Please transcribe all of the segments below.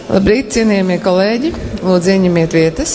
Labrīt, cienījamie kolēģi, lūdzu ieņemiet vietas.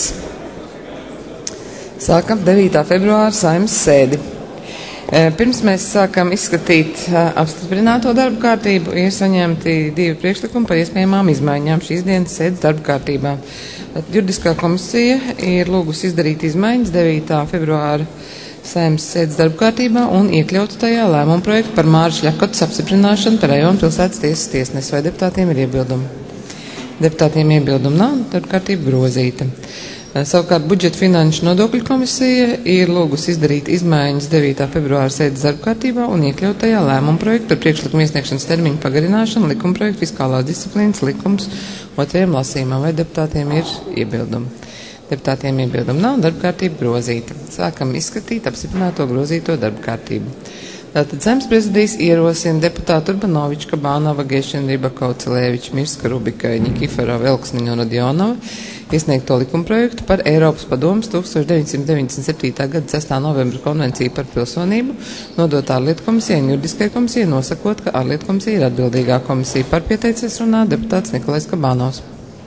Sākam 9. februāra Saeimas sēdi. Pirms mēs sākam izskatīt apstiprināto darba kārtību, ir saņemti 2 priekšlikumi par iespējamām izmaiņām šīs dienas sēdes darba kārtībā. Juridiskā komisija ir lūgusi izdarīt izmaiņas 9. februāra Saeimas sēdes darba kārtībā un iekļaut tajā lēmumu projektu par Māras Ļakotas apstiprināšanu par rajona pilsētas tiesas tiesnesi. Vai deputātiem ir iebildumi? Deputātiem iebildumu nav, darba kārtība grozīta. Savukārt budžeta finanšu nodokļu komisija ir lūgusi izdarīt izmaiņas 9. februāra sēdes darba kārtībā un iekļaut tajā lēmumu projektu par priekšlikumu iesniegšanas termiņu pagarināšanu, likuma projektu fiskālās disciplīnas likums 2. lasījumā. Vai deputātiem ir iebildumi? Deputātiem iebildumu nav, darba kārtība grozīta. Sākam izskatīt apstiprināto grozīto darba kārtību. Tātad Saeimas prezidijs ierosina deputātu Urbanoviča, Kabānova, Gešina, Ribakova, Cilēviča, Mirska, Rubika, Ņikiferova, Elksniņa un Radionova iesniegto likumprojektu par Eiropas padomes 1997. gada 6. novembra konvenciju par pilsonību, nodot ārlietu komisijai un juridiskajai komisijai, nosakot, ka ārlietu komisija ir atbildīgā komisija. Par pieteicies runā deputāts Nikolais Kabānovs.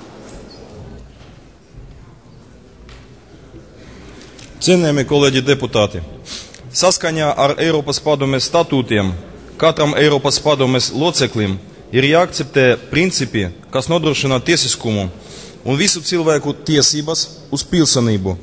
Cienējamie kolēģi deputāti, saskaņā ar Eiropas padomes statūtiem katram Eiropas padomes loceklim ir jāakceptē principi, kas nodrošina tiesiskumu un visu cilvēku tiesības uz pilsonību,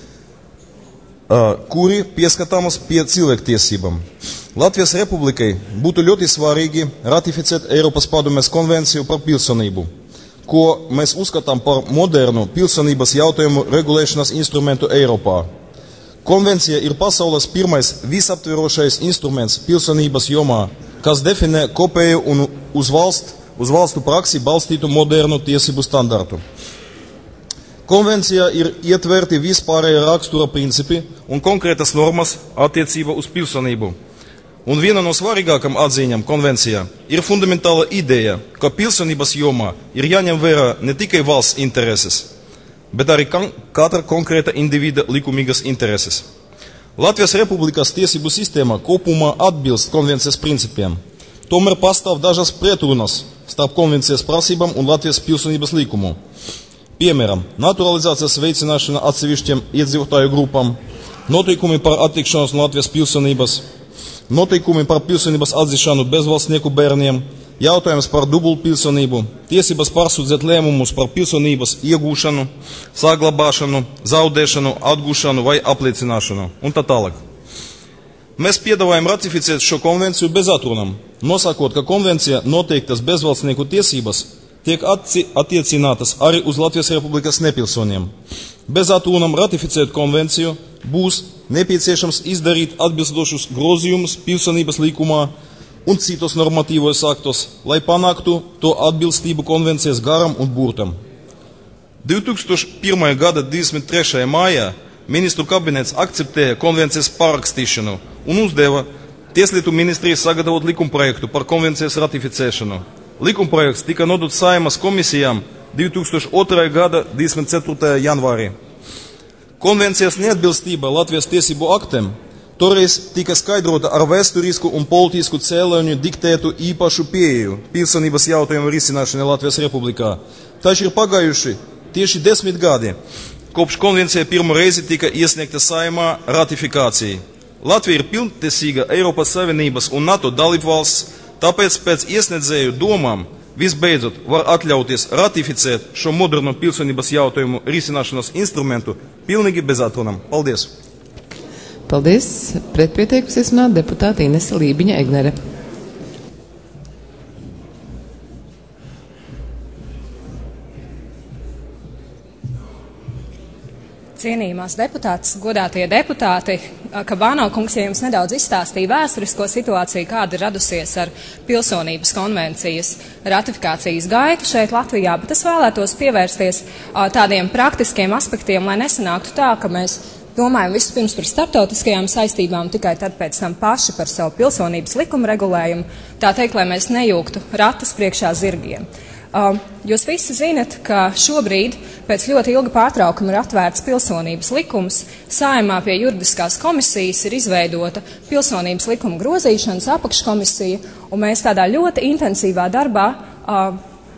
kuri pieskatāmas pie cilvēktiesībām. Latvijas Republikai būtu ļoti svarīgi ratificēt Eiropas padomes konvenciju par pilsonību, ko mēs uzskatām par modernu pilsonības jautājumu regulēšanas instrumentu Eiropā. Konvencija ir pasaules pirmais visaptverošais instruments pilsonības jomā, kas definē kopēju un uz valstu praksi balstītu modernu tiesību standartu. Konvencijā ir ietverti vispārēja rakstura principi un konkrētas normas attiecībā uz pilsonību. Un viena no svarīgākām atziņām konvencijā ir fundamentāla ideja, ka pilsonības jomā ir jāņem vērā ne tikai valsts intereses, bet arī katra konkrēta individa likumīgas intereses. Latvijas Republikas tiesību sistēma kopumā atbilst konvencijas principiem. Tomēr pastāv dažas pretrunas starp konvencijas prasībām un Latvijas pilsonības likumu. Piemēram, naturalizācijas veicināšana atsevišķiem iedzīvotāju grupām, noteikumi par atteikšanos no Latvijas pilsonības, noteikumi par pilsonības atzīšanu bezvalstnieku bērniem, jautājums par dubultpilsonību, tiesības pārsūdzēt lēmumus par pilsonības iegūšanu, saglabāšanu, zaudēšanu, atgūšanu vai apliecināšanu un tā tālāk. Mēs piedāvājam ratificēt šo konvenciju bez atrunām, nosakot, ka konvencija noteiktas bezvalstnieku tiesības tiek attiecinātas arī uz Latvijas Republikas nepilsoniem. Bez atrunām ratificēt konvenciju būs nepieciešams izdarīt atbilstošus grozījumus pilsonības likumā un citos normatīvos aktos, lai panāktu to atbilstību konvencijas garam un burtam. 2001. gada 23. maijā ministru kabinets akceptēja konvencijas pārakstīšanu un uzdeva Tieslietu ministriju sagatavot likumprojektu par konvencijas ratificēšanu. Likumprojekts tika nodots Saeimas komisijām 2002. gada 24. janvārī. Konvencijas neatbilstība Latvijas tiesību aktiem toreiz tika skaidrota ar vēsturisku un politisku cēloņu diktētu īpašu pieeju pilsonības jautājumu risināšanai Latvijas Republikā. Taču ir pagājuši tieši 10 gadi, kopš konvencija pirmo reizi tika iesniegta Saeimā ratifikācijai. Latvija ir pilntiesīga Eiropas Savienības un NATO dalībvalsts, tāpēc pēc iesniedzēju domām visbeidzot var atļauties ratificēt šo modernu pilsonības jautājumu risināšanas instrumentu pilnīgi bez atrunām. Paldies! Paldies. Pretpieteikusies runāt deputāte Inese Lībiņa-Egnere. Cienījumās deputātes, godātie deputāti, Kabānov kungs, ja jums nedaudz izstāstīja vēsturisko situāciju, kāda ir radusies ar pilsonības konvencijas ratifikācijas gaitu šeit Latvijā, bet es vēlētos pievērsties tādiem praktiskiem aspektiem, lai nesanāktu tā, ka mēs domājam vispirms par starptautiskajām saistībām, tikai tad pēc tam paši par savu pilsonības likuma regulējumu, tā teikt, lai mēs nejūgtu ratas priekšā zirgiem. Jūs visi zinat, ka šobrīd pēc ļoti ilga pārtraukuma ir atvērts pilsonības likums. Saeimā pie juridiskās komisijas ir izveidota pilsonības likuma grozīšanas apakškomisija, un mēs tādā ļoti intensīvā darbā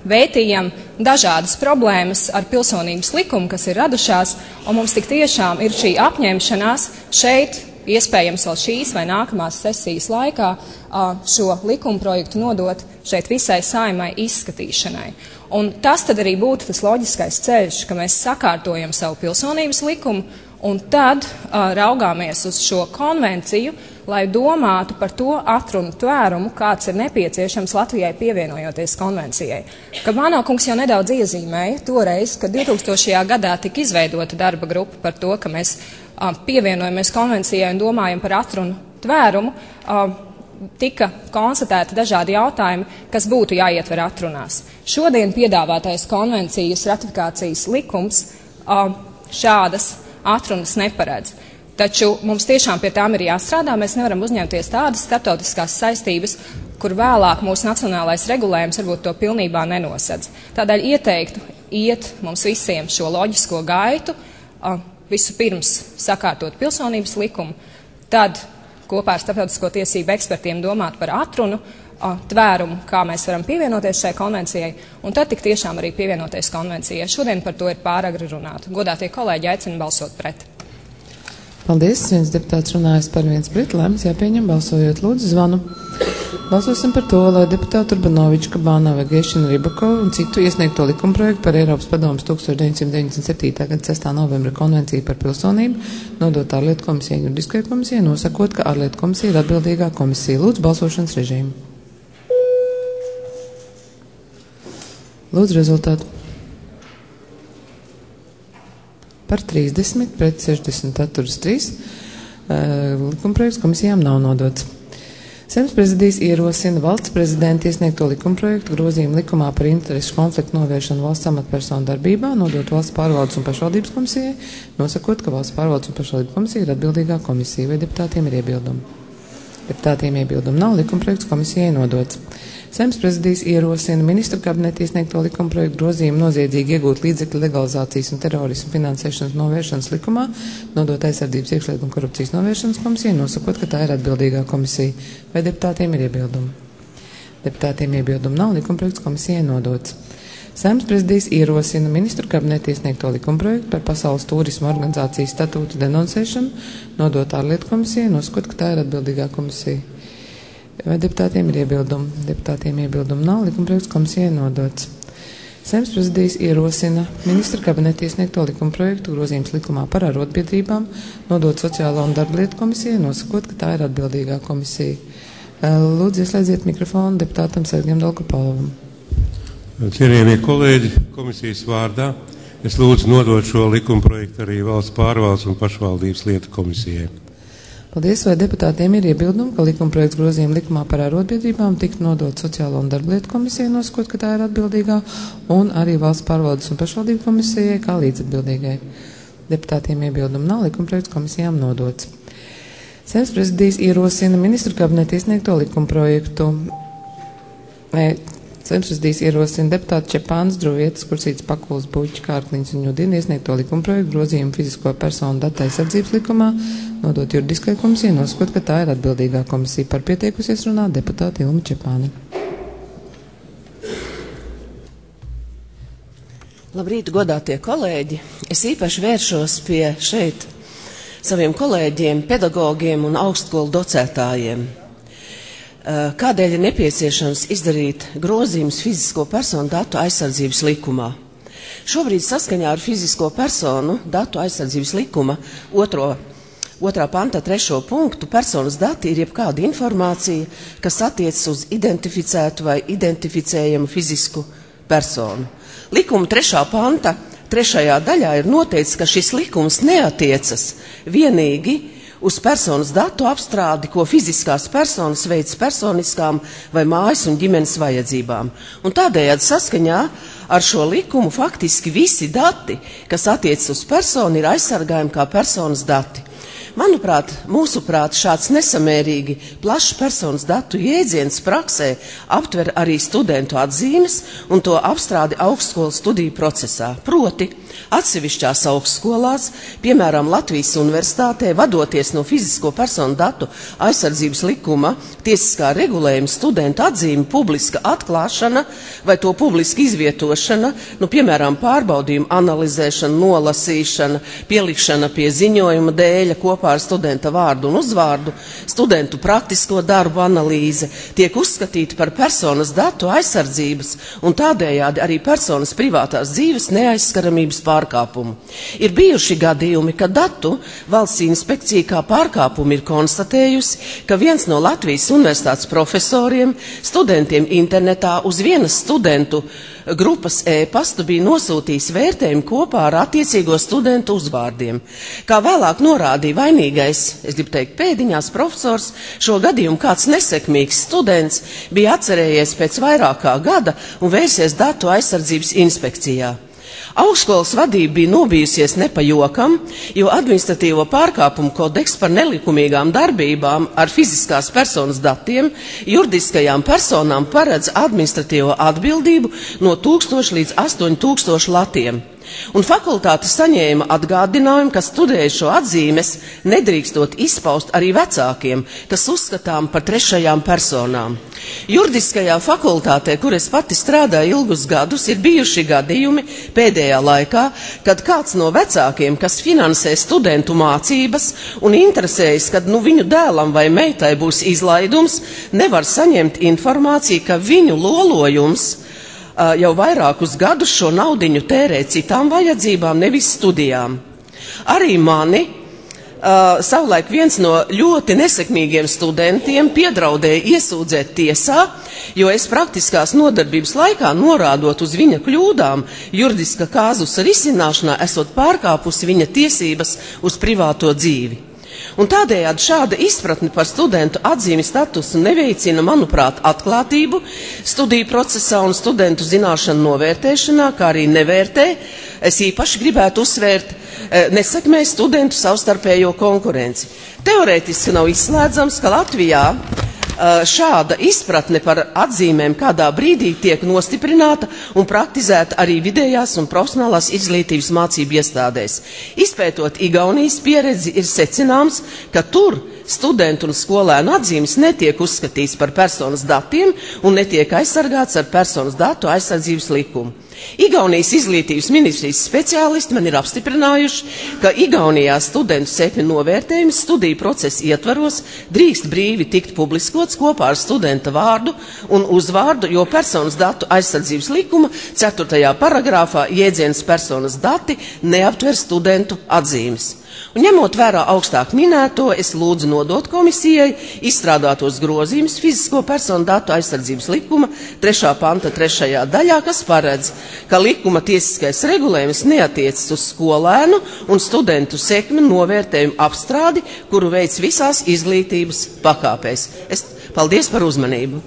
vētījam dažādas problēmas ar pilsonības likumu, kas ir radušās, un mums tik tiešām ir šī apņemšanās šeit, iespējams vēl šīs vai nākamās sesijas laikā, šo likumprojektu nodot šeit visai Saeimai izskatīšanai. Un tas tad arī būtu tas loģiskais ceļš, ka mēs sakārtojam savu pilsonības likumu un tad raugāmies uz šo konvenciju, lai domātu par to atrunu tvērumu, kāds ir nepieciešams Latvijai pievienojoties konvencijai. Kabāno kungs jau nedaudz iezīmēja toreiz, kad 2000. gadā tika izveidota darba grupa par to, ka mēs pievienojamies konvencijai un domājam par atrunu tvērumu, tika konstatēti dažādi jautājumi, kas būtu jāietver atrunās. Šodien piedāvātais konvencijas ratifikācijas likums šādas atrunas neparedz. Taču mums tiešām pie tām ir jāstrādā, mēs nevaram uzņemties tādas starptautiskās saistības, kur vēlāk mūsu nacionālais regulējums varbūt to pilnībā nenosedz. Tādēļ ieteiktu iet mums visiem šo loģisko gaitu, visu pirms sakārtot pilsonības likumu, tad kopā ar starptautisko tiesību ekspertiem domāt par atrunu tvērumu, kā mēs varam pievienoties šai konvencijai, un tad tik tiešām arī pievienoties konvencijai. Šodien par to ir pāragri runāt. Godātie kolēģi aicina balsot pret. Paldies. Viens deputāts runājas par, viens pret. Lēmums jāpieņem balsojot. Lūdzu, zvanu. Balsosim par to, lai deputātu Urbanoviču, Kabānā, Vegēšinu, Ribakovu un citu iesniegto likumprojektu par Eiropas padomes 1997. gada 6. novembra konvenciju par pilsonību nodot ārlietu komisijai un juridiskajai komisijai, nosakot, ka ārlietu komisija ir atbildīgā komisija. Lūdzu, balsošanas režīmu. Lūdzu, rezultātu. Par 30, pret 60 atturas 3. Likumprojekts komisijām nav nodots. Saeimas prezidijs ierosina valsts prezidenta iesniegto likumprojektu grozījumu likumā par interešu konfliktu novēršanu valsts amatpersonu darbībā, nodot valsts pārvaldes un pašvaldības komisijai, nosakot, ka valsts pārvaldes un pašvaldības komisija ir atbildīgā komisija, vai deputātiem ir iebildumi. Deputātiem iebildumu nav, likumprojekts komisijai nodots. Saeimas prezidijs ierosina ministru kabineta iesniegto likumprojektu grozījumu noziedzīgi iegūt līdzekļu legalizācijas un terorismu finansēšanas novēršanas likumā, nodot aizsardzības iekšlietu un korupcijas novēršanas komisijai, nosakot, ka tā ir atbildīgā komisija. Vai deputātiem ir iebildumi? Deputātiem iebildumu nav, likumprojekts komisijai nodots. Saeimas prezidijs ierosina ministru kabineta iesniegto likumprojektu par Pasaules turisma organizācijas statūtu denoncēšanu, nodot ārlietu komisijai, nosakot, ka tā ir atbildīgā komisija. Vai deputātiem ir iebildumi? Deputātiem iebildumu nav, likumprojekts komisijai nodots. Saeimas prezidijs ierosina ministra kabineta iesniegto likumprojektu grozījums likumā par arotbiedrībām, nodot sociālo un darba lietu komisijai, nosakot, ka tā ir atbildīgā komisija. Lūdzu, ieslēdziet mikrofonu deputātam Sergejam Dolgopolovam. Cienījamie kolēģi, komisijas vārdā es lūdzu nodot šo likumprojektu arī valsts pārvaldes un pašvaldības lietu komisijai. Paldies, vai deputātiem ir iebildumi, ka likumprojekts grozījuma likumā par arotbiedrībām tikt nodot sociālo un darba lietu komisijai, nosakot, ka tā ir atbildīgā, un arī valsts pārvaldes un pašvaldību komisijai kā līdzatbildīgai. Deputātiem iebildumi nav, likumprojekts komisijām nodots. Saeimas prezidijs ierosina ministru kabineta iesniegto likumprojektu. Saeimas prezidijs ierosina deputātu Čepānas, Druvietas, Kursītas, Pakulas, Buļķa, Kārkliņas un Ņudina iesniegto likumprojektu grozījumu fizisko personu datu aizsardzības likumā, nodot juridiskajai komisijai, nosakot, ka tā ir atbildīgā komisija. Par pieteikusies runāt deputāti Ilma Čepāni. Labrīt, godātie kolēģi! Es īpaši vēršos pie šeit saviem kolēģiem, pedagogiem un augstskolu docētājiem. Kādēļ ir nepieciešams izdarīt grozījumus fizisko personu datu aizsardzības likumā? Šobrīd saskaņā ar fizisko personu datu aizsardzības likuma 2. panta 3. punktu personas dati ir jebkāda informācija, kas attiecas uz identificētu vai identificējamu fizisku personu. Likuma 3. panta 3. daļā ir noteikts, ka šis likums neatiecas vienīgi uz personas datu apstrādi, ko fiziskās personas veic personiskām vai mājas un ģimenes vajadzībām. Un tādējādi saskaņā ar šo likumu faktiski visi dati, kas attiecas uz personu, ir aizsargājumi kā personas dati. Manuprāt, mūsuprāt, šāds nesamērīgi plašs personas datu jēdziens praksē aptver arī studentu atzīmes un to apstrādi augstskolas studiju procesā. Proti, atsevišķās augstskolās, piemēram, Latvijas Universitātē, vadoties no fizisko personu datu aizsardzības likuma, tiesiskā regulējuma studentu atzīme publiska atklāšana vai to publiska izvietošana, piemēram, pārbaudījuma analizēšana, nolasīšana, pielikšana pie ziņojuma dēļa kopā ar studenta vārdu un uzvārdu, studentu praktisko darbu analīze, tiek uzskatīta par personas datu aizsardzības un tādējādi arī personas privātās dzīves neaizskaramības pārkāpumu. Ir bijuši gadījumi, ka datu valsts inspekcija kā pārkāpumu ir konstatējusi, ka viens no Latvijas Universitātes profesoriem studentiem internetā uz vienas studentu grupas e-pastu bija nosūtījis vērtējumu kopā ar attiecīgo studentu uzvārdiem. Kā vēlāk norādīja vainīgais, es gribu teikt pēdiņās profesors, šo gadījumu kāds nesekmīgs students bija atcerējies pēc vairāk kā gada un vērsies datu aizsardzības inspekcijā. Augstskolas vadība bija nobijusies ne pa jokam, jo administratīvo pārkāpumu kodeks par nelikumīgām darbībām ar fiziskās personas datiem juridiskajām personām paredz administratīvo atbildību no 1000 līdz 8000 latiem. Un fakultāte saņēma atgādinājumu, ka studējušo atzīmes nedrīkstot izpaust arī vecākiem, kas uzskatām par trešajām personām. Juridiskajā fakultātē, kur es pati strādāju ilgus gadus, ir bijuši gadījumi pēdējā laikā, kad kāds no vecākiem, kas finansē studentu mācības un interesējas, kad viņu dēlam vai meitai būs izlaidums, nevar saņemt informāciju, ka viņu lolojums jau vairākus gadus šo naudiņu tērē citām vajadzībām, nevis studijām. Arī mani savulaik viens no ļoti nesekmīgiem studentiem piedraudēja iesūdzēt tiesā, jo es praktiskās nodarbības laikā, norādot uz viņa kļūdām, juridiska kāzusa risināšanā, esot pārkāpusi viņa tiesības uz privāto dzīvi. Un tādējādi šāda izpratne par studentu atzīmi statusu neveicina, manuprāt, atklātību studiju procesā un studentu zināšanu novērtēšanā, kā arī nevērtē, es īpaši gribētu uzsvērt, nesekmē studentu savstarpējo konkurenci. Teorētiski nav izslēdzams, ka Latvijā šāda izpratne par atzīmēm kādā brīdī tiek nostiprināta un praktizēta arī vidējās un profesionālās izglītības mācību iestādēs. Izpētot Igaunijas pieredzi, ir secināms, ka tur studentu un skolēnu atzīmes netiek uzskatīts par personas datiem un netiek aizsargāts ar personas datu aizsardzības likumu. Igaunijas izglītības ministrijas speciālisti man ir apstiprinājuši, ka Igaunijā studentu sekmi novērtējums studiju procesa ietvaros drīkst brīvi tikt publiskots kopā ar studenta vārdu un uzvārdu, jo personas datu aizsardzības likuma 4. paragrāfā jēdziens personas dati neaptver studentu atzīmes. Un ņemot vērā augstāk minēto, es lūdzu nodot komisijai izstrādātos grozījumus fizisko personu datu aizsardzības likuma 3. panta 3. daļā, kas paredz, ka likuma tiesiskais regulējums neatiecas uz skolēnu un studentu sekmi novērtējumu apstrādi, kuru veids visās izglītības pakāpēs. Paldies par uzmanību.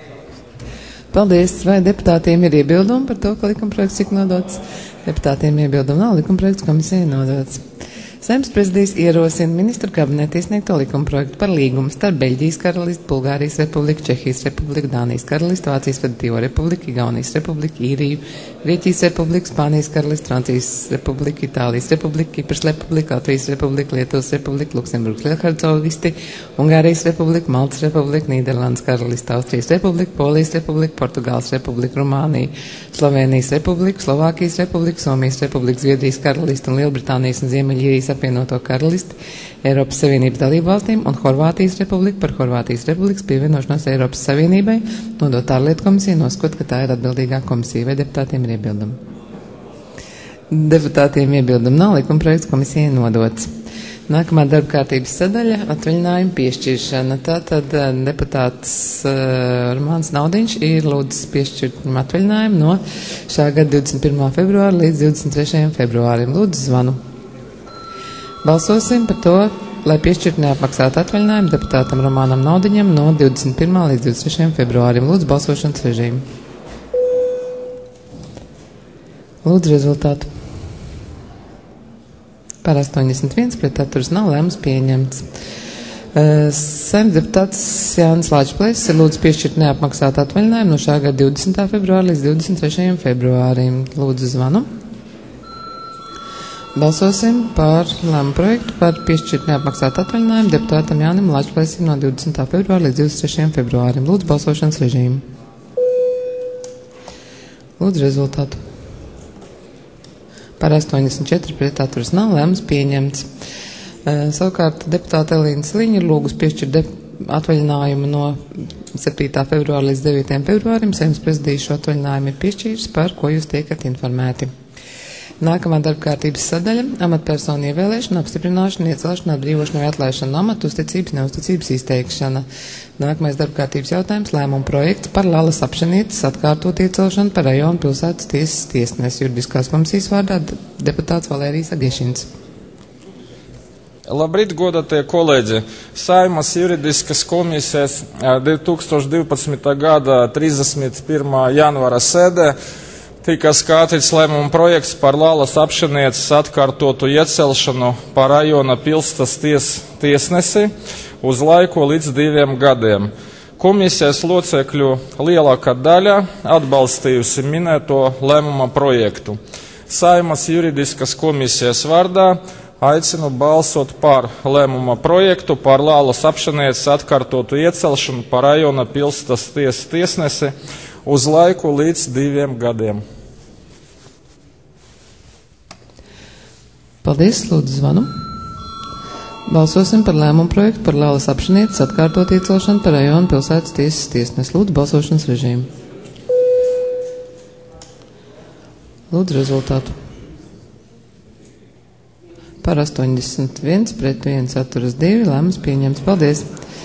Paldies. Vai deputātiem ir iebildumi par to, ka likumprojekts tik nodots? Deputātiem iebildumi nav, likumprojekts komisijai nodots. Saeimas prezidijs ierosina ministru kabineta iesniegto likumprojektu par līgumu starp Beļģijas karalisti, Bulgārijas republiku, Čehijas republiku, Dānijas karalisti, Vācijas Federatīvo republiku, Igaunijas republiku, Īriju, Grieķijas republiku, Spānijas karalisti, Francijas republiku, Itālijas republiku, Kipras republiku, Latvijas republiku, Lietuvas republiku, Luksemburgas lielhercogisti, Ungārijas republiku, Maltas republiku, Nīderlandes karalisti, Austrijas republiku, Polijas republiku, Portugāles republiku, Rumāniju, Slovēnijas republiku, Slovākijas republiku, Somijas republiku, Zviedrijas karalisti un Lielbritānijas un Ziemeļīrijas apvienoto karalisti, Eiropas Savienības dalību valstīm un Horvātijas republiku par Horvātijas republikas pievienošanos Eiropas Savienībai, nodot ārlietu komisiju, noskot, ka tā ir atbildīgā komisija. Vai deputātiem ir iebildumi? Deputātiem iebildumi nav, likumprojekts komisijai nodots. Nākamā darba kārtības sadaļa - atvaļinājuma piešķiršana. Tātad deputāts Romāns Naudiņš ir lūdzis piešķirt atvaļinājumu no šā gada 21. februāra līdz 23. februārim. Lūdzu, zvanu. Balsosim par to, lai piešķirtu neapmaksātu atvaļinājumu deputātam Romānam Naudiņam no 21. līdz 23. februārim. Lūdzu, balsošanas režīmu. Lūdzu, rezultātu. Par 81 pret atturas nav lēmums pieņemts. Saimnes deputāts Jānis Lāčplēsis ir lūdzu piešķirt neapmaksātu atvaļinājumu no šā gada 20. februāra līdz 23. februārim. Lūdzu zvanu. Balsosim par lēmumu projektu par piešķirt neapmaksātu atvaļinājumu deputātam Jānim Lāčplēsim no 20. februāra līdz 23. februārim. Lūdzu balsošanas režīmu. Lūdzu rezultātu. Par 84 pret atturas nav lēmums pieņemts. Savukārt deputāta Elīna Sliņa ir lūgus piešķirt atvaļinājumu no 7. februāra līdz 9. februārim. Saimnes prezidijas šo atvaļinājumu ir piešķīris, par ko jūs tiekat informēti. Nākamā darba kārtības sadaļa - amatpersonu ievēlēšana, apstiprināšana, iecelšana, atbrīvošana vai atlaišana no amata, uzticības, neuzticības izteikšana. Nākamais darba kārtības jautājums - lēmuma projekts par Lalas Apšenietes atkārtot iecelšanu par rajonu pilsētas tiesas tiesnesi. Juridiskās komisijas vārdā deputāts Valērijas Agešins. Labrīt, godātie kolēģi! Saeimas juridiskas komisijas 2012. gada 31. janvāra sēdē tika skatīts lēmuma projekts par Lalas Apšenietes atkārtotu iecelšanu par rajona pilsētas tiesnesi uz laiku līdz 2 gadiem. Komisijas locekļu lielākā daļa atbalstījusi minēto lēmuma projektu. Saeimas juridiskas komisijas vārdā aicinu balsot par lēmuma projektu par Lalas Apšenietes atkārtotu iecelšanu par rajona pilsētas tiesnesi uz laiku līdz 2 gadiem. Paldies, lūdzu zvanu. Balsosim par lēmumu projektu par Lalas Apšenietes atkārtot iecelšanu par rajona pilsētas tiesas tiesnesi. Lūdzu balsošanas režīmu. Lūdzu rezultātu. Par 81 pret 1 atturas 2 lēmums pieņemts. Paldies!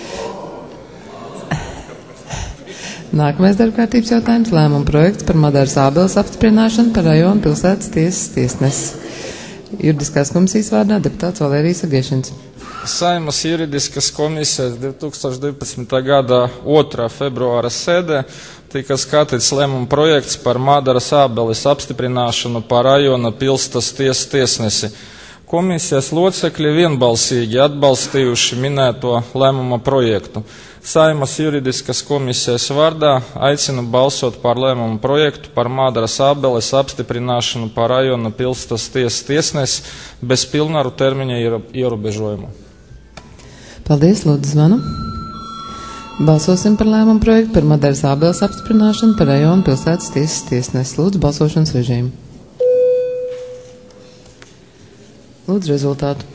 Nākamais darbkārtības jautājums - lēmuma projekts par Madaras Ābeles apstiprināšanu par rajona pilsētas tiesas tiesnesi. Juridiskās komisijas vārdā deputāts Valērijas Agešins. Saeimas juridiskas komisijas 2012. gada 2. februāra sēdē tika skatīts lēmuma projekts par Madaras Ābeles apstiprināšanu par rajona pilsētas tiesas tiesnesi. Komisijas locekļi vienbalsīgi atbalstījuši minēto lēmuma projektu. Saeimas juridiskas komisijas vārdā aicinu balsot par lēmumu projektu par Madaras Ābeles apstiprināšanu par rajona pilsētas tiesas tiesnesi bez pilnvaru termiņa ierobežojumu. Paldies, lūdzu zvanu. Balsosim par lēmumu projektu par Madaras Ābeles apstiprināšanu par rajona pilsētas tiesas tiesnesi. Lūdzu balsošanas režīmu. Lūdzu rezultātu.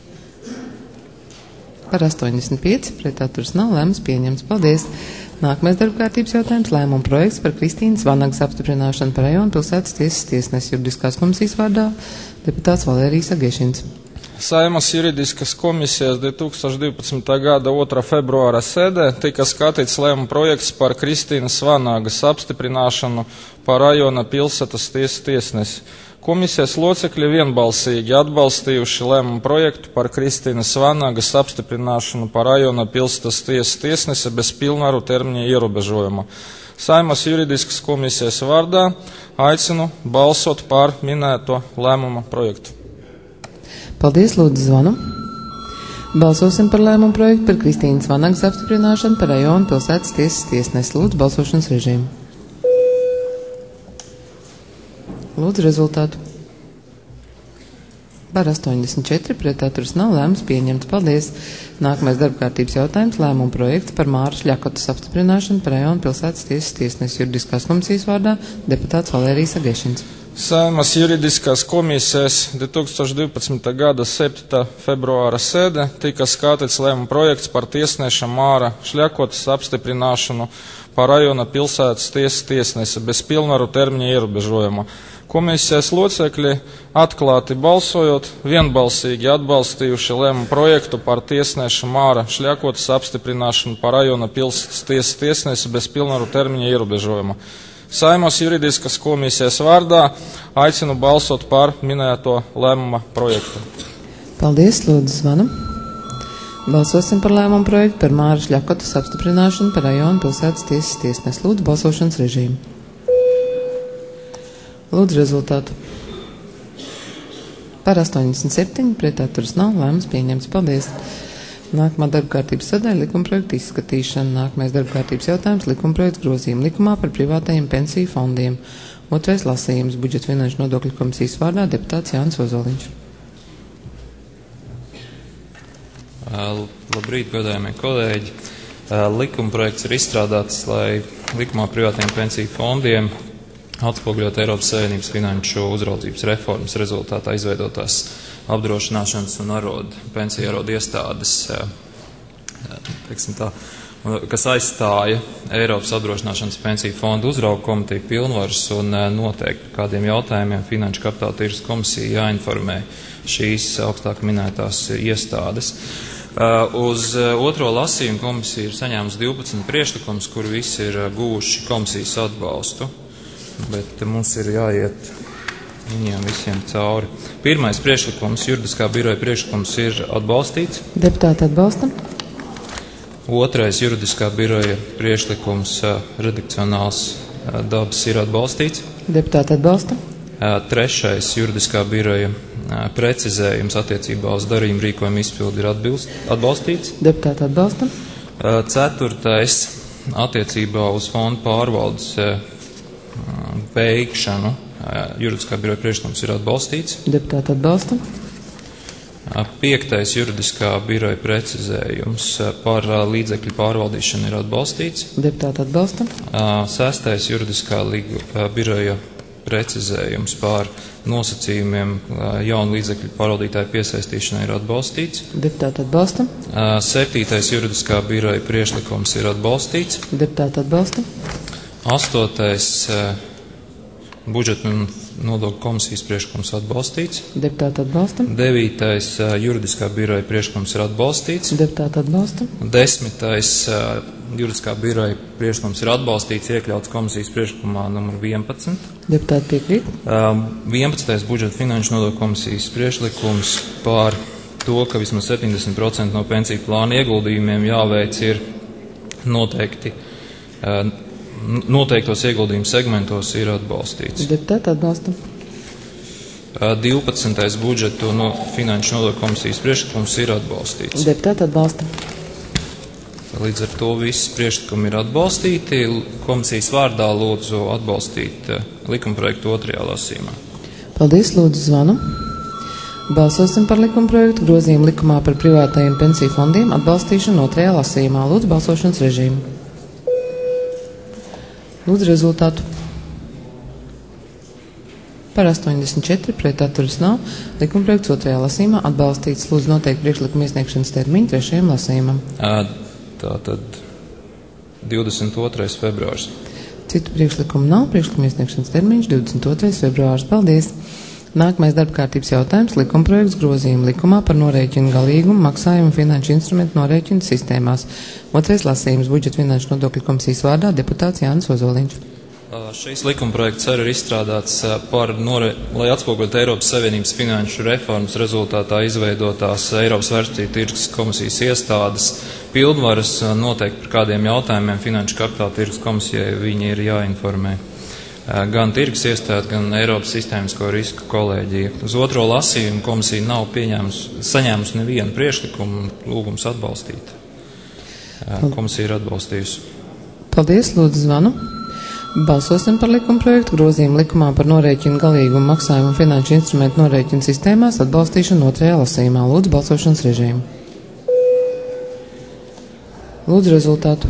Par 85 pret atturas nav lēmums pieņemts. Paldies! Nākamais darbkārtības jautājums - lēmuma projekts par Kristīnas Vanagas apstiprināšanu par rajona pilsētas tiesas tiesnesi. Juridiskās komisijas vārdā deputāts Valērijas Agešins. Saeimas juridiskas komisijas 2012. gada 2. februāra sēdē tika skatīts lēmuma projekts par Kristīnas Vanagas apstiprināšanu par rajona pilsētas tiesas tiesnesi. Komisijas locekļi vienbalsīgi atbalstījuši lēmumu projektu par Kristīnas Vanagas apstiprināšanu par rajona pilsētas tiesas tiesnesi bez pilnvaru termiņa ierobežojuma. Saeimas juridiskas komisijas vārdā aicinu balsot par minēto lēmuma projektu. Paldies, lūdzu zvanu. Balsosim par lēmumu projektu par Kristīnas Vanagas apstiprināšanu par rajona pilsētas tiesas tiesnesi. Lūdzu balsošanas režīmu. Lūdzu rezultātu. Par 84 pret atturas nav lēmums pieņemts. Paldies! Nākamais darbkārtības jautājums - lēmuma projekts par Māras Ļakotas apstiprināšanu par rajona pilsētas tiesas tiesnesi. Juridiskās komisijas vārdā deputāts Valērijas Agešins. Saeimas juridiskās komisijas 2012. gada 7. februāra sēde tika skatīts lēmuma projekts par tiesneša Māra Šļakotas apstiprināšanu par rajona pilsētas tiesas tiesnesi bez pilnvaru termiņa ierobežojuma. Komisijas locekļi atklāti balsojot vienbalsīgi atbalstījuši lēmumu projektu par tiesneša Māra Šļakotas apstiprināšanu par rajona pilsētas tiesas tiesnesi bez pilnvaru termiņa ierobežojuma. Saeimas juridiskas komisijas vārdā aicinu balsot par minēto lēmuma projektu. Paldies, lūdzu zvanu. Balsosim par lēmumu projektu par Māras Ļakotas apstiprināšanu par rajona pilsētas tiesas tiesnesi. Lūdzu balsošanas režīmu. Lūdzu rezultātu. Par 87, pret atturas nav, lēmums pieņemts. Paldies! Nākamā darba kārtības sadaļa - likumprojekta izskatīšana. Nākamais darba kārtības jautājums - likumprojekts grozījuma likumā par privātajiem pensiju fondiem. Otrais lasījums - budžeta finanšu nodokļu komisijas vārdā deputāts Jānis Ozoliņš. Labrīt, godājamie kolēģi. Likumprojekts ir izstrādāts, lai likumā privātajiem pensiju fondiem atspoguļot Eiropas Savienības finanšu uzraudzības reformas rezultātā izveidotās apdrošināšanas un pensiju arodu iestādes, kas aizstāja Eiropas apdrošināšanas pensiju fondu uzraugu komiteju pilnvaras un noteikti kādiem jautājumiem finanšu kapitāla tirgus komisija jāinformē šīs augstāk minētās iestādes. Uz otro lasījumu komisija ir saņēmusi 12 priekšlikumus, kur visi ir guvuši komisijas atbalstu, bet mums ir jāiet viņiem visiem cauri. Pirmais priekšlikums, juridiskā biroja priekšlikums, ir atbalstīts. Deputāti atbalsta. Otrais juridiskā biroja priekšlikums, redakcionāls dabas, ir atbalstīts. Deputāti atbalsta. Trešais juridiskā biroja precizējums attiecībā uz darījumu rīkojumu izpildi ir atbalstīts. Deputāti atbalsta. Ceturtais attiecībā uz fondu pārvaldes veikšanu juridiskā biroja priekšlikums ir atbalstīts. Deputāti atbalsta. Piektais juridiskā biroja precizējums par līdzekļu pārvaldīšanu ir atbalstīts. Deputāti atbalsta. Sestais juridiskā biroja precizējums par nosacījumiem jaunu līdzekļu pārvaldītāju piesaistīšanai ir atbalstīts. Deputāti atbalsta. Septītais juridiskā biroja priekšlikums ir atbalstīts. Deputāti atbalsta. Astotais budžeta un nodokļu komisijas priekšlikums atbalstīts. Deputāti atbalsta. Devītais juridiskā biroja priekšlikums ir atbalstīts. Deputāti atbalsta. Desmitais juridiskā biroja priekšlikums ir atbalstīts, iekļauts komisijas priekšlikumā numur 11. Deputāti piekrīt. 11. budžeta finanšu nodokļu komisijas priekšlikums par to, ka vismaz 70% no pensiju plāna ieguldījumiem jāveic ir noteiktos ieguldījumu segmentos ir atbalstīts. Deputāti atbalsta. 12. budžetu no finanšu nodokļu komisijas priekšlikums ir atbalstīts. Deputāti atbalsta. Līdz ar to visi priekšlikumi ir atbalstīti. Komisijas vārdā lūdzu atbalstīt likumprojektu otrajā lasījumā. Paldies, lūdzu zvanu. Balsosim par likumprojektu grozījumu likumā par privātajiem pensiju fondiem atbalstīšanu otrajā lasījumā. Lūdzu balsošanas režīmu. Lūdzu rezultātu. Par 84, pret atturas nav. Likumprojekts otrajā lasījumā atbalstīts. Lūdzu noteikti priekšlikuma iesniegšanas termiņu trešajam lasījumam. Tātad 22. februārs. Citu priekšlikumu nav. Priekšlikuma iesniegšanas termiņš 22. februārs. Paldies! Nākamais darba kārtības jautājums - likumprojekts grozījuma likumā par norēķinu galīgumu maksājumu finanšu instrumentu norēķinu sistēmās. Otrais lasījums budžeta finanšu nodokļu komisijas vārdā deputāts Jānis Ozoliņš. Šīs likumprojekts arī ir izstrādāts lai atspoguļotu Eiropas Savienības finanšu reformas rezultātā izveidotās Eiropas vērtspapīru tirgus komisijas iestādes pilnvaras noteikti par kādiem jautājumiem finanšu kapitāla tirgus komisijai viņi ir jāinformē. Gan tirgus iestāde, gan Eiropas sistēmisko risku kolēģija. Uz otro lasījumu komisija nav saņēmusi nevienu priekšlikumu un lūgums atbalstīt. Komisija ir atbalstījusi. Paldies, lūdzu zvanu. Balsosim par likumprojektu grozījumu likumā par norēķinu galīgumu maksājumu finanšu instrumentu norēķinu sistēmās atbalstīšanu otrajā lasījumā. Lūdzu balsošanas režīmu. Lūdzu rezultātu.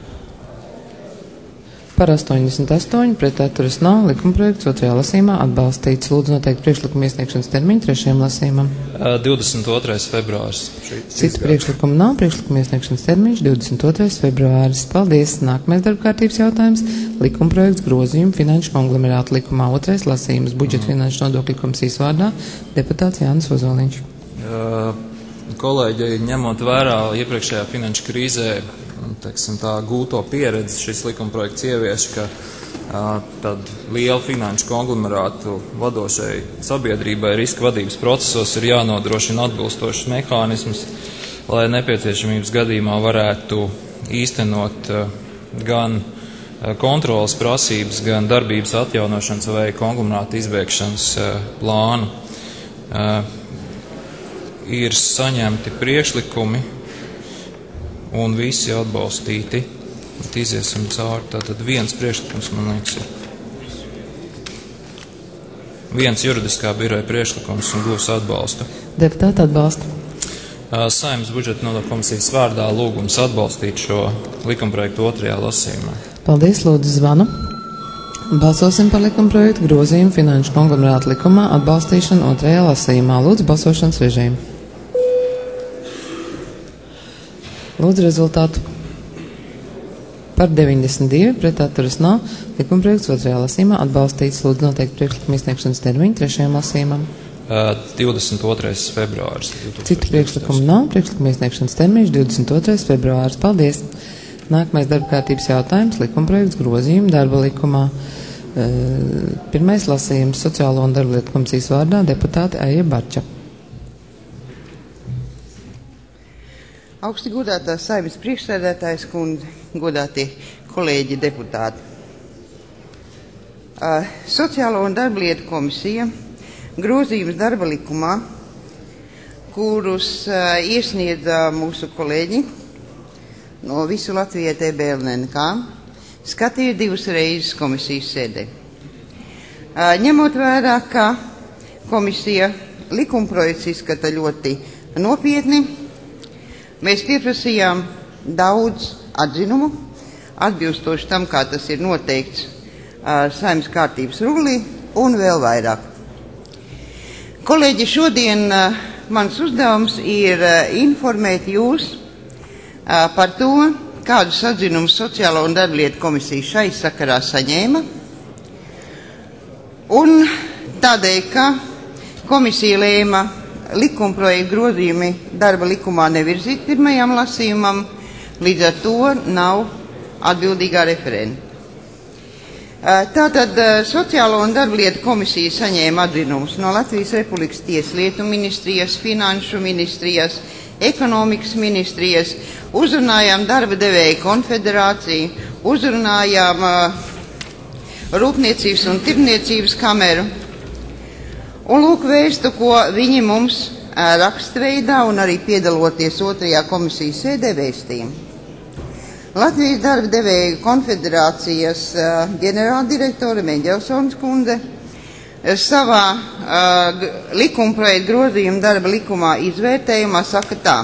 Par 88, pret atturas nav. Likumprojekts otrajā lasījumā atbalstīts. Lūdzu noteikti priekšlikuma iesniegšanas termiņu trešajam lasījumam. 22. februārs. Citu priekšlikumu nav. Priekšlikuma iesniegšanas termiņš 22. februāris. Paldies. Nākamais darba kārtības jautājums - likumprojekts grozījumu finanšu konglomerātu likumā. Otrais lasījums budžeta finanšu nodokļu komisijas vārdā deputāts Jānis Ozoliņš. Kolēģi, ņemot vērā iepriekšējā finanšu krīzē, tā gūto pieredzi, šis likumprojekts ievieš, ka tad liela finanšu konglomerātu vadošai sabiedrībai riska vadības procesos ir jānodrošina atbilstošs mehānisms, lai nepieciešamības gadījumā varētu īstenot gan kontrolas prasības, gan darbības atjaunošanas vai konglomerātu izbēgšanas plānu. Ir saņemti priekšlikumi un visi atbalstīti. Iziesim cauri. Tātad viens priekšlikums, man liekas, ir. Viens juridiskā biroja priekšlikums un gūs atbalstu. Deputāti atbalsta. Saeimas budžeta nodokļu komisijas vārdā lūgums atbalstīt šo likumprojektu otrajā lasījumā. Paldies, lūdzu zvanu. Balsosim par likumprojektu grozījumu finanšu konglomerātu likumā atbalstīšanu otrajā lasījumā. Lūdzu balsošanas režīmu. Lūdzu rezultātu. Par 92, pret atturas nav. Likumprojekts otrajā lasījumā atbalstīts. Lūdzu noteikti priekšlikuma iesniegšanas termiņu trešajam lasījumam. 22. februāris. Citu priekšlikumu nav. Priekšlikuma iesniegšanas termiņš 22. februāris. Paldies. Nākamais darba kārtības jautājums. Likumprojekts grozījumu darba likumā. Pirmais lasījums Sociālo un darba lietu komisijas vārdā deputāte Aija Barča. Augsti godātā Saeimas priekšsēdētājas kundze, godātie kolēģi deputāti. Sociālo un darba lietu komisija grozījums darba likumā, kurus iesniedza mūsu kolēģi no visu Latviju TBLNK, skatīja 2 reizes komisijas sēdē. Ņemot vērā, ka komisija likumprojekts izskata ļoti nopietni, mēs pieprasījām daudz atzinumu, atbilstoši tam, kā tas ir noteikts Saeimas kārtības rullī, un vēl vairāk. Kolēģi, šodien mans uzdevums ir informēt jūs par to, kādus atzinumus Sociālo un darba lietu komisija šai sakarā saņēma, un tādēļ, ka komisija lēma likumprojektu grozījumi darba likumā nevirzīt pirmajam lasījumam, līdz ar to nav atbildīgā referenta. Tātad Sociālo un darba lietu komisija saņēma atzinumus no Latvijas Republikas Tieslietu ministrijas, Finanšu ministrijas, Ekonomikas ministrijas, uzrunājām darba devēju konfederāciju, uzrunājām Rūpniecības un tirdzniecības kameru. Un lūk vēstu, ko viņi mums rakstveidā un arī piedaloties otrajā komisijas sēdē vēstīja. Latvijas darba devēju konfederācijas ģenerāldirektore Meņģelsons kundze savā likumprojekta grozījuma darba likumā izvērtējumā saka tā.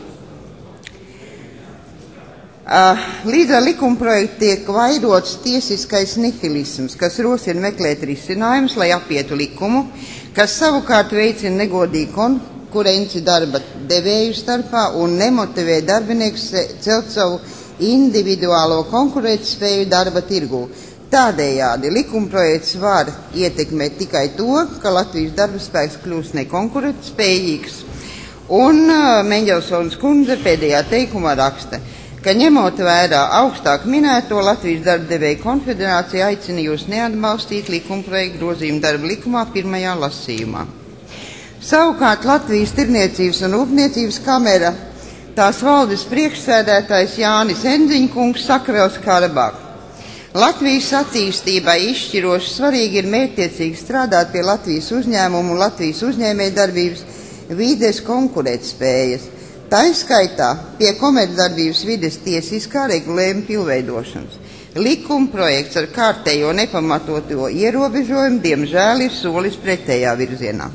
Līdz ar likumprojektu tiek vairots tiesiskais nihilisms, kas rosina meklēt risinājumus, lai apietu likumu, kas savukārt veicina negodīgu konkurenci darba devēju starpā un nemotivē darbiniekus celt savu individuālo konkurētspēju darba tirgū. Tādējādi likumprojekts var ietekmēt tikai to, ka Latvijas darba spēks kļūst nekonkurētspējīgs. Un Meņģelsons kundze pēdējā teikumā raksta, ka ņemot vērā augstāk minēto, Latvijas darba devēju konfederācija aicina jūs neatbalstīt likumprojektu grozījumu darba likumā pirmajā lasījumā. Savukārt Latvijas tirdzniecības un rūpniecības kamera, tās valdes priekšsēdētājs Jānis Enziņkungs saka vēl skarbāk. Latvijas attīstībai izšķiroši svarīgi ir mērķtiecīgi strādāt pie Latvijas uzņēmumu un Latvijas uzņēmējdarbības vides konkurētspējas. Tā izskaitā pie komercdarbības vides tiesiskā regulējuma pilnveidošanas. Likuma projekts ar kārtējo nepamatoto ierobežojumu diemžēl ir solis pretējā virzienā.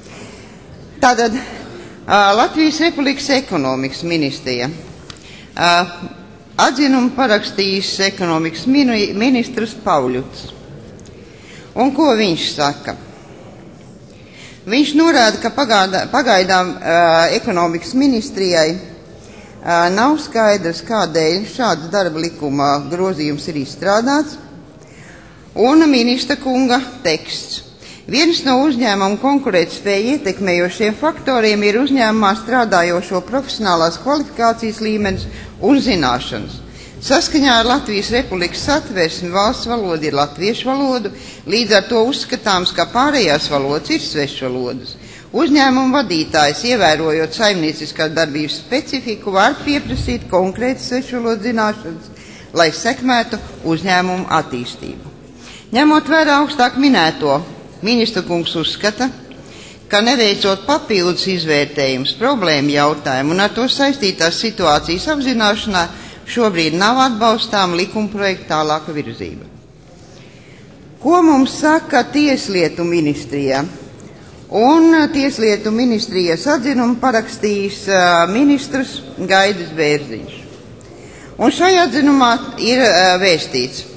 Tātad Latvijas Republikas ekonomikas ministrija atzinumu parakstījis ekonomikas ministrs Pauļuts. Un ko viņš saka? Viņš norāda, ka pagaidām ekonomikas ministrijai nav skaidrs, kādēļ šāds darba likuma grozījums ir izstrādāts, un ministra kunga teksts. Viens no uzņēmuma konkurētspēju ietekmējošiem faktoriem ir uzņēmumā strādājošo profesionālās kvalifikācijas līmenis un zināšanas. Saskaņā ar Latvijas Republikas satversmi valsts valoda ir latviešu valoda, līdz ar to uzskatāms, ka pārējās valodas ir svešvalodas. Uzņēmuma vadītājs, ievērojot saimnieciskās darbības specifiku, var pieprasīt konkrētas svešvalodas zināšanas, lai sekmētu uzņēmumu attīstību. Ņemot vērā augstāk minēto, ministra kungs uzskata, ka neveicot papildus izvērtējums problēmu jautājumu un ar to saistītās situācijas apzināšanā šobrīd nav atbalstām likumprojekta tālāka virzība. Ko mums saka Tieslietu ministrija? Un Tieslietu ministrijas atzinumu parakstījis ministrs Gaidis Bērziņš. Un šajā atzinumā ir vēstīts.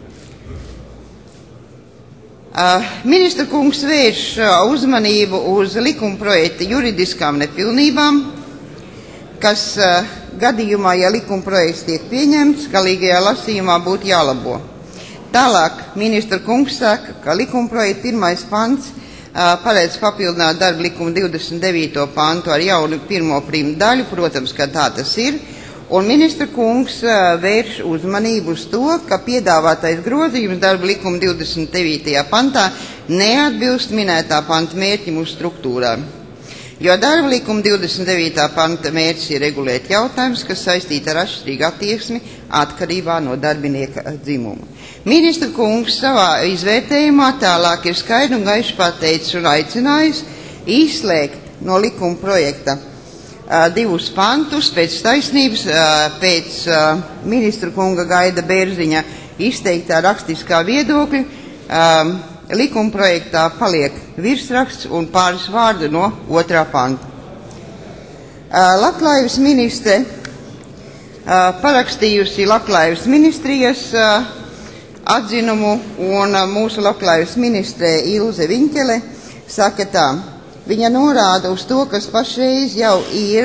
Ministra kungs vērš uzmanību uz likumprojekta juridiskām nepilnībām, kas gadījumā, ja likumprojekts tiek pieņemts, galīgajā lasījumā būtu jālabo. Tālāk ministra kungs saka, ka likumprojekta 1. pants paredz papildināt darba likuma 29. pantu ar jaunu 1. primdaļu, protams, ka tā tas ir. Un ministra kungs vērš uzmanību uz to, ka piedāvātais grozījums darba likuma 29. pantā neatbilst minētā panta mērķim uz struktūrām. Jo darba likuma 29. panta mērķis ir regulēt jautājums, kas saistīti ar atšķirīgu attieksmi atkarībā no darbinieka dzimuma. Ministra kungs savā izvērtējumā tālāk ir skaidri un gaiši pateicis un aicinājis izslēgt no likuma projekta 2 pantus pēc taisnības, pēc ministra kunga Gaida Bērziņa izteiktā rakstiskā viedokļa. Likumprojektā paliek virsraksts un pāris vārdu no 2. panta. Labklājības ministre parakstījusi Labklājības ministrijas atzinumu, un mūsu labklājības ministre Ilze Viņķele saka tā. Viņa norāda uz to, kas pašreiz jau ir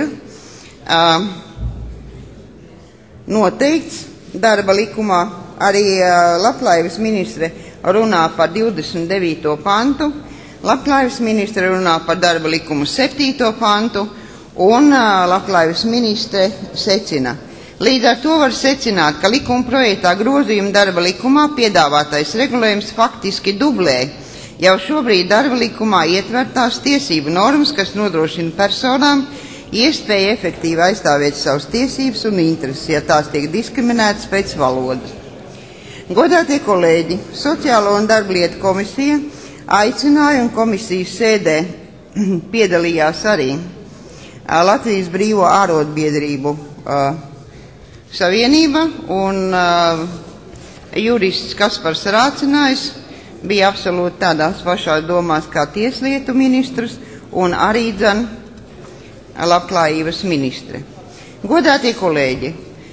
noteikts darba likumā. Arī labklājības ministre runā par 29. pantu, labklājības ministre runā par darba likumu 7. pantu, un labklājības ministre secina. Līdz ar to var secināt, ka likuma projektā grozījuma darba likumā piedāvātais regulējums faktiski dublē jau šobrīd darba likumā ietvertās tiesību normas, kas nodrošina personām iespēju efektīvi aizstāvēt savas tiesības un intereses, ja tās tiek diskriminētas pēc valodas. Godātie kolēģi, Sociālo un darblietu komisija aicināja un komisijas sēdē piedalījās arī Latvijas Brīvo ārotbiedrību savienība un jurists Kaspars Rācinājs bija absolūti tādās pašās domās kā tieslietu ministrs un arī labklājības ministre. Godātie kolēģi,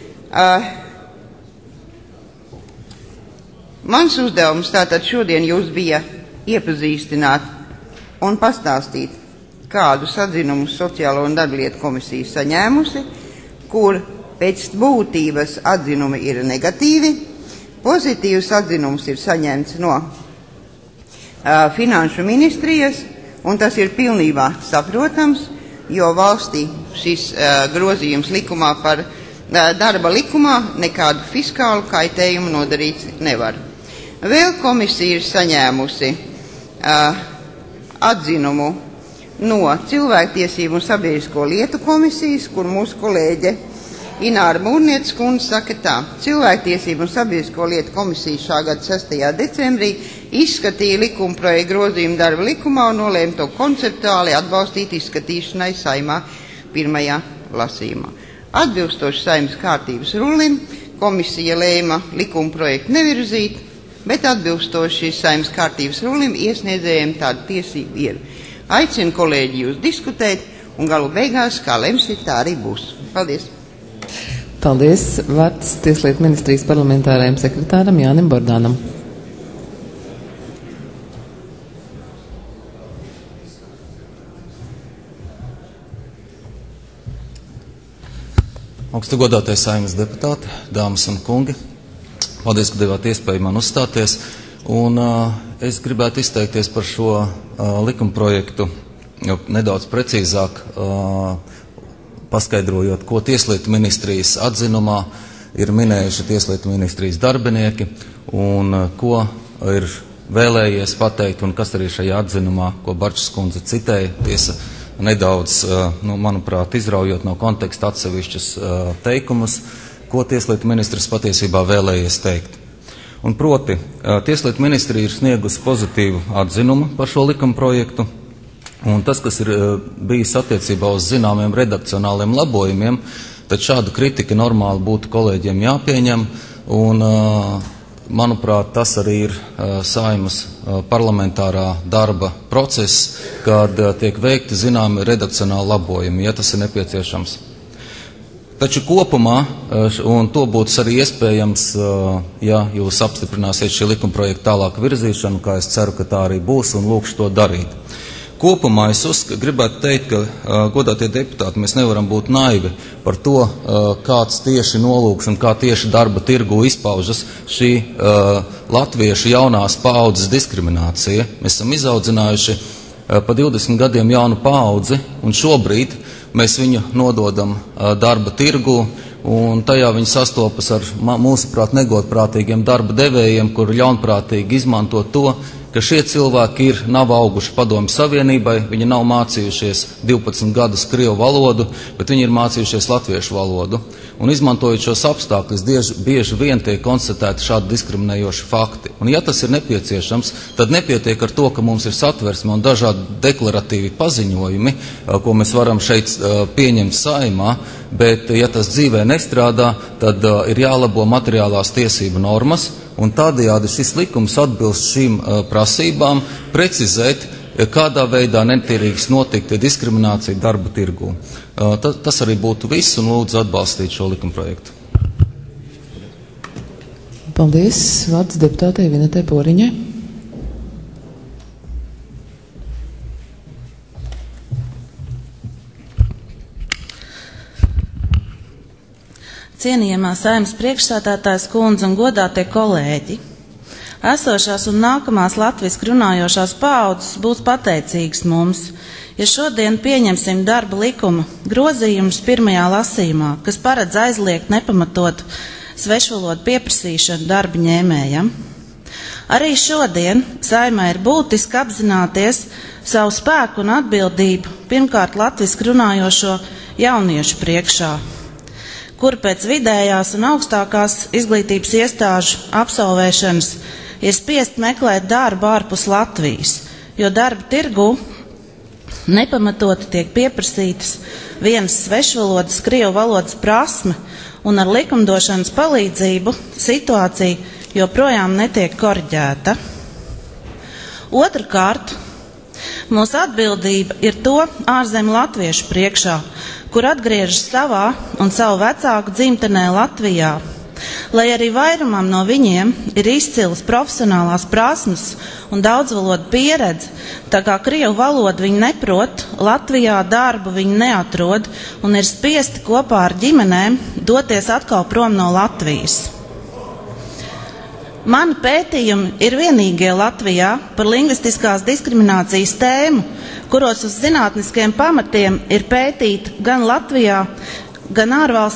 mans uzdevums tātad šodien jūs bija iepazīstināt un pastāstīt, kādus atzinumus Sociālo un darblietu komisija saņēmusi, kur pēc būtības atzinumi ir negatīvi, pozitīvs atzinums ir saņemts no Finanšu ministrijas, un tas ir pilnībā saprotams, jo valstī šis grozījums likumā par darba likumā nekādu fiskālu kaitējumu nodarīt nevar. Vēl komisija ir saņēmusi atzinumu no Cilvēktiesību un sabiedrisko lietu komisijas, kur mūsu kolēģe Ināra Mūrnietes kundze saka tā. Cilvēktiesību un sabiedrisko lietu komisija šā gada 6. decembrī izskatīja likumprojektu grozījumu darba likumā un nolēma to konceptuāli atbalstīt izskatīšanai Saeimā 1. lasījumā. Atbilstoši Saeimas kārtības rulim, komisija lēma likumprojektu nevirzīt, bet atbilstoši Saeimas kārtības rulim iesniedzējiem tāda tiesība ir. Aicinu kolēģi jūs diskutēt, un galu beigās, kā lemsit, tā arī būs. Paldies! Paldies! Vārds Tieslietu ministrijas parlamentārajam sekretāram Jānim Bordānam. Augstu godātais Saeimas deputāti, dāmas un kungi, paldies, ka devāt iespēju man uzstāties. Un es gribētu izteikties par šo likumprojektu nedaudz precīzāk, paskaidrojot, ko Tieslietu ministrijas atzinumā ir minējuši Tieslietu ministrijas darbinieki un ko ir vēlējies pateikt un kas arī šajā atzinumā, ko Barčs kundze citēja, tiesa nedaudz, manuprāt, izraujot no konteksta atsevišķus teikumus, ko Tieslietu ministrs patiesībā vēlējies teikt. Un proti, Tieslietu ministrija ir sniegusi pozitīvu atzinumu par šo likumprojektu, Un tas, kas ir bijis attiecībā uz zināmiem redakcionāliem labojumiem, tad šādu kritiku normāli būtu kolēģiem jāpieņem, un, manuprāt, tas arī ir Saeimas parlamentārā darba process, kad tiek veikti zināmi redakcionāli labojumi, ja tas ir nepieciešams. Taču kopumā, un to būtu arī iespējams, ja jūs apstiprināsiet šī likumprojekta tālāku virzīšanu, kā es ceru, ka tā arī būs, un lūkšu to darīt. Kopumā es gribētu teikt, ka, godātie deputāti, mēs nevaram būt naivi par to, kāds tieši nolūks un kā tieši darba tirgu izpaužas šī latviešu jaunās paaudzes diskriminācija. Mēs esam izaudzinājuši pa 20 gadiem jaunu paudzi, un šobrīd mēs viņu nododam darba tirgu, un tajā viņi sastopas ar mūsuprāt negodprātīgiem darba devējiem, kuri ļaunprātīgi izmanto to, ka šie cilvēki nav auguši Padomju Savienībai, viņi nav mācījušies 12 gadus krievu valodu, bet viņi ir mācījušies latviešu valodu. Un izmantojot šos apstākļus, bieži vien tiek konstatēti šādi diskriminējoši fakti. Un ja tas ir nepieciešams, tad nepietiek ar to, ka mums ir satversme un dažādi deklaratīvi paziņojumi, ko mēs varam šeit pieņemt Saeimā, bet ja tas dzīvē nestrādā, tad ir jālabo materiālās tiesību normas, un tādējādi šis likums atbilst šīm prasībām precizēt, kādā veidā netīrīgs notikt diskriminācija darba tirgū. Tas arī būtu viss, un lūdzu atbalstīt šo likumprojektu. Paldies. Vārds deputātei Vinetei Poriņai. Cienījamā Saeimas priekšsēdētājas kundze un godātie kolēģi, esošās un nākamās latviski runājošās paaudzes būs pateicīgas mums, ja šodien pieņemsim darba likuma grozījumus pirmajā lasījumā, kas paredz aizliegt nepamatot svešvalodu pieprasīšanu darba ņēmējam. Arī šodien Saeimai ir būtiski apzināties savu spēku un atbildību pirmkārt latviski runājošo jauniešu priekšā, kur pēc vidējās un augstākās izglītības iestāžu absolvēšanas ir spiest meklēt darbu ārpus Latvijas, jo darba tirgu nepamatoti tiek pieprasītas vienas svešvalodas, krievu valodas prasme, un ar likumdošanas palīdzību situācija joprojām netiek koriģēta. Otrakārt, mūsu atbildība ir to ārzemju latviešu priekšā, kur atgriežas savā un savu vecāku dzimtenē Latvijā, lai arī vairumam no viņiem ir izcilas profesionālās prasmes un daudzvalodu pieredze, tā kā krievu valodu viņi neprot, Latvijā darbu viņi neatrod un ir spiesti kopā ar ģimenēm doties atkal prom no Latvijas. Mani pētījumi ir vienīgie Latvijā par lingvistiskās diskriminācijas tēmu, kuros uz zinātniskiem pamatiem ir pētīta gan Latvijā, gan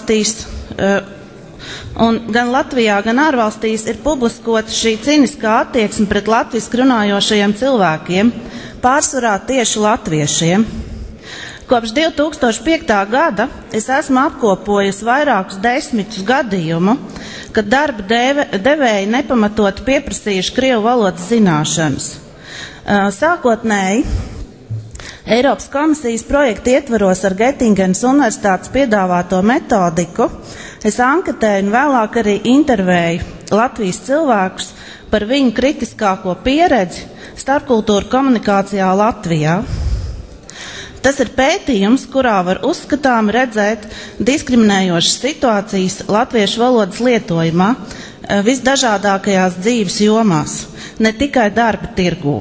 ārvalstīs ir publiskota šī ciniskā attieksme pret latviski runājošajiem cilvēkiem, pārsvarā tieši latviešiem. Kopš 2005. gada es esmu apkopojusi vairākus desmitus gadījumu, kad darba devēji nepamatot pieprasījuši krievu valodas zināšanas. Sākotnēji Eiropas komisijas projekta ietvaros ar Getingenas universitātes piedāvāto metodiku es anketēju un vēlāk arī intervēju Latvijas cilvēkus par viņu kritiskāko pieredzi starpkultūru komunikācijā Latvijā. Tas ir pētījums, kurā var uzskatām redzēt diskriminējošas situācijas latviešu valodas lietojumā visdažādākajās dzīves jomās, ne tikai darba tirgū.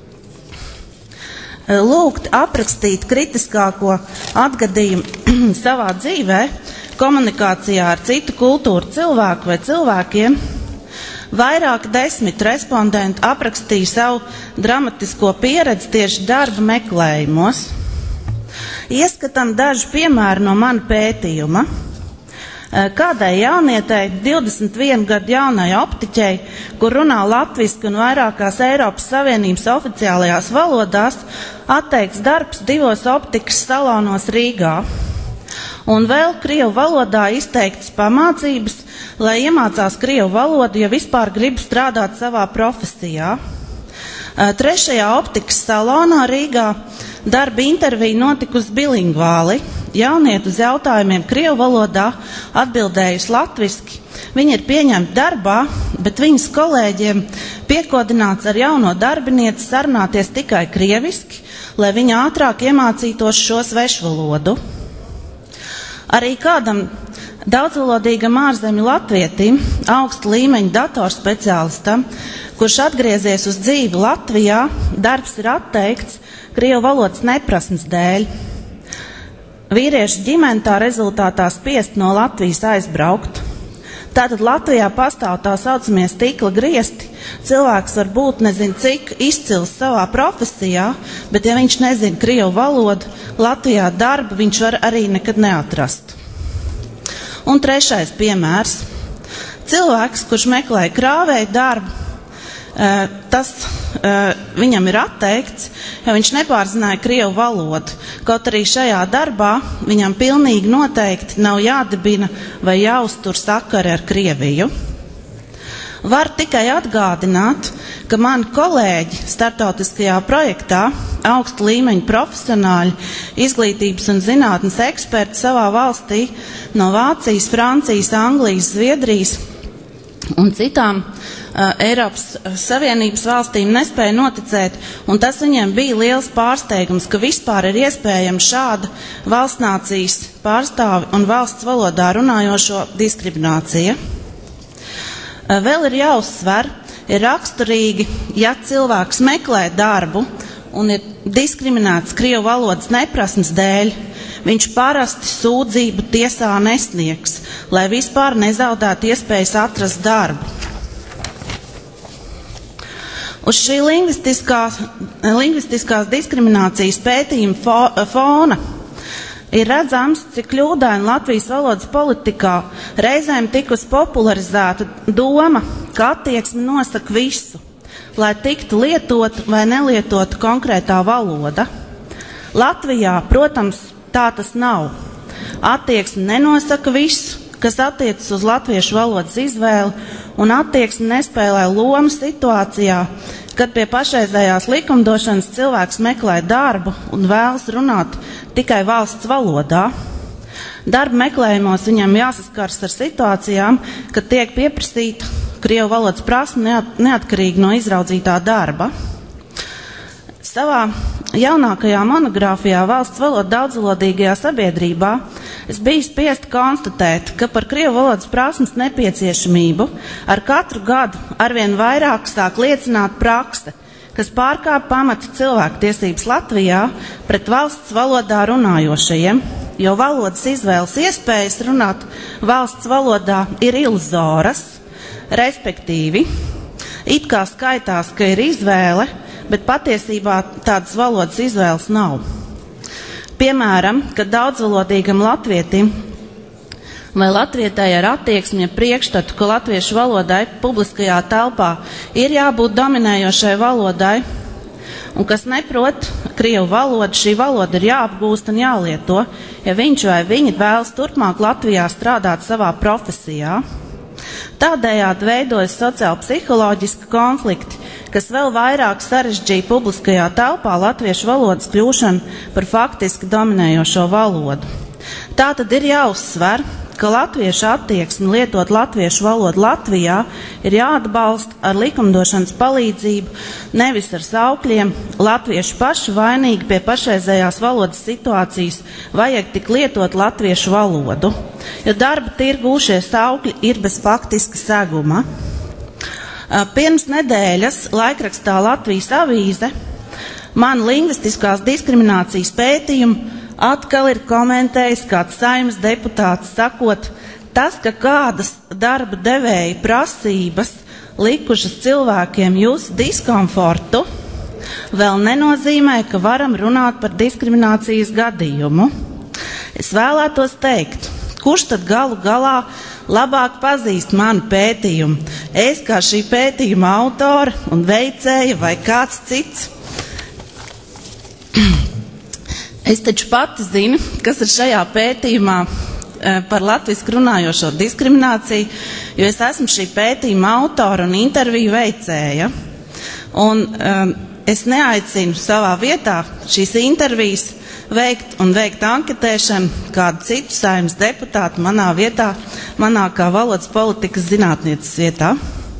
Lūgt aprakstīt kritiskāko atgadījumu savā dzīvē, komunikācijā ar citu kultūru cilvēku vai cilvēkiem, vairāk 10 respondentu aprakstīja savu dramatisko pieredzi tieši darba meklējumos. Ieskatam dažu piemēru no mana pētījuma. Kādai jaunietei, 21 gadu jaunai optiķei, kur runā latviski un vairākās Eiropas Savienības oficiālajās valodās, atteikts darbs 2 optikas salonos Rīgā. Un vēl krievu valodā izteiktas pamācības, lai iemācās krievu valodu, ja vispār grib strādāt savā profesijā. Trešajā optikas salonā Rīgā darba intervija notikusi bilingvāli. Jaunieti uz jautājumiem krievu valodā atbildējusi latviski. Viņi ir pieņemti darbā, bet viņas kolēģiem piekodināts ar jauno darbinieci sarunāties tikai krieviski, lai viņi ātrāk iemācītos šo svešvalodu. Arī kādam daudzvalodīgam ārzemju latvietim, augsta līmeņa datorspeciālistam, kurš atgriezies uz dzīvi Latvijā, darbs ir atteikts krievu valodas neprasmes dēļ. Vīrieša ģimene tā rezultātā spiest no Latvijas aizbraukt. Tātad Latvijā pastāv tā saucamie stikla griesti. Cilvēks var būt nezinu cik izcils savā profesijā, bet ja viņš nezina krievu valodu, Latvijā darbu viņš var arī nekad neatrast. Un trešais piemērs. Cilvēks, kurš meklē krāvēju darbu, viņam ir atteikts, jo viņš nepārzināja krievu valodu. Kaut arī šajā darbā viņam pilnīgi noteikti nav jādibina vai jāuztur sakari ar Krieviju. Var tikai atgādināt, ka mani kolēģi starptautiskajā projektā, augsta līmeņa profesionāļi, izglītības un zinātnes eksperti savā valstī no Vācijas, Francijas, Anglijas, Zviedrijas un citām Eiropas Savienības valstīm nespēja noticēt, un tas viņiem bija liels pārsteigums, ka vispār ir iespējama šāda valstnācijas pārstāvi un valsts valodā runājošo diskriminācija. Vēl ir jāuzsver, ir raksturīgi, ja cilvēks meklē darbu un ir diskriminēts krievu valodas neprasmes dēļ, viņš parasti sūdzību tiesā nesniegs, lai vispār nezaudētu iespējas atrast darbu. Uz šī lingvistiskās diskriminācijas pētījuma fona ir redzams, cik kļūdaini Latvijas valodas politikā reizēm tikus popularizēta doma, ka attieksme nosaka visu, lai tiktu lietot vai nelietot konkrētā valoda. Latvijā, protams, tā tas nav. Attieksme nenosaka visu, kas attiecas uz latviešu valodas izvēli, un attieksme nespēlē lomu situācijā, kad pie pašreizējās likumdošanas cilvēks meklē darbu un vēlas runāt tikai valsts valodā. Darba meklējumos viņam jāsaskars ar situācijām, kad tiek pieprasīta krievu valodas prasme neatkarīgi no izraudzītā darba. Savā jaunākajā monogrāfijā Valsts valoda daudzvalodīgajā sabiedrībā es biju spiesta konstatēt, ka par krievu valodas prasmes nepieciešamību ar katru gadu arvien vairāk sāk liecināt prakse, kas pārkāpj pamata cilvēktiesības Latvijā pret valsts valodā runājošajiem, jo valodas izvēles iespējas runāt valsts valodā ir iluzoras, respektīvi, it kā skaitās, ka ir izvēle, bet patiesībā tādas valodas izvēles nav. Piemēram, kad daudzvalodīgam latvietim vai latvietēji ar attieksmi priekšstatu, ka latviešu valodai publiskajā telpā ir jābūt dominējošai valodai, un kas neprot krievu valodu, šī valoda ir jāapgūst un jālieto, ja viņš vai viņa vēlas turpmāk Latvijā strādāt savā profesijā. Tādējādi veidojas sociāli-psiholoģiski konflikti, kas vēl vairāk sarežģīja publiskajā telpā latviešu valodas kļūšanu par faktiski dominējošo valodu. Tātad ir jāuzsver, ka latviešu attieksmi lietot latviešu valodu Latvijā ir jāatbalsta ar likumdošanas palīdzību, nevis ar saukļiem. Latvieši paši vainīgi pie pašreizējās valodas situācijas vajag tik lietot latviešu valodu, jo darba tirgu šie saukļi ir bez faktiska seguma. Pirms nedēļas laikrakstā Latvijas avīze man lingvistiskās diskriminācijas pētījumu atkal ir komentējis kāds Saeimas deputāts, sakot, tas, ka kādas darba devēja prasības likušas cilvēkiem jūsu diskomfortu, vēl nenozīmē, ka varam runāt par diskriminācijas gadījumu. Es vēlētos teikt, kurš tad galu galā labāk pazīst manu pētījumu? Es kā šī pētījuma autora un veicēja vai kāds cits? Es taču pati zinu, kas ir šajā pētījumā par latvisku runājošo diskrimināciju, jo es esmu šī pētījuma autora un interviju veicēja. Un es neaicinu savā vietā šīs intervijas veikt anketēšanu kādu citu Saeimas deputātu manā vietā, manā kā valodas politikas zinātnieces vietā.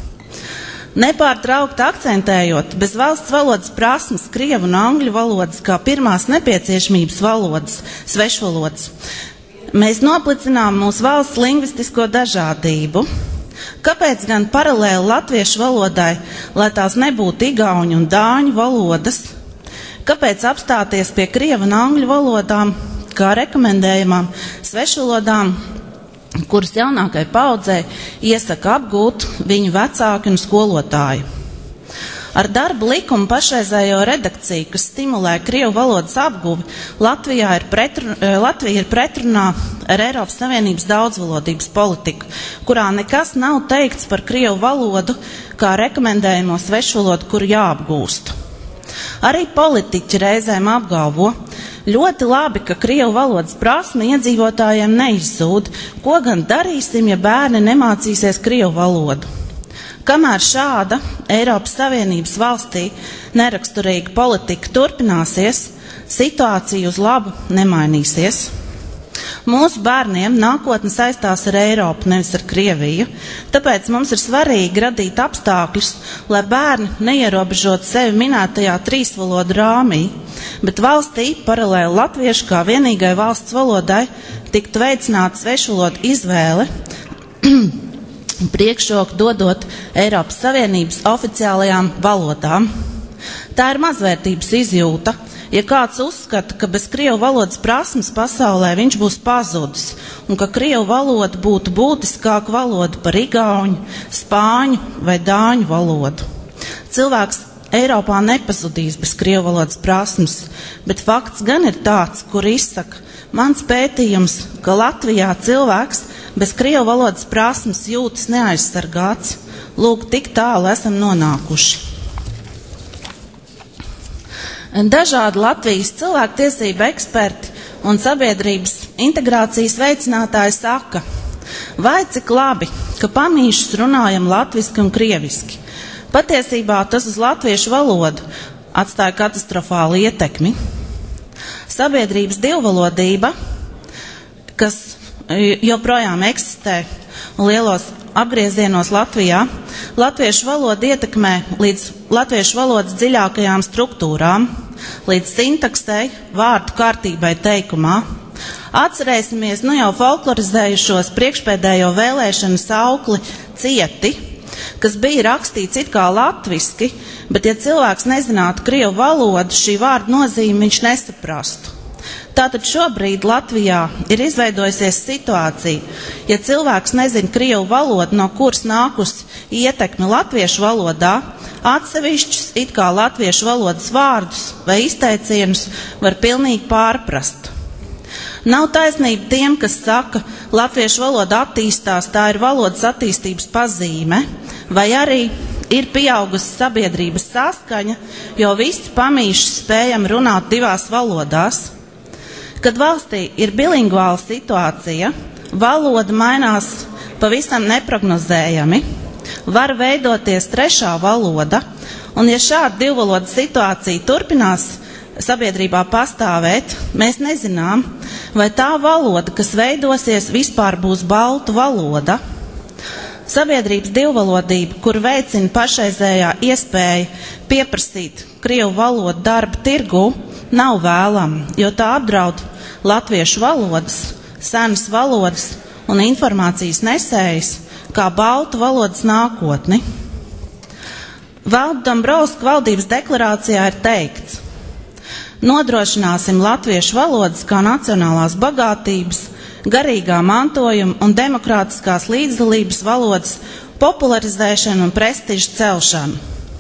Nepārtraukti akcentējot bez valsts valodas prasmes krievu un angļu valodas kā pirmās nepieciešamības valodas, svešvalodas, mēs noplicinām mūsu valsts lingvistisko dažādību. Kāpēc gan paralēli latviešu valodai, lai tās nebūtu igauņu un dāņu valodas? Kāpēc apstāties pie krievu un angļu valodām, kā rekomendējumām svešvalodām, kuras jaunākai paudzei iesaka apgūt viņu vecāki un skolotāji? Ar darba likumu pašreizējo redakciju, kas stimulē krievu valodas apguvi, Latvija ir pretrunā ar Eiropas Savienības daudzvalodības politiku, kurā nekas nav teikts par krievu valodu kā rekomendējamo svešvalodu, kuru jāapgūst. Arī politiķi reizēm apgalvo, ļoti labi, ka krievu valodas prasme iedzīvotājiem neizzūd, ko gan darīsim, ja bērni nemācīsies krievu valodu. Kamēr šāda Eiropas Savienības valstī neraksturīga politika turpināsies, situācija uz labu nemainīsies. Mūsu bērniem nākotne saistās ar Eiropu, nevis ar Krieviju, tāpēc mums ir svarīgi radīt apstākļus, lai bērni neierobežot sevi minētajā trīsvalodu rāmī, bet valstī paralēli latviešu kā vienīgai valsts valodai tiktu veicināta svešvalodu izvēle, priekšroku dodot Eiropas Savienības oficiālajām valodām. Tā ir mazvērtības izjūta. Ja kāds uzskata, ka bez krievu valodas prasmes pasaulē viņš būs pazudis un ka krievu valoda būtu būtiskāka valoda par igauņu, spāņu vai dāņu valodu. Cilvēks Eiropā nepazudīs bez krievu valodas prasmes, bet fakts gan ir tāds, kur izsaka mans pētījums, ka Latvijā cilvēks bez krievu valodas prasmes jūtas neaizsargāts. Lūk, tik tālu esam nonākuši. Dažādi Latvijas cilvēktiesību eksperti un sabiedrības integrācijas veicinātāji saka, vai cik labi, ka pamīšus runājam latviski un krieviski. Patiesībā tas uz latviešu valodu atstāja katastrofālu ietekmi. Sabiedrības divvalodība, kas joprojām eksistē un lielos apgriezienos Latvijā, latviešu valodu ietekmē līdz latviešu valodas dziļākajām struktūrām, līdz sintaksei, vārdu kārtībai teikumā. Atcerēsimies jau folklorizējušos priekšpēdējo vēlēšanu saukli cieti, kas bija rakstīts it kā latviski, bet ja cilvēks nezinātu krievu valodu, šī vārda nozīme viņš nesaprastu. Tātad šobrīd Latvijā ir izveidojusies situācija, ja cilvēks nezina krievu valodu, no kuras nākusi ietekme latviešu valodā, atsevišķus it kā latviešu valodas vārdus vai izteicienus var pilnīgi pārprast. Nav taisnība tiem, kas saka, latviešu valoda attīstās, tā ir valodas attīstības pazīme, vai arī ir pieaugusi sabiedrības saskaņa, jo visi pamīši spējam runāt divās valodās. Kad valstī ir bilingvāla situācija, valoda mainās pavisam neprognozējami, var veidoties trešā valoda, un ja šāda divvaloda situācija turpinās sabiedrībā pastāvēt, mēs nezinām, vai tā valoda, kas veidosies, vispār būs baltu valoda. Sabiedrības divvalodība, kur veicina pašreizējā iespēja pieprasīt krievu valodu darba tirgu, nav vēlama, jo tā apdraud latviešu valodas, senas valodas un informācijas nesējas, kā baltu valodas nākotni. Valda Dombrovska valdības deklarācijā ir teikts: nodrošināsim latviešu valodas kā nacionālās bagātības, garīgā mantojuma un demokrātiskās līdzdalības valodas popularizēšanu un prestižu celšanu.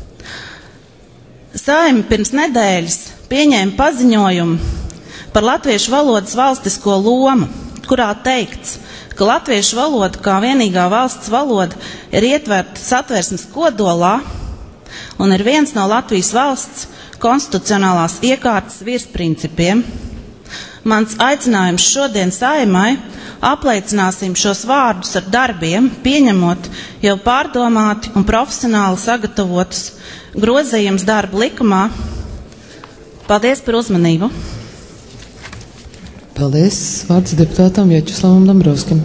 Saeima pirms nedēļas pieņēma paziņojumu par latviešu valodas valstisko lomu, kurā teikts, ka latviešu valoda kā vienīgā valsts valoda ir ietverta Satversmes kodolā un ir viens no Latvijas valsts konstitucionālās iekārtas virsprincipiem. Mans aicinājums šodien Saeimai apliecināsim šos vārdus ar darbiem, pieņemot jau pārdomāti un profesionāli sagatavotus grozījumus darba likumā. Paldies par uzmanību. Paldies. Vārds deputātam Vjačeslavam Dombrovskim.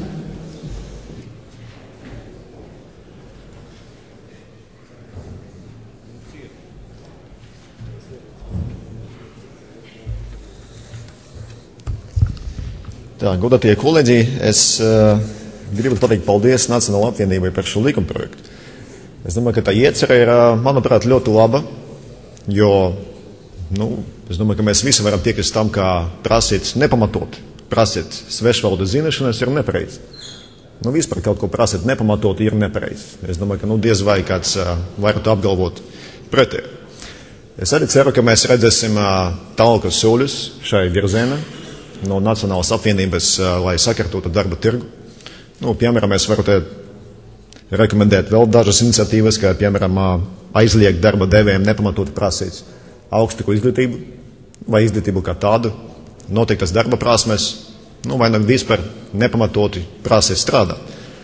Godātie kolēģi, es gribu pateikt paldies Nacionālajai apvienībai par šo likumprojektu. Es domāju, ka tā iecerē ir, manuprāt, ļoti laba, jo, es domāju, ka mēs visi varam piekrist tam, ka prasīt nepamatot, prasīt svešvalodu zināšanas ir nepareizi. Vispār kaut ko prasīt nepamatot ir nepareizi. Es domāju, ka diez vai kāds varētu apgalvot pretēji. Es arī ceru, ka mēs redzēsim tālākus soļus šai virzienā no Nacionālas apvienības, lai sakārtotu darba tirgu. Piemēram, es varu te rekomendēt vēl dažas iniciatīvas, kā, piemēram, aizliegt darba devējiem nepamatot prasīt augstāku izglītību vai izglītību kā tādu, noteiktas darba prasmes, vai vispār nepamatoti prasīt strādāt.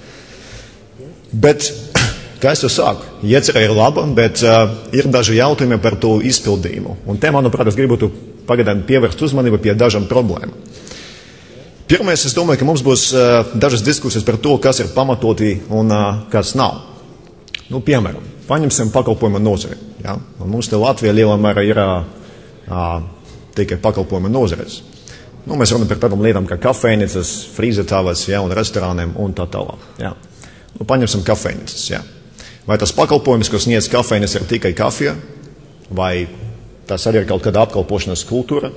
Bet, kā es jau sāku, iecerē ir laba, bet ir daži jautājumi par to izpildījumu. Un te, manuprāt, es gribu pagaidām pievērst uzmanību pie dažām problēmām. Pirmais, es domāju, ka mums būs dažas diskusijas par to, kas ir pamatoti un kas nav. Piemēram, paņemsim pakalpojumu nozari. Ja? Mums te Latvijā lielā mērā ir tikai pakalpojumu nozares. Mēs runājam par tādām lietām kā kafejnīcas, frīzetavas, un restorāniem un tā tālāk. Ja? Paņemsim kafejnīcas. Ja? Vai tas pakalpojums, kas sniedz kafejnīcas, ir tikai kafija, vai tas arī ir kaut kāda apkalpošanas kultūra,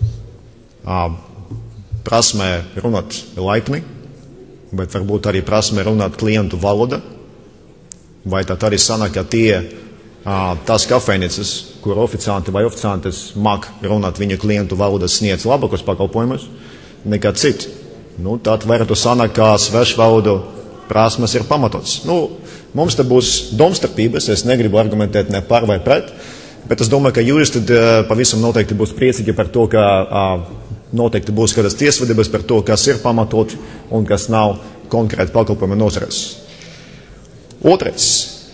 prasmē runāt laipni, bet varbūt arī prasmē runāt klientu valoda, vai tad arī sanāk, ka tās kafejnīcas, kur oficianti vai oficiantes māk runāt viņu klientu valodas, sniedz labākos pakalpojumus nekā citi. Tad varētu sanāk, ka svešvalodu prasmes ir pamatots. Mums te būs domstarpības, es negribu argumentēt ne par vai pret, bet es domāju, ka juristi pavisam noteikti būs priecīgi par to, ka noteikti būs kādas tiesvedības par to, kas ir pamatoti un kas nav konkrēti pakalpojumu nozares. Otrais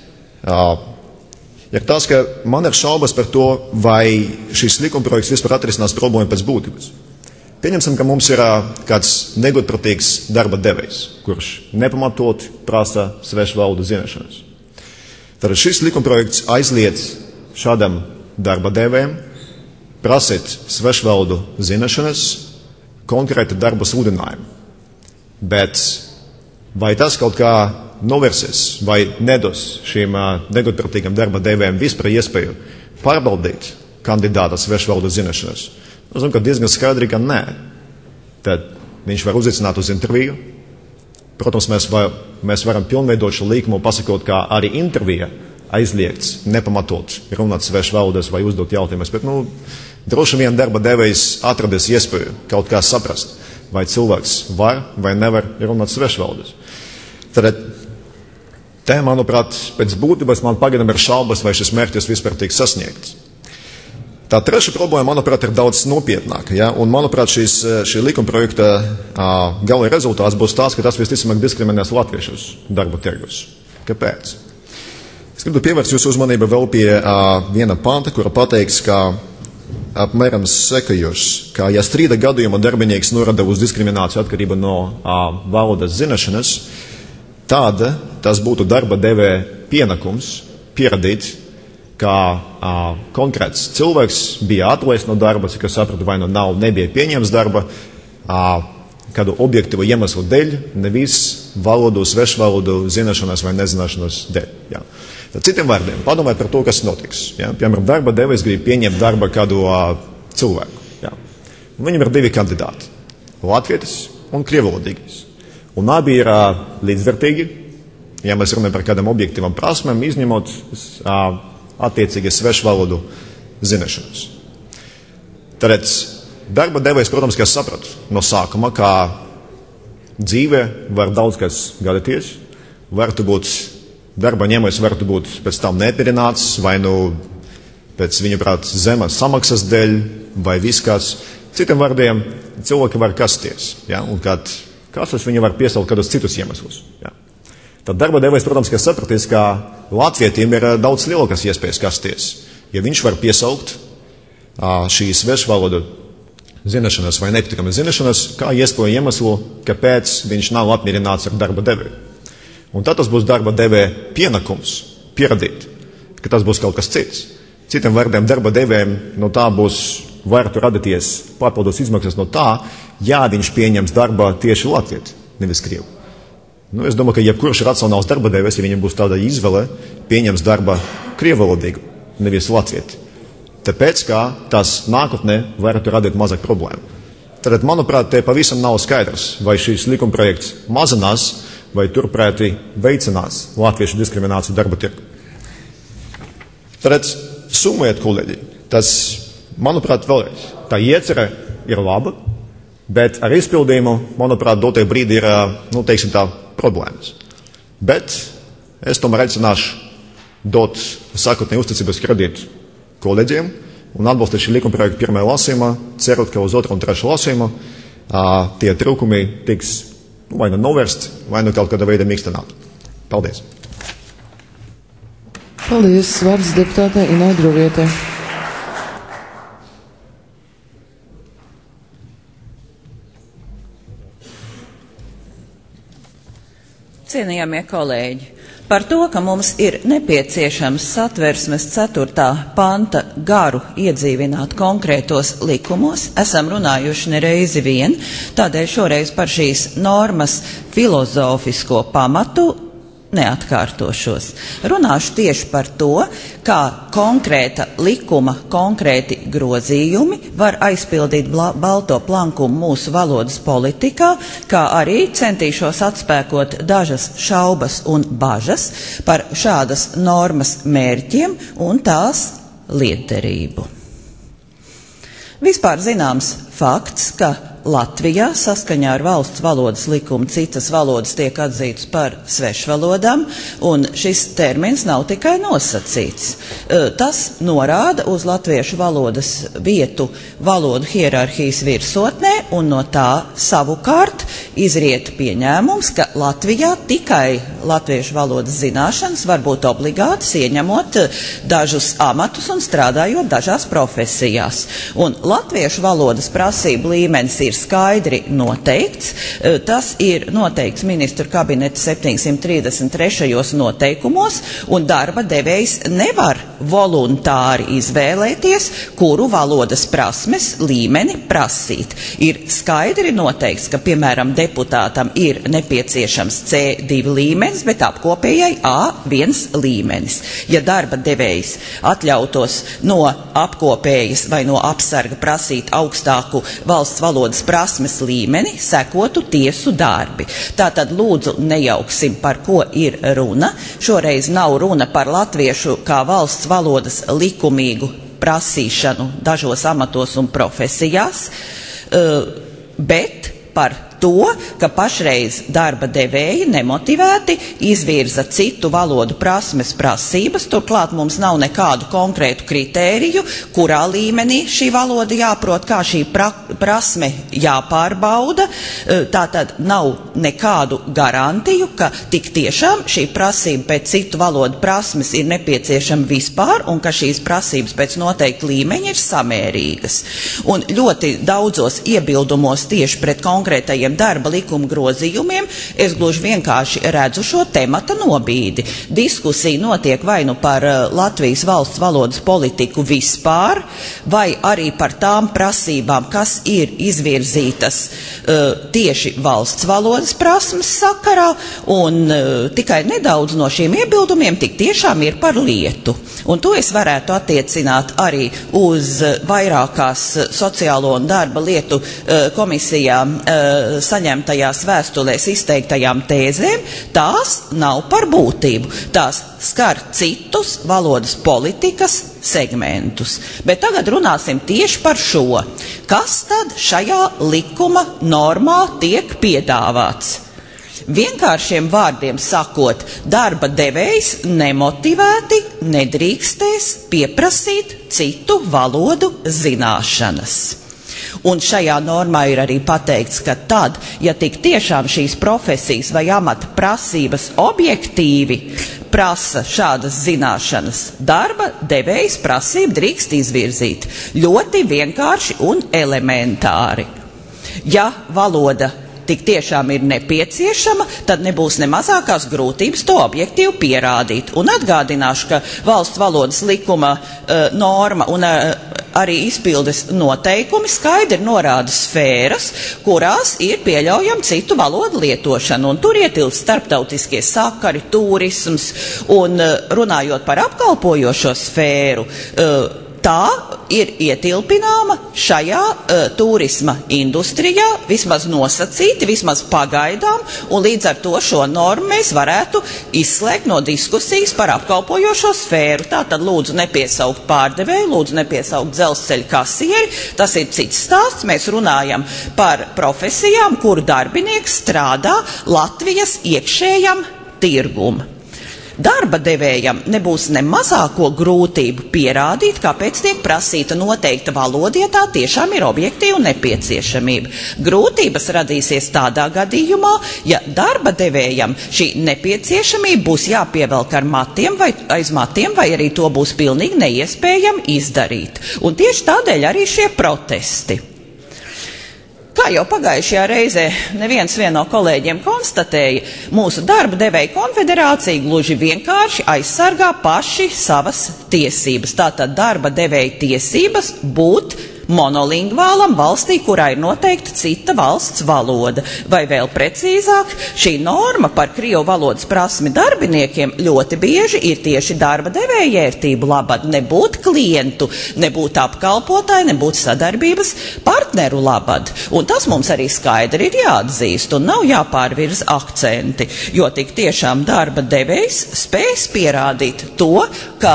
ir tas, ka man ir šaubas par to, vai šis likumprojekts vispār atrisinās problēmu pēc būtības. Pieņemsim, ka mums ir kāds negodprātīgs darba devējs, kurš nepamatoti prasa svešvalodu zināšanas. Tad šis likumprojekts aizliedz šādam darba devējam prasīt svešvalodu zināšanas konkrēti darba sludinājumu. Bet vai tas kaut kā novērsīs vai nedos šīm negodprātīgam darba devējiem vispār iespēju pārbaudīt kandidāta svešvalodu zināšanas? Es domāju, ka diezgan skaidri, ka nē. Tad viņš var uzaicināt uz interviju. Protams, mēs varam pilnveidot šo likumu, pasakot, kā arī intervija aizliegts nepamatot runāt svešvalodas vai uzdot jautājumus, bet droši vien darba devējs atradīs iespēju kaut kā saprast, vai cilvēks var vai nevar runāt svešvalodas. Tad te, manuprāt, pēc būtības man pagaidām ir šaubas, vai šis mērķis vispār tiks sasniegts. Tā trešā problēma, manuprāt, ir daudz nopietnāka. Ja? Un, manuprāt, šī likumprojekta gala rezultāts būs tāds, ka tas visticamāk diskriminēs latviešus darba tirgus. Kāpēc? Es gribu pievērst jūsu uzmanību vēl pie viena panta, kura pateiks, ka apmēram sekojošs, ka ja strīda gadījumā darbinieks norāda uz diskrimināciju atkarību no valodas zināšanas, tad tas būtu darba devēja pienākums pierādīt, ka konkrēts cilvēks bija atlaists no darba, cik es sapratu, vai nebija pieņemts darba, kādu objektīvu iemeslu dēļ, nevis valodu, svešvalodu zināšanas vai nezināšanas dēļ. Ja. Tad citiem vārdiem, padomājiet par to, kas notiks. Ja. Piemēram, darba devējs grib pieņemt darba kādu cilvēku. Ja. Viņam ir divi kandidāti - latvietis un krievalodīgais. Un abi ir līdzvērtīgi, ja mēs runājam par kādam objektīvam prasmēm, izņemot attiecīgi svešvalodu zināšanas. Tad darba devējs, protams, ka sapratu no sākuma, ka dzīve var daudz kas gadīties, varētu būt darba ņēmējs, varētu būt pēc tam neapmierināts, vai pēc viņa prāt zemes samaksas dēļ, vai viss kāds. Citiem vārdiem, cilvēki var kasties. Ja? Un kad Kāds viņi var piesaukt kādus citus iemeslus. Jā. Tad darba devējs, protams, ka sapratīs, ka latvietim ir daudz lielākas iespējas kasties. Ja viņš var piesaukt šīs svešvalodu zināšanas vai nepietiekamas zināšanas, kā iespēju iemeslu, kāpēc viņš nav apmierināts ar darba devēju. Un tad tas būs darba devēja pienākums pierādīt, ka tas būs kaut kas cits. Citiem vārdiem darba devējiem no tā varētu radīties papildus izmaksas no tā, ja viņš pieņems darbā tieši latvieti, nevis krievu. Es domāju, ka jebkurš racionāls darba devējs, ja viņam būs tāda izvēle, pieņems darba krievalodīgu, nevis latvieti. Tāpēc, ka tas nākotnē varētu radīt mazāk problēmu. Tad, manuprāt, te pavisam nav skaidrs, vai šīs likumprojekts mazinās vai turpretī veicinās latviešu diskrimināciju darba tirgu. Tad, summējot, kolēģi, tas, manuprāt, vēlreiz, tā iecerē ir laba, bet ar izpildījumu, manuprāt, dotajā brīdī ir, teiksim tā, problēmas. Bet es tomēr aicināšu dot sākotnēju uzticības kredītu kolēģiem un atbalstīt šī likumprojekta pirmajā lasījumā, cerot, ka uz otru un trešo lasījumu tie trūkumi tiks vai nu novērst, vai nu kaut kādā veidā mīkstināt. Paldies! Paldies! Vārds deputātei Inai Druvietei. Cienījamie kolēģi, par to, ka mums ir nepieciešams Satversmes 4. panta garu iedzīvināt konkrētos likumos, esam runājuši nereizi vien, tādēļ šoreiz par šīs normas filozofisko pamatu neatkārtošos. Runāšu tieši par to, kā konkrēta likuma, konkrēti grozījumi var aizpildīt balto plankumu mūsu valodas politikā, kā arī centīšos atspēkot dažas šaubas un bažas par šādas normas mērķiem un tās lietderību. Vispār zināms fakts, ka Latvijā saskaņā ar valsts valodas likumu citas valodas tiek atzītas par svešvalodām, un šis termins nav tikai nosacīts. Tas norāda uz latviešu valodas vietu valodu hierarhijas virsotnē, un no tā savukārt izriet pieņēmums, ka Latvijā tikai latviešu valodas zināšanas var būt obligātas, ieņemot dažus amatus un strādājot dažās profesijās. Un latviešu valodas prasību līmenis ir skaidri noteikts. Tas ir noteikts ministru kabineta 733. noteikumos, un darba devējs nevar voluntāri izvēlēties, kuru valodas prasmes līmeni prasīt. Ir skaidri noteikts, ka, piemēram, deputātam ir nepieciešams C2 līmenis, bet apkopējai A1 līmenis. Ja darba devējs atļautos no apkopējas vai no apsarga prasīt augstāku valsts valodas prasmes līmeni, sekotu tiesu darbi. Tātad lūdzu nejauksim, par ko ir runa. Šoreiz nav runa par latviešu kā valsts valodas likumīgu prasīšanu dažos amatos un profesijās, bet par to, ka pašreiz darba devēji nemotivēti izvirza citu valodu prasmes prasības, turklāt mums nav nekādu konkrētu kritēriju, kurā līmenī šī valoda jāprot, kā šī prasme jāpārbauda. Tātad nav nekādu garantiju, ka tik tiešām šī prasība pēc citu valodu prasmes ir nepieciešama vispār un ka šīs prasības pēc noteikta līmeņa ir samērīgas. Un ļoti daudzos iebildumos tieši pret konkrētajiem darba likuma grozījumiem es gluži vienkārši redzu šo temata nobīdi. Diskusija notiek vai nu par Latvijas valsts valodas politiku vispār, vai arī par tām prasībām, kas ir izvirzītas tieši valsts valodas prasmes sakarā, un tikai nedaudz no šiem iebildumiem tik tiešām ir par lietu. Un to es varētu attiecināt arī uz vairākās sociālo un darba lietu komisijām saņemtajās vēstulēs izteiktajām tēzēm. Tās nav par būtību. Tās skar citus valodas politikas segmentus. Bet tagad runāsim tieši par šo. Kas tad šajā likuma normā tiek piedāvāts? Vienkāršiem vārdiem sakot, darba devējs nemotivēti nedrīkstēs pieprasīt citu valodu zināšanas. Un šajā normā ir arī pateikts, ka tad, ja tik tiešām šīs profesijas vai amata prasības objektīvi prasa šādas zināšanas, darba devējs prasību drīkst izvirzīt ļoti vienkārši un elementāri. Ja valoda tik tiešām ir nepieciešama, tad nebūs ne mazākās grūtības to objektīvi pierādīt. Un atgādināšu, ka valsts valodas likuma norma un arī izpildes noteikumi skaidri norāda sfēras, kurās ir pieļaujama citu valodu lietošana. Un tur ietilpst starptautiskie sakari, turisms, un runājot par apkalpojošo sfēru, tā ir ietilpināma šajā turisma industrijā, vismaz nosacīti, vismaz pagaidām, un līdz ar to šo normu mēs varētu izslēgt no diskusijas par apkalpojošo sfēru. Tātad lūdzu nepiesaukt pārdevēju, lūdzu nepiesaukt dzelzceļa kasieri, tas ir cits stāsts, mēs runājam par profesijām, kuru darbinieks strādā Latvijas iekšējam tirgum. Darba devējam nebūs ne mazāko grūtību pierādīt, kāpēc tiek prasīta noteikta valoda, ja tā tiešām ir objektīva nepieciešamība. Grūtības radīsies tādā gadījumā, ja darba devējam šī nepieciešamība būs jāpievelk ar matiem vai aiz matiem, vai arī to būs pilnīgi neiespējami izdarīt. Un tieši tādēļ arī šie protesti. Kā jau pagājušajā reizē neviens no kolēģiem konstatēja, mūsu darba devēja konfederācija gluži vienkārši aizsargā paši savas tiesības. Tātad darba devēja tiesības būt monolingvālam valstī, kurā ir noteikta cita valsts valoda. Vai vēl precīzāk, šī norma par krievu valodas prasmi darbiniekiem ļoti bieži ir tieši darba devēja ērtību labad, nebūt klientu, nebūt apkalpotāju, nebūt sadarbības partneru labad. Un tas mums arī skaidri ir jāatzīst un nav jāpārvirz akcenti, jo tik tiešām darba devējs spēs pierādīt to, ka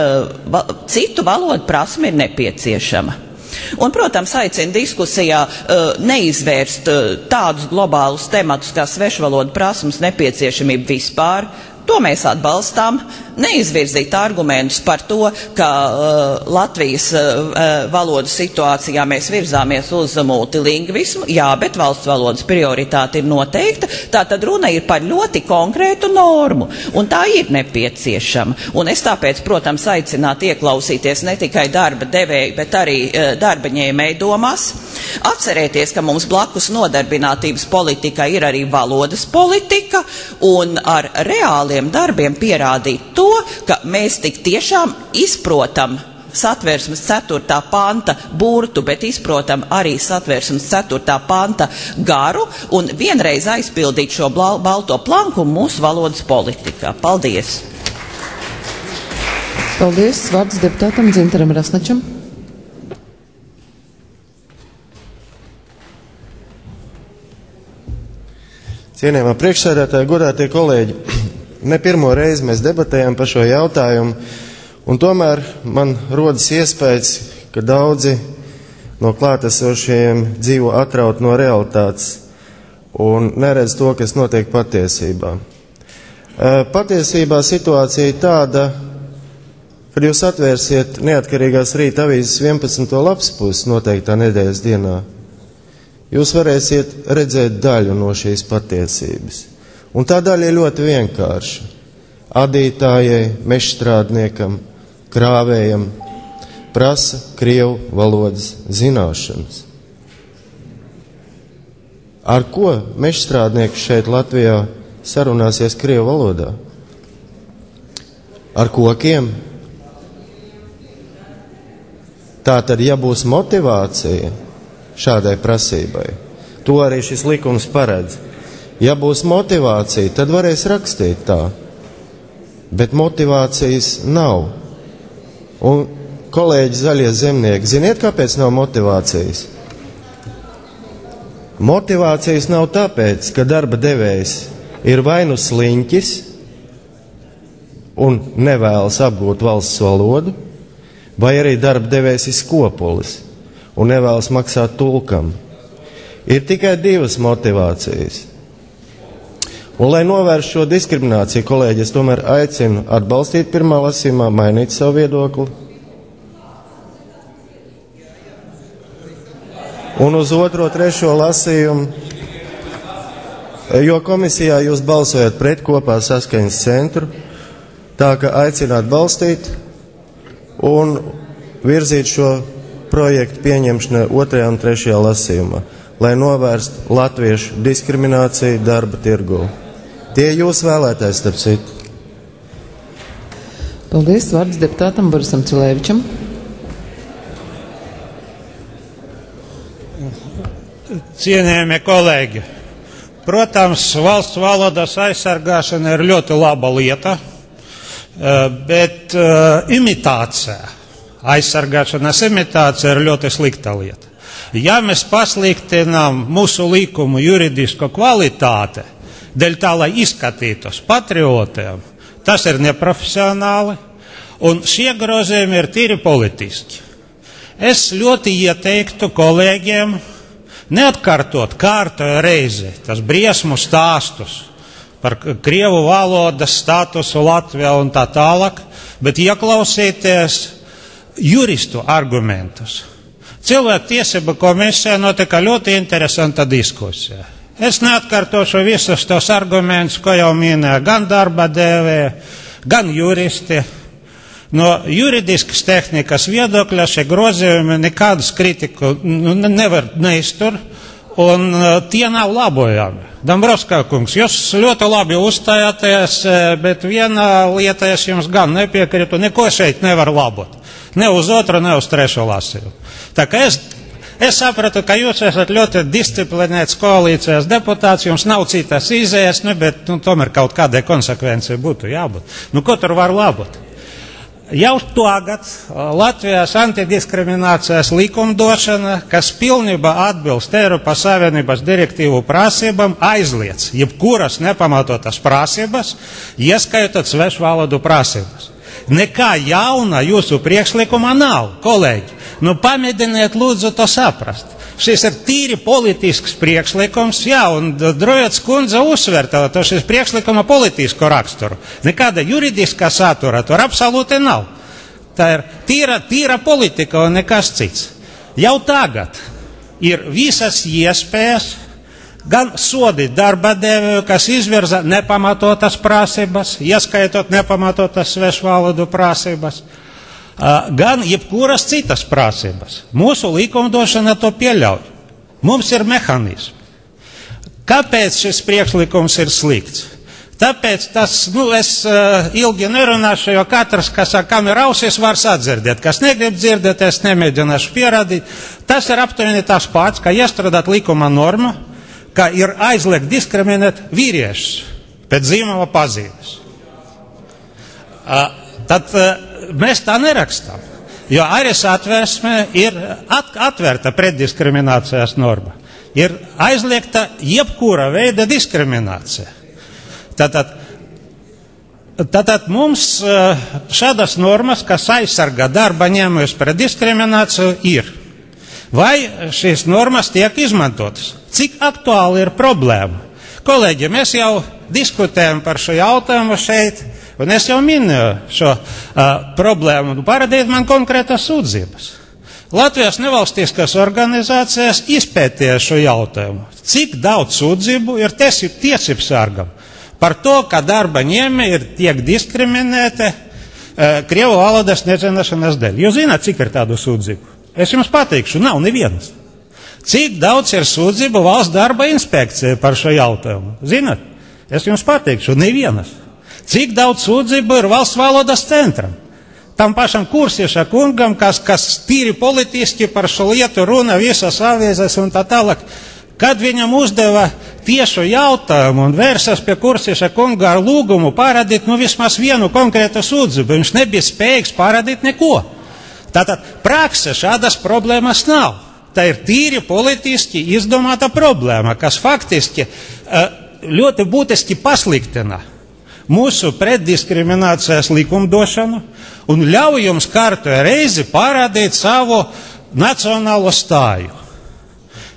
citu valodu prasmi ir nepieciešama. Un, protams, aicina diskusijā neizvērst tādus globālus tematus kā svešvalodu prasmes nepieciešamība vispār. To mēs atbalstām. Neizvirzīt argumentus par to, ka Latvijas valodas situācijā mēs virzāmies uz multilingvismu. Jā, bet valsts valodas prioritāte ir noteikta. Tātad runa ir par ļoti konkrētu normu, un tā ir nepieciešama. Un es tāpēc, protams, aicinātu ieklausīties ne tikai darba devēju, bet arī darba ņēmēju domās. Atcerēties, ka mums blakus nodarbinātības politika ir arī valodas politika, un ar reāliem darbiem pierādīt to, ka mēs tik tiešām izprotam Satversmes 4. panta burtu, bet izprotam arī Satversmes 4. panta garu un vienreiz aizpildīt šo balto planku mūsu valodas politikā. Paldies! Paldies! Vārds deputātam Dzintaram Rasnačam. Cienījamā priekšsēdētāja, godātie kolēģi, ne pirmo reizi mēs debatējam par šo jautājumu, un tomēr man rodas iespējas, ka daudzi no klātesošajiem dzīvo atraut no realitātes un neredz to, kas notiek patiesībā. Patiesībā situācija ir tāda, kad jūs atvērsiet Neatkarīgās rīta avīzes 11. lapspusi noteiktā nedēļas dienā, jūs varēsiet redzēt daļu no šīs patiesības. Un tā daļa ir ļoti vienkārša. Adītājai, mežstrādniekam, krāvējam prasa krievu valodas zināšanas. Ar ko mežstrādnieki šeit Latvijā sarunāsies krievu valodā? Ar kokiem? Tātad, ja būs motivācija šādai prasībai, to arī šis likums paredz. Ja būs motivācija, tad varēs rakstīt tā, bet motivācijas nav. Un kolēģi zaļie zemnieki, ziniet, kāpēc nav motivācijas? Motivācijas nav tāpēc, ka darba devējs ir vai nu sliņķis un nevēlas apgūt valsts valodu, vai arī darba devējs ir skopulis un nevēlas maksāt tulkam. Ir tikai divas motivācijas. Un, lai novērstu šo diskrimināciju, kolēģi, es tomēr aicinu atbalstīt pirmā lasījumā, mainīt savu viedokli. un uz 2., 3. lasījumu, jo komisijā jūs balsojat pret kopā saskaņas centru, tā ka aicināt balstīt un virzīt šo projektu pieņemšanu 2. un 3. lasījumā, lai novērstu latviešu diskrimināciju darba tirgū. Tie jūs vēlētājs, starp citu. Paldies, vārds deputātam Borisam Cilēvičam. Cienījamie kolēģi, protams, valsts valodas aizsargāšana ir ļoti laba lieta, bet aizsargāšanas imitācija ir ļoti slikta lieta. Ja mēs pasliktinām mūsu likumu juridisko kvalitāti, dēļ tā, lai izskatītos patriotiem, tas ir neprofesionāli, un šie grozījumi ir tīri politiski. Es ļoti ieteiktu kolēģiem neatkārtot kārtoju reizi tas briesmu stāstus par krievu valodas statusu Latvijā un tā tālāk, bet ieklausīties juristu argumentus. Cilvēku tiesību komisijā notika ļoti interesanta diskusija. Es neatkārtošu visus tos argumentus, ko jau minēja gan darba devēji, gan juristi. No juridiskas tehnikas viedokļa šie grozījumi nekādas kritiku nevar neiztur, un tie nav labojami. Dombrovska kungs, jūs ļoti labi uzstājāties, bet viena lieta es jums gan nepiekrītu, neko šeit nevar labot. Ne uz 2., ne uz 3. lasījumu. Tā kā es sapratu, ka jūs esat ļoti disciplinēts koalīcijas deputāts, jums nav citas izējas, bet tomēr kaut kādai konsekvencija būtu jābūt. Ko tur var labot? Jau tagad Latvijas antidiskriminācijas likumdošana, kas pilnībā atbilst Eiropas Savienības direktīvu prasībām, aizliedz jebkuras nepamatotas prasības, ieskaitot svešvalodu prasības. Nekā jauna jūsu priekšlikumā nav, kolēģi. Pamēģiniet lūdzu to saprast. Šis ir tīri politisks priekšlikums, un Drojats kundze uzsver to šis priekšlikuma politisko raksturu. Nekāda juridiskā satura tur absolūti nav. Tā ir tīra politika un nekas cits. Jau tagad ir visas iespējas gan sodīt darba devēju, kas izvirza nepamatotas prasības, ieskaitot nepamatotas svešvalodu prasības, gan jebkuras citas prasības. Mūsu likumdošana to pieļauj. Mums ir mehānismi. Kāpēc šis priekšlikums ir slikts? Tāpēc es ilgi nerunāšu, jo katrs, kam ir ausis, var sadzirdēt. Kas negrib dzirdēt, es nemēģināšu pierādīt. Tas ir aptuveni tas pats, kā iestrādāt likuma normu, ka ir aizliegt diskriminēt vīriešus pēc dzīvuma pazīmes. Tad mēs tā nerakstām, jo arī satversmē ir atvērta pretdiskriminācijas norma. Ir aizliegta jebkura veida diskriminācija. Tātad mums šādas normas, kas aizsargā darba ņēmējus pret diskrimināciju, ir. Vai šīs normas tiek izmantotas? Cik aktuāli ir problēma? Kolēģi, mēs jau diskutējam par šo jautājumu šeit, un es jau minēju šo problēmu. Parādiet man konkrētas sūdzības. Latvijas nevalstiskās organizācijas izpētīja šo jautājumu. Cik daudz sūdzību ir tiesību sargam par to, ka darba ņēmēji tiek diskriminēti krievu valodas nezināšanas dēļ? Jūs zināt, cik ir tādu sūdzību? Es jums pateikšu, nav nevienas. Cik daudz ir sūdzību valsts darba inspekcija par šo jautājumu? Zināt? Es jums pateikšu, nevienas. Cik daudz sūdzību ir valsts valodas centram? Tam pašam Kursieša kungam, kas tīri politiski par šo lietu runa visas avīzes un tā tālāk. Kad viņam uzdeva tiešu jautājumu un vērsās pie Kursieša kunga ar lūgumu parādīt vismaz vienu konkrētu sūdzību, viņš nebija spējīgs parādīt neko. Tātad praksē šādas problēmas nav. Tā ir tīri politiski izdomāta problēma, kas faktiski ļoti būtiski pasliktina mūsu pretdiskriminācijas likumdošanu un ļauj jums kārtoju reizi parādīt savu nacionālo stāju.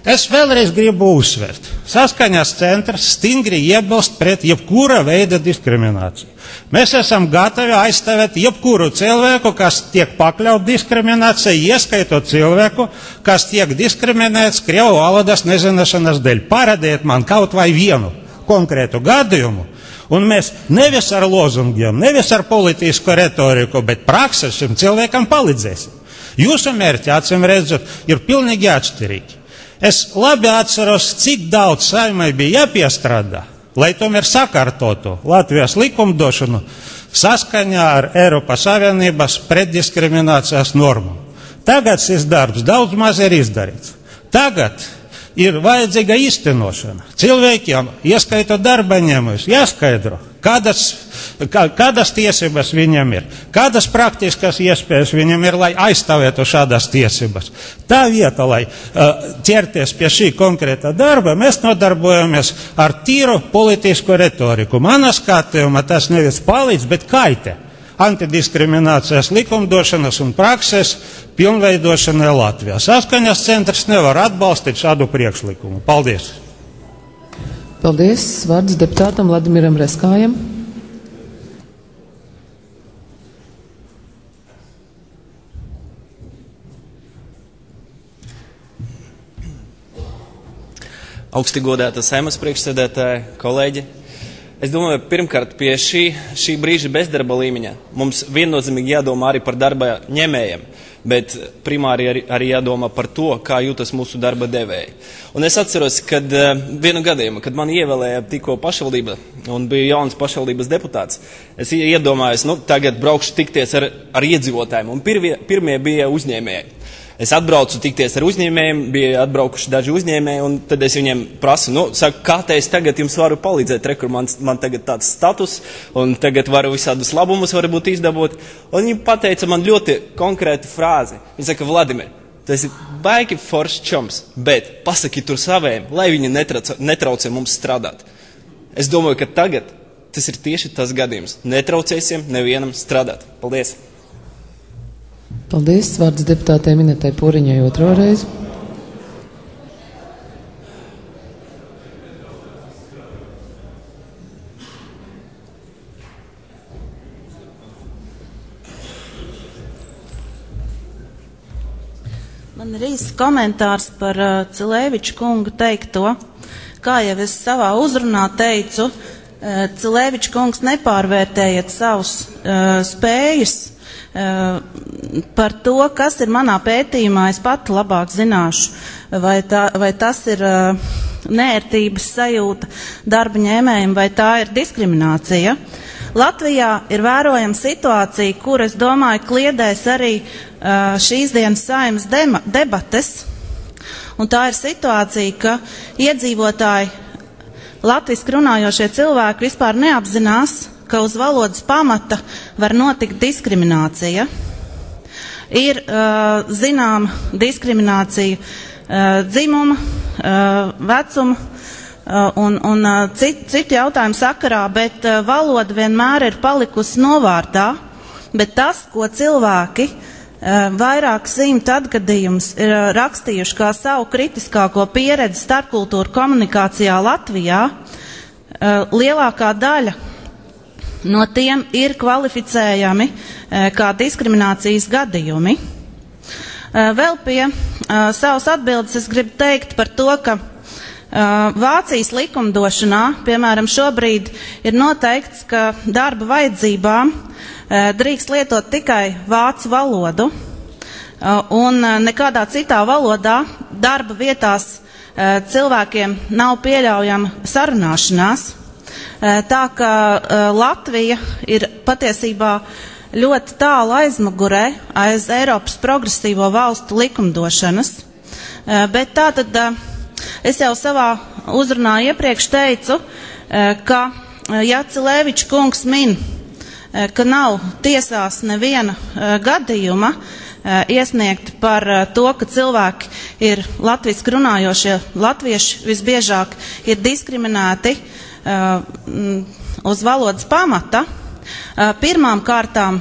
Es vēlreiz gribu uzsvērt. Saskaņas centrs stingri iebilst pret jebkura veida diskrimināciju. Mēs esam gatavi aizstāvēt jebkuru cilvēku, kas tiek pakļaut diskriminācijai, ieskaitot cilvēku, kas tiek diskriminēts krievu valodas nezināšanas dēļ. Parādiet man kaut vai vienu konkrētu gadījumu, un mēs nevis ar lozungiem, nevis ar politisku retoriku, bet praksē šim cilvēkam palīdzēsim. Jūsu mērķi, acīm redzot, ir pilnīgi atšķirīgi. Es labi atceros, cik daudz Saeimai bija jāpiestrādā, lai tomēr sakārtotu Latvijas likumdošanu saskaņā ar Eiropas Savienības pretdiskriminācijas normām. Tagad šis darbs daudz maz ir izdarīts. Tagad ir vajadzīga īstenošana. Cilvēkiem, ieskaitot darba ņēmējus, jāskaidro, kādas tiesības viņam ir, kādas praktiskas iespējas viņam ir, lai aizstāvētu šādas tiesības. Tā vieta, lai ķerties pie šī konkrēta darba, mēs nodarbojamies ar tīru politisku retoriku. Manā skatījumā tas nevis palīdz, bet kaitē antidiskriminācijas likumdošanas un prakses pilnveidošanai Latvijā. Saskaņas centrs nevar atbalstīt šādu priekšlikumu. Paldies! Paldies! Vārds deputātam Vladimiram Reskājam. Augsti godāta Saeimas priekšsēdētāja, kolēģi. Es domāju, pirmkārt, pie šī brīža bezdarba līmeņa mums viennozīmīgi jādomā arī par darba ņēmējiem, bet primāri arī jādomā par to, kā jūtas mūsu darba devēji. Un es atceros, kad vienu gadījumu, kad man ievēlēja tikko pašvaldība un bija jauns pašvaldības deputāts, es iedomājos, tagad braukšu tikties ar iedzīvotājiem, un pirmie bija uzņēmēji. Es atbraucu tikties ar uzņēmējiem, bija atbraukuši daži uzņēmēji, un tad es viņiem prasu, saku, kā te es tagad jums varu palīdzēt, rekur man tagad tāds status, un tagad varu visādus labumus varbūt izdabūt. Un viņi pateica man ļoti konkrētu frāzi. Viņi saka, Vladimir, tu esi baigi foršs čoms, bet pasaki tur savējiem, lai viņi netraucē mums strādāt. Es domāju, ka tagad tas ir tieši tas gadījums. Netraucēsim nevienam strādāt. Paldies! Paldies. Vārds deputātei Minetai Pūriņai otro reizi. Man ir īsts komentārs par Cilēviča kunga teikto. Kā jau es savā uzrunā teicu, Cilēviča kungs nepārvērtējiet savus spējas. Par to, kas ir manā pētījumā, es pati labāk zināšu, vai tas ir neērtības sajūta darba ņēmējiem, vai tā ir diskriminācija. Latvijā ir vērojama situācija, kur, es domāju, kliedēs arī šīs dienas Saeimas debates, un tā ir situācija, ka iedzīvotāji latviski runājošie cilvēki vispār neapzinās, ka uz valodas pamata var notikt diskriminācija. Ir zināma diskriminācija dzimuma, vecuma un citu jautājumu sakarā, bet valoda vienmēr ir palikusi novārtā. Bet tas, ko cilvēki vairāk simt atgadījumus ir rakstījuši kā savu kritiskāko pieredzi starpkultūru komunikācijā Latvijā, lielākā daļa no tiem ir kvalificējami kā diskriminācijas gadījumi. Vēl pie savas atbildes es gribu teikt par to, ka Vācijas likumdošanā, piemēram, šobrīd ir noteikts, ka darba vajadzībām drīkst lietot tikai vācu valodu, un nekādā citā valodā darba vietās cilvēkiem nav pieļaujama sarunāšanās. Tā ka Latvija ir patiesībā ļoti tālu aizmugurē aiz Eiropas progresīvo valstu likumdošanas. Bet tātad es jau savā uzrunā iepriekš teicu, ka ja Cilēviča kungs min, ka nav tiesās neviena gadījuma iesniegt par to, ka cilvēki ir latviski runājošie latvieši visbiežāk ir diskriminēti uz valodas pamata. Pirmām kārtām,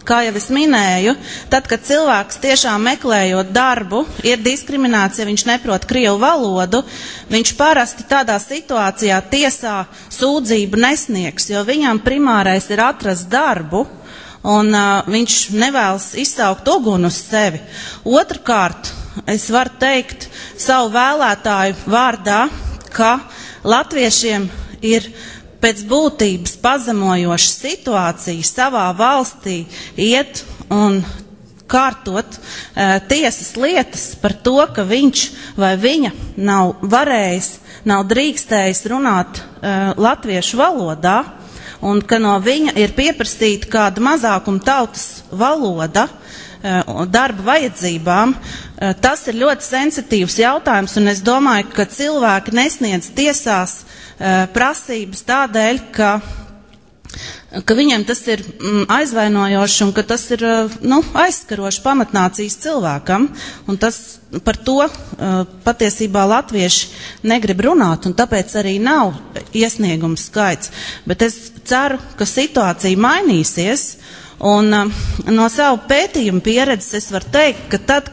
kā jau es minēju, tad, kad cilvēks tiešām meklējot darbu, ir diskriminācija, ja viņš neprot krievu valodu, viņš parasti tādā situācijā tiesā sūdzību nesniegs, jo viņam primārais ir atrast darbu, un viņš nevēlas izsaukt uguni uz sevi. Otrkārt, es varu teikt savu vēlētāju vārdā, ka latviešiem ir pēc būtības pazemojoša situācija savā valstī iet un kārtot tiesas lietas par to, ka viņš vai viņa nav varējis, nav drīkstējis runāt latviešu valodā, un ka no viņa ir pieprasīta kāda mazākuma tautas valoda darba vajadzībām. Tas ir ļoti sensitīvs jautājums, un es domāju, ka cilvēki nesniedz tiesās prasības tādēļ, ka viņiem tas ir aizvainojoši un ka tas ir aizskaroši pamatnācijas cilvēkam, un tas par to patiesībā latvieši negrib runāt, un tāpēc arī nav iesniegums skaits. Bet es ceru, ka situācija mainīsies, un no savu pētījumu pieredzes es varu teikt, ka tad,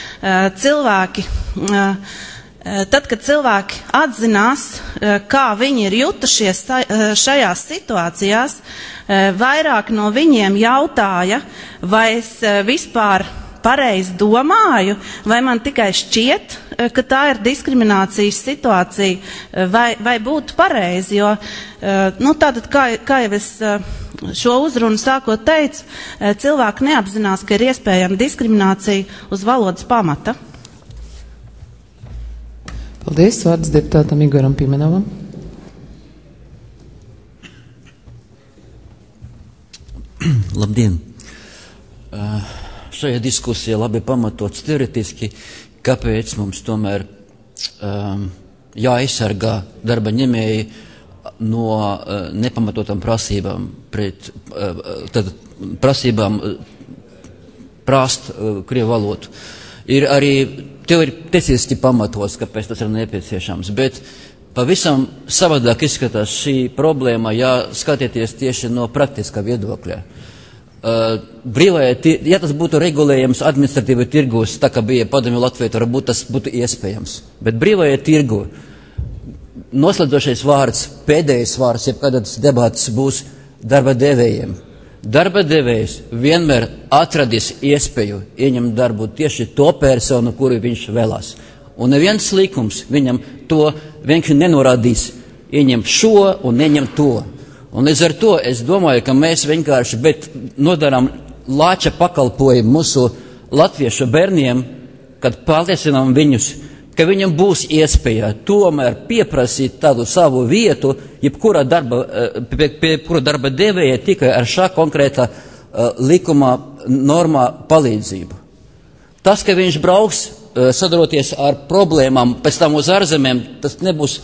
kad cilvēki atzinās, kā viņi ir jutušies šajās situācijās, vairāk no viņiem jautāja, vai es vispār pareizi domāju, vai man tikai šķiet, ka tā ir diskriminācijas situācija, vai būtu pareizi, jo, tātad, kā jau es šo uzrunu sākot teicu, cilvēki neapzinās, ka ir iespējama diskriminācija uz valodas pamata. Paldies, vārds deputātam Igoram Pimenovam. Labdien! Šajā diskusijā labi pamatots teoretiski, kāpēc mums tomēr jāaizsargā darba ņēmēji no nepamatotām prasībām pret prasībām prāst krievu valodu. Ir arī teoretiski pamatos, kāpēc tas ir nepieciešams, bet pavisam savādāk izskatās šī problēma, ja skatieties tieši no praktiskā viedokļa. Ja tas būtu regulējams administratīvi tirgus, tā kā bija padomju Latvijā, varbūt tas būtu iespējams. Bet brīvajā tirgu noslēdzošais vārds, pēdējais vārds, jebkādas debatas būs darba devējiem. Darba devējs vienmēr atradīs iespēju ieņemt darbu tieši to personu, kuru viņš vēlās. Un neviens likums viņam to vienkārši nenorādīs ieņemt šo un neņemt to. Un līdz ar to es domāju, ka mēs vienkārši nodarām lāča pakalpojumu mūsu latviešu bērniem, kad pārliecinām viņus, ka viņam būs iespēja tomēr pieprasīt tādu savu vietu, jebkura darba devēja tikai ar šā konkrētā likuma normā palīdzību. Tas, ka viņš brauks sadaroties ar problēmām pēc tam uz ārzemēm, tas nebūs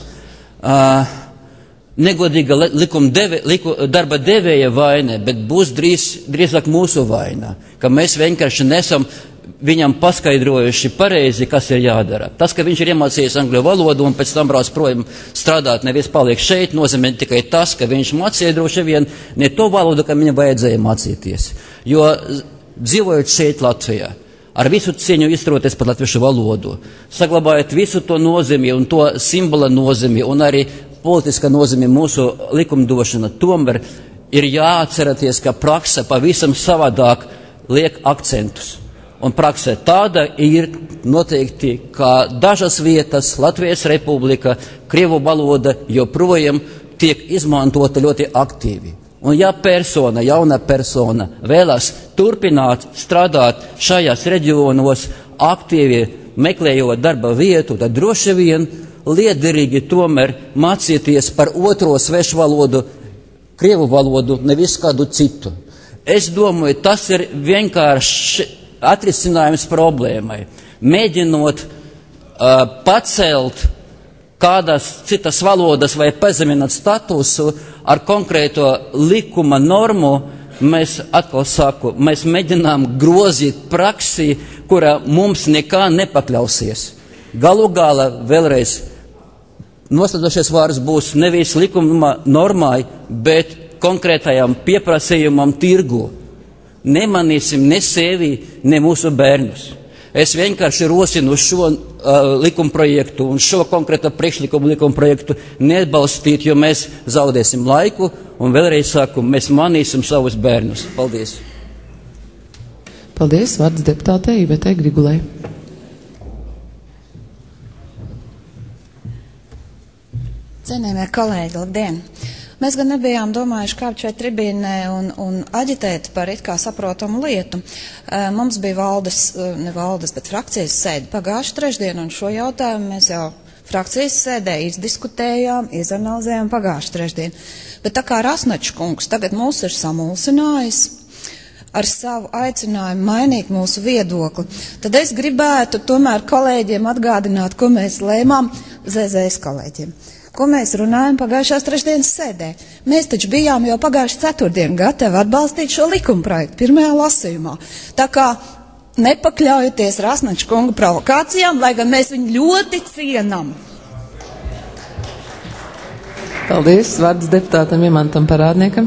negodīga darba devēja vaina, bet būs drīzāk mūsu vaina, ka mēs vienkārši nesam viņam paskaidrojuši pareizi, kas ir jādara. Tas, ka viņš ir iemācījies angļu valodu un pēc tam brauc projām strādāt, nevis paliek šeit, nozīmē tikai tas, ka viņš mācīja droši vien ne to valodu, ka viņam vajadzēja mācīties. Jo dzīvojot šeit Latvijā, ar visu cieņu izturoties par latviešu valodu, saglabājot visu to nozīmi un to simbola nozīmi un arī politiska nozīme mūsu likumdošana, tomēr ir jāatcerēties, ka praksa pavisam savādāk liek akcentus. Un praksē tāda ir noteikti, ka dažas vietas Latvijas Republika, krievu valoda joprojām tiek izmantota ļoti aktīvi. Un ja jauna persona vēlas turpināt strādāt šajās reģionos aktīvi meklējot darba vietu, tad droši vien liederīgi tomēr mācīties par otro svešu valodu, krievu valodu, nevis kādu citu. Es domāju, tas ir vienkārši atrisinājums problēmai. Mēģinot pacelt kādas citas valodas vai pazemināt statusu ar konkrēto likuma normu, mēs atkal saku, mēs mēģinām grozīt praksi, kura mums nekā nepakļausies. Galu galā vēlreiz noslēdzošais vārds būs nevis likuma normai, bet konkrētajam pieprasījumam tirgu. nemanīsim ne sevi, ne mūsu bērnus. Es vienkārši rosinu šo likumprojektu un šo konkrēto priekšlikumu likumprojektu neatbalstīt, jo mēs zaudēsim laiku un vēlreiz saku, mēs manīsim savus bērnus. Paldies. Paldies. Vārds deputātei Ivetei Grigulai. Cienījamie kolēģi, labdien! Mēs gan nebijām domājuši kāpt šeit tribīnē un aģitēt par it kā saprotamu lietu. Mums bija bet frakcijas sēde pagājuši trešdien, un šo jautājumu mēs jau frakcijas sēdē izdiskutējām, izanalizējām pagājuši trešdien. Bet tā kā Rasnačs kungs tagad mūs ir samulsinājis ar savu aicinājumu mainīt mūsu viedokli, tad es gribētu tomēr kolēģiem atgādināt, ko mēs lēmām ZZS kolēģiem. Ko mēs runājam pagājušās trešdienas sēdē. Mēs taču bijām jau pagājuši ceturtdienu gatavi atbalstīt šo likumprojektu pirmajā lasījumā. Tā kā nepakļaujoties Rasnača kunga provokācijām, lai gan mēs viņu ļoti cienam. Paldies. Vārds deputātam Imantam Parādniekam.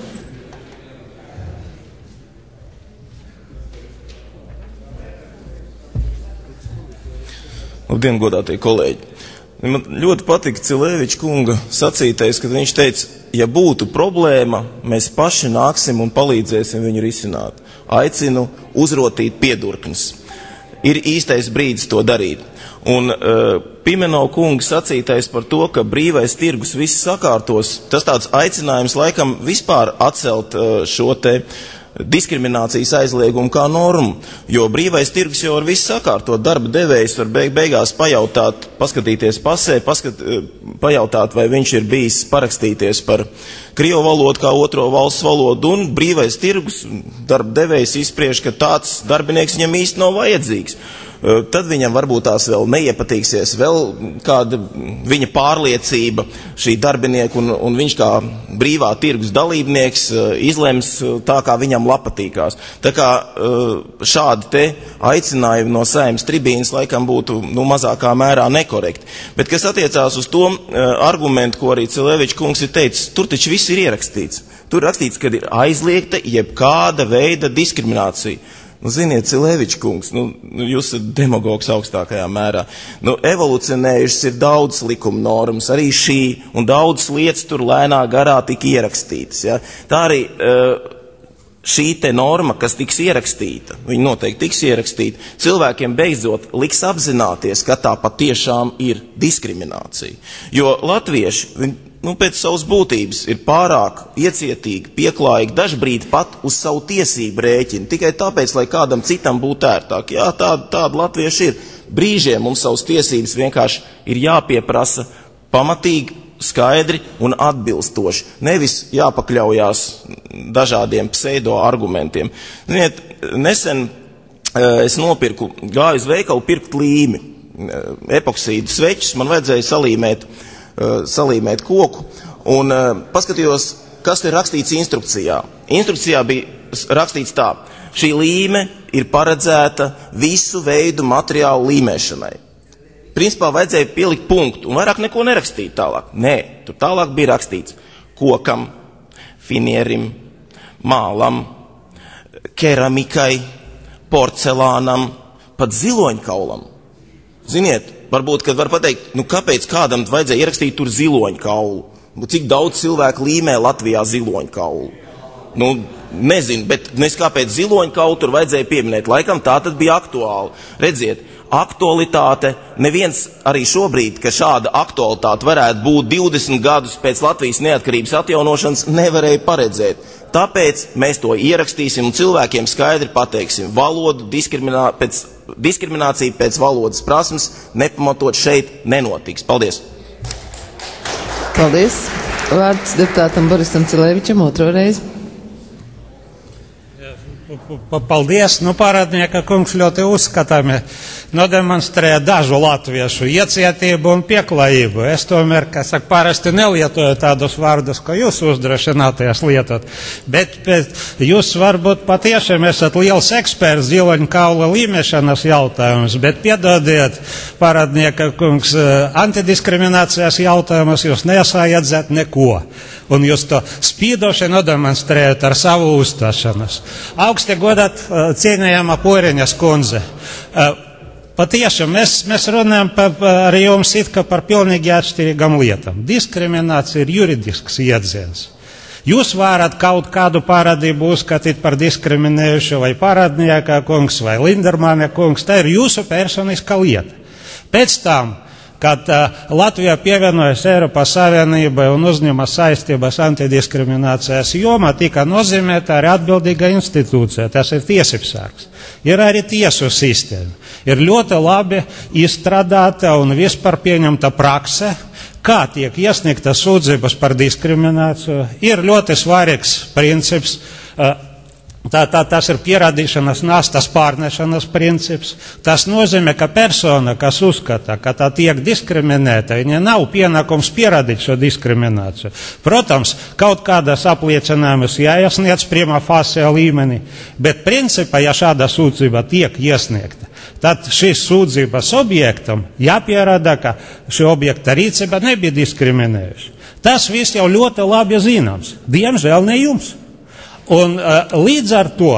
Labdien, godātie kolēģi! Man ļoti patika Cilēviča kunga sacītais, kad viņš teica, ja būtu problēma, mēs paši nāksim un palīdzēsim viņu risināt. Aicinu uzrotīt piedurknes. Ir īstais brīdis to darīt. Un Pimenov kunga sacītais par to, ka brīvais tirgus viss sakārtos, tas tāds aicinājums laikam vispār atcelt šo te diskriminācijas aizliegumu kā normu, jo brīvais tirgus jau ar visu sakārtot. Darba devējs var beigās pajautāt, paskatīties pasē, pajautāt, vai viņš ir bijis parakstīties par krievu valodu kā otro valsts valodu, un brīvais tirgus darba devējs izspriež, ka tāds darbinieks viņam īsti nav vajadzīgs. Tad viņam varbūt tās vēl neiepatīksies, vēl kāda viņa pārliecība šī darbinieka, un viņš kā brīvā tirgus dalībnieks izlems tā, kā viņam patīkās. Tā kā šādi te aicinājumi no Saeimas tribīnas laikam būtu mazākā mērā nekorekti. Bet kas attiecās uz to argumentu, ko arī Cilēviča kungs ir teicis, tur taču viss ir ierakstīts. Tur rakstīts, ka ir aizliegta jebkāda veida diskriminācija. Ziniet, Cilēviča kungs, jūs esat demagogs augstākajā mērā. Evolucionējušas ir daudz likuma normas, arī šī, un daudz lietas tur lēnā garā tika ierakstītas. Ja? Tā arī šī te norma, kas tiks ierakstīta, viņa noteikti tiks ierakstīta, cilvēkiem beidzot liks apzināties, ka tā patiešām ir diskriminācija. Jo latvieši, pēc savas būtības ir pārāk iecietīgi, pieklājīgi, dažbrīd pat uz savu tiesību rēķinu, tikai tāpēc, lai kādam citam būtu ērtāk. Jā, tāda latvieši ir. Brīžiem mums savas tiesības vienkārši ir jāpieprasa pamatīgi, skaidri un atbilstoši. Nevis jāpakļaujās dažādiem pseido argumentiem. Ziniet, nesen es gāju uz veikalu pirkt līmi, epoksīdu svečus, man vajadzēja salīmēt koku, un paskatījos, kas ir rakstīts instrukcijā. Instrukcijā bija rakstīts tā: šī līme ir paredzēta visu veidu materiālu līmēšanai. Principā vajadzēja pielikt punktu, un vairāk neko nerakstīt tālāk. Nē, tur tālāk bija rakstīts kokam, finierim, mālam, keramikai, porcelānam, pat ziloņkaulam. Ziniet, varbūt, kad var pateikt, kāpēc kādam vajadzēja ierakstīt tur ziloņkaulu? Cik daudz cilvēku līmē Latvijā ziloņkaulu? Nezinu, bet kāpēc ziloņkaulu tur vajadzēja pieminēt. Laikam tā tad bija aktuāli. Redziet, aktualitāte, neviens arī šobrīd, ka šāda aktualitāte varētu būt 20 gadus pēc Latvijas neatkarības atjaunošanas, nevarēja paredzēt. Tāpēc mēs to ierakstīsim un cilvēkiem skaidri pateiksim: valodu diskriminācija pēc valodas prasmes nepamatot šeit nenotiks. Paldies! Paldies! Vārds deputātam Borisam Cilēvičam otro reizi. Paldies! Parādnieka kungs ļoti uzskatāmi nodemonstrēja dažu latviešu iecietību un pieklājību. Es tomēr, parasti nelietoju tādus vārdus, ko jūs uzdrošināties lietot. Bet jūs varbūt patiešām esat liels eksperts ziloņkaula līmēšanas jautājumus, bet piedodiet, Parādnieka kungs, antidiskriminācijas jautājumus jūs nesajadzat neko. Un jūs to spīdoši nodemonstrējat ar savu uzstāšanos. Augsti godāt cienējamā Poiriņas kundze. Patiešām mēs runājam ar jums it kā par pilnīgi atšķirīgām lietām. Diskriminācija ir juridisks iedziens. Jūs varat kaut kādu parādību uzskatīt par diskriminējušu vai parādnieka kungs vai Lindermane kungs. Tā ir jūsu personiska lieta. Pēc tam, kad Latvija pievienojas Eiropas Savienībai un uzņema saistības antidiskriminācijas jomā, tika nozīmēta arī atbildīga institūcija, tas ir tiesībsargs. Ir arī tiesu sistēma. Ir ļoti labi izstrādāta un vispār pieņemta prakse, kā tiek iesniegtas sūdzības par diskrimināciju. Ir ļoti svarīgs princips. Tas ir pierādīšanas nastas pārnešanas princips. Tas nozīmē, ka persona, kas uzskata, ka tā tiek diskriminēta, viņa nav pienākums pierādīt šo diskrimināciju. Protams, kaut kādas apliecinājumus jāiesniedz prima facie līmenī, bet principā, ja šāda sūdzība tiek iesniegta, tad šīs sūdzības objektam jāpierāda, ka šī objekta rīcība nebija diskriminējuša. Tas viss jau ļoti labi zināms. Diemžēl ne jums. Un līdz ar to,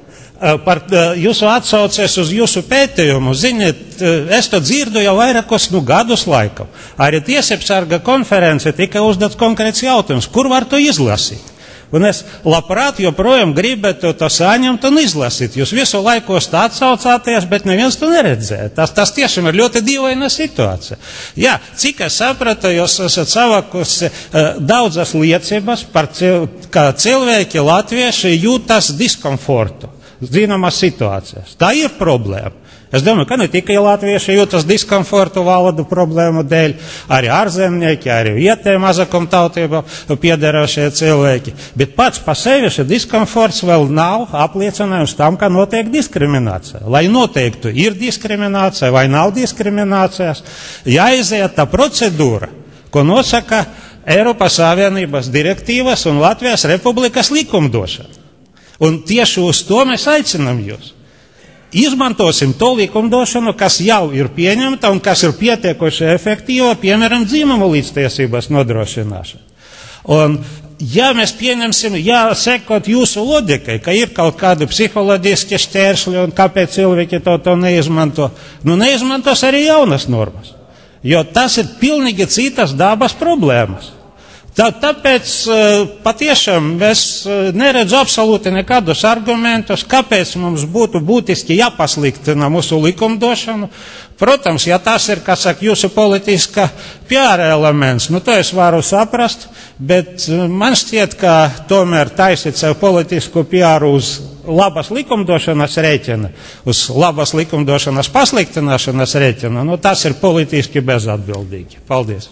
par jūsu atsaucies uz jūsu pētījumu, ziniet, es to dzirdu jau vairākos gadus laikam. Arī tiesībsarga konference tika uzdots konkrēts jautājums, kur var to izlasīt. Un es labprāt joprojām gribētu to saņemt un izlasīt. Jūs visu laiku uz to atsaucāties, bet neviens to neredzēja. Tas tiešām ir ļoti dīvaina situācija. Jā, cik es sapratu, jūs esat savākusi daudzas liecības par kā cilvēki latvieši jūtas diskomfortu zināmas situācijas. Tā ir problēma. Es domāju, ka ne tikai latvieši jūtas diskomfortu valodu problēmu dēļ, arī ārzemnieki, arī vietēji mazakumtautību piederošie cilvēki. Bet pats pa sevi šis diskomforts vēl nav apliecinājums tam, ka notiek diskriminācija. Lai noteiktu, ir diskriminācija vai nav diskriminācijas, jāiziet tā procedūra, ko nosaka Eiropas Savienības direktīvas un Latvijas Republikas likumdošana. Un tieši uz to mēs aicinām jūs. Izmantosim to likumdošanu, kas jau ir pieņemta un kas ir pietiekoši efektīva, piemēram, dzimumu līdztiesības nodrošināšana. Un, ja mēs pieņemsim, sekot jūsu loģikai, ka ir kaut kādi psiholoģiski šķēršļi un kāpēc cilvēki to neizmanto, neizmantos arī jaunas normas. Jo tas ir pilnīgi citas dabas problēmas. Tāpēc patiešām es neredzu absolūti nekādus argumentus, kāpēc mums būtu būtiski jāpasliktina mūsu likumdošanu. Protams, ja tas ir, kā saka, jūsu politiska PR elements, to es varu saprast, bet man šķiet, ka tomēr taisīt sev politisku PR uz labas likumdošanas rēķina, uz labas likumdošanas pasliktināšanas rēķina, tas ir politiski bezatbildīgi. Paldies!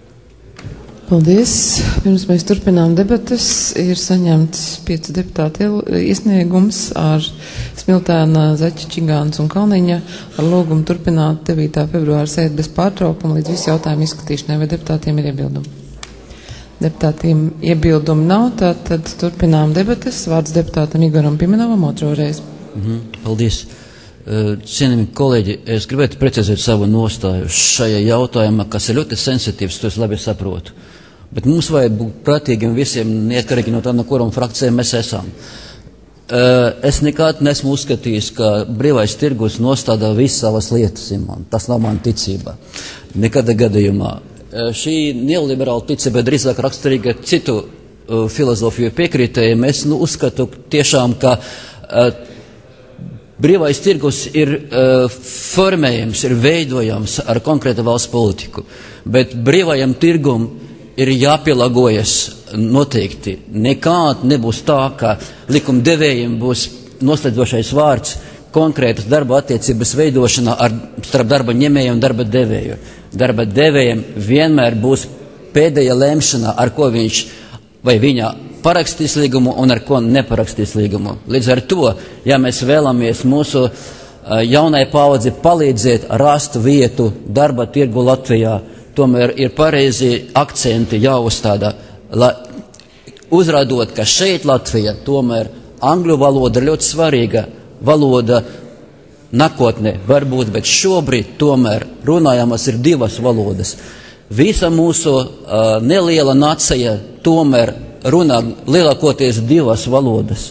Paldies. Pirms mēs turpinām debatas, ir saņemts 5 deputāti iesniegums ar Smiltēna, Zaķa, Čigānas un Kalniņa ar lūgumu turpināt 9. februāra sēdi bez pārtraukuma līdz visu jautājumu izskatīšanai. Vai deputātiem ir iebildumi? Deputātiem iebildumi nav, tad turpinām debatas. Vārds deputātam Igoram Pimenovam otro reizi. Paldies. Cienījami kolēģi, es gribētu precizēt savu nostāju šajā jautājumā, kas ir ļoti sensitīvs, to es labi saprotu. Bet mums vajag būt prātīgiem visiem, neatkarīgi no tā, no kuram frakcijām mēs esam. Es nekad nesmu uzskatījis, ka brīvais tirgus nostādā visas savas lietas, tas nav man ticība. Nekādā gadījumā. Šī neoliberāla ticība drīzāk raksturīga citu filozofiju piekritējiem. Es uzskatu tiešām, ka brīvais tirgus ir formējams, ir veidojams ar konkrētu valsts politiku, bet brīvajam tirgum ir jāpielāgojas noteikti. Nekād nebūs tā, ka likumdevējiem būs noslēdzošais vārds konkrētas darba attiecības veidošanā starp darba ņēmēju un darba devēju. Darba devējiem vienmēr būs pēdējā lemšana, ar ko viņš vai viņa parakstīs līgumu un ar ko neparakstīs līgumu. Līdz ar to, ja mēs vēlamies mūsu jaunai paudzi palīdzēt rast vietu darba tirgu Latvijā, tomēr ir pareizi akcenti jāuzstāda, uzrādot, ka šeit Latvija tomēr angļu valoda ir ļoti svarīga valoda nākotnē varbūt, bet šobrīd tomēr runājamas ir 2 valodas. Visa mūsu neliela nacija tomēr runā lielākoties 2 valodas.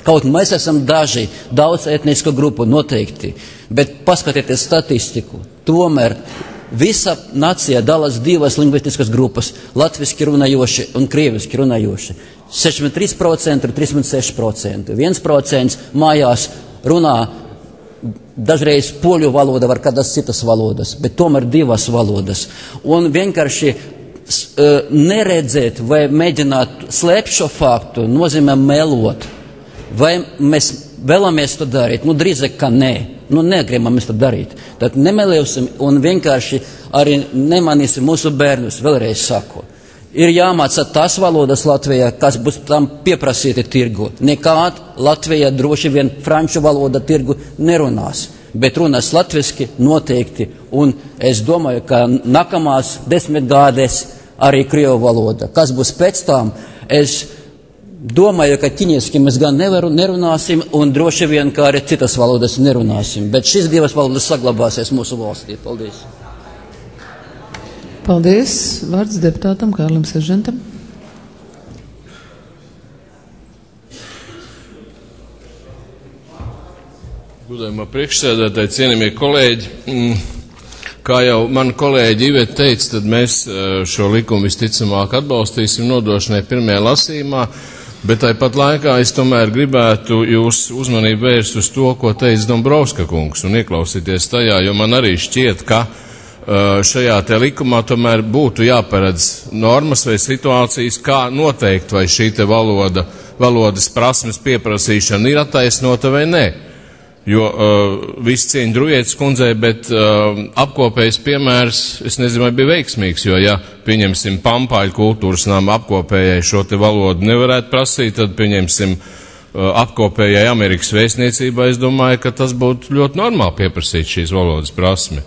Kaut mēs esam daži, daudz etnisko grupu noteikti, bet paskatieties statistiku. Tomēr visa nacija dalās divas lingvistiskas grupas – latviski runājoši un krieviski runājoši. 63% un 36%. 1% mājās runā dažreiz poļu valoda, var kādas citas valodas, bet tomēr divas valodas. Un vienkārši neredzēt vai mēģināt slēpt šo faktu nozīmē melot. Vai mēs vēlamies to darīt? Drīzāk, ka nē. Negribam mēs to darīt. Tad nemelēsim un vienkārši arī nemanīsim mūsu bērnus, vēlreiz saku. Ir jāmācā tās valodas Latvijā, kas būs tam pieprasīti tirgu. Nekād Latvijā droši vien franču valoda tirgu nerunās, bet runās latviski noteikti. Un es domāju, ka nākamās 10 gadēs arī krievu valoda. Kas būs pēc tam? Es domāju, ka ķinieski mēs gan nerunāsim un droši vien, ka arī citas valodas nerunāsim. Bet šīs divas valodas saglabāsies mūsu valstī. Paldies! Paldies. Vārds deputātam Kārlim Seržantam. Godājumā priekšsēdētāji, cienījamie kolēģi, kā jau man kolēģi Iveta teica, tad mēs šo likumu visticamāk atbalstīsim nodošanai pirmajā lasījumā, bet tāpat laikā es tomēr gribētu jūs uzmanību vērst uz to, ko teica Dombrovska kungs, un ieklausīties tajā, jo man arī šķiet, ka šajā te likumā tomēr būtu jāparedz normas vai situācijas, kā noteikt, vai šī te valodas prasmes pieprasīšana ir attaisnota vai nē. Jo viss cieņa Drujietes kundzei, bet apkopējs piemērs, es nezinu, vai bija veiksmīgs, jo ja pieņemsim Pampāļu kultūras nama apkopējai šo te valodu nevarētu prasīt, tad pieņemsim apkopējai Amerikas vēstniecībā, es domāju, ka tas būtu ļoti normāli pieprasīt šīs valodas prasmi.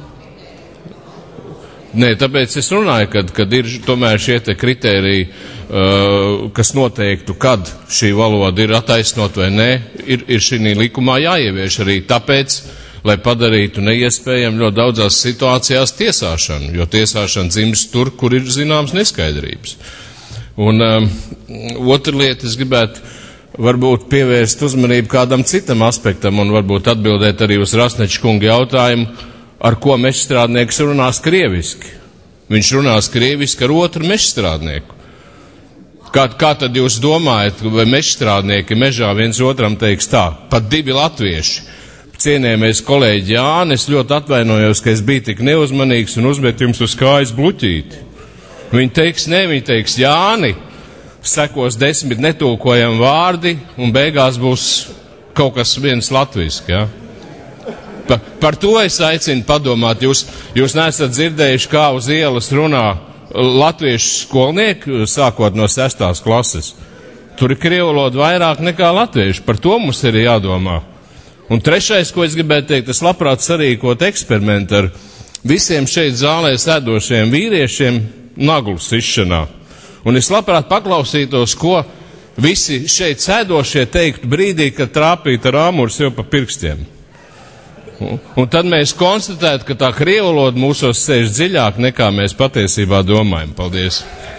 Nē, tāpēc es runāju, kad ir tomēr šie te kritēriji, kas noteiktu, kad šī valoda ir attaisnot vai nē, ir šī likumā jāievieš arī tāpēc, lai padarītu neiespējami ļoti daudzās situācijās tiesāšanu, jo tiesāšana dzimst tur, kur ir zināmas neskaidrības. Un otra lieta, es gribētu varbūt pievērst uzmanību kādam citam aspektam un varbūt atbildēt arī uz Rasneča kunga jautājumu, ar ko mežstrādnieks runās krieviski. Viņš runās krieviski ar otru mežstrādnieku. Kā tad jūs domājat, vai mežstrādnieki mežā viens otram teiks tā, pat divi latvieši? Cienējamies kolēģi Jāni, es ļoti atvainojos, ka es biju tik neuzmanīgs un uzmetu jums uz kājas bluķīti. Viņi teiks, viņi teiks Jāni, sekos 10 netulkojami vārdi un beigās būs kaut kas viens latviski, ja? Par to es aicinu padomāt. Jūs neesat dzirdējuši, kā uz ielas runā latviešu skolnieki, sākot no 6. klases. Tur ir krievu valoda vairāk nekā latviešu. Par to mums ir jādomā. Un trešais, ko es gribētu teikt, es labprāt sarīkot eksperimentu ar visiem šeit zālē sēdošiem vīriešiem naglu sišanā. Un es labprāt paklausītos, ko visi šeit sēdošie teiktu brīdī, kad trāpītu ar āmuru sev pa pirkstiem. Un tad mēs konstatētu, ka tā krievu valoda mūsos sēž dziļāk, nekā mēs patiesībā domājam. Paldies!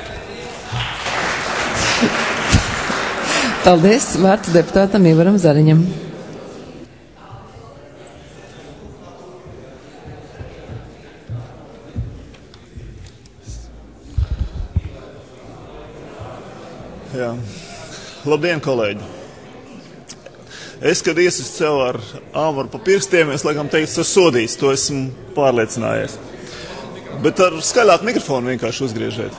Paldies! Vārds deputātam Ivaram Zariņam. Jā. Labdien, kolēģi! Es, kad iesistu sev ar āmuru pa pirkstiem, es laikam teiktu, tas sodīts, to esmu pārliecinājies. Bet ar skaļāku mikrofonu vienkārši uzgriežiet.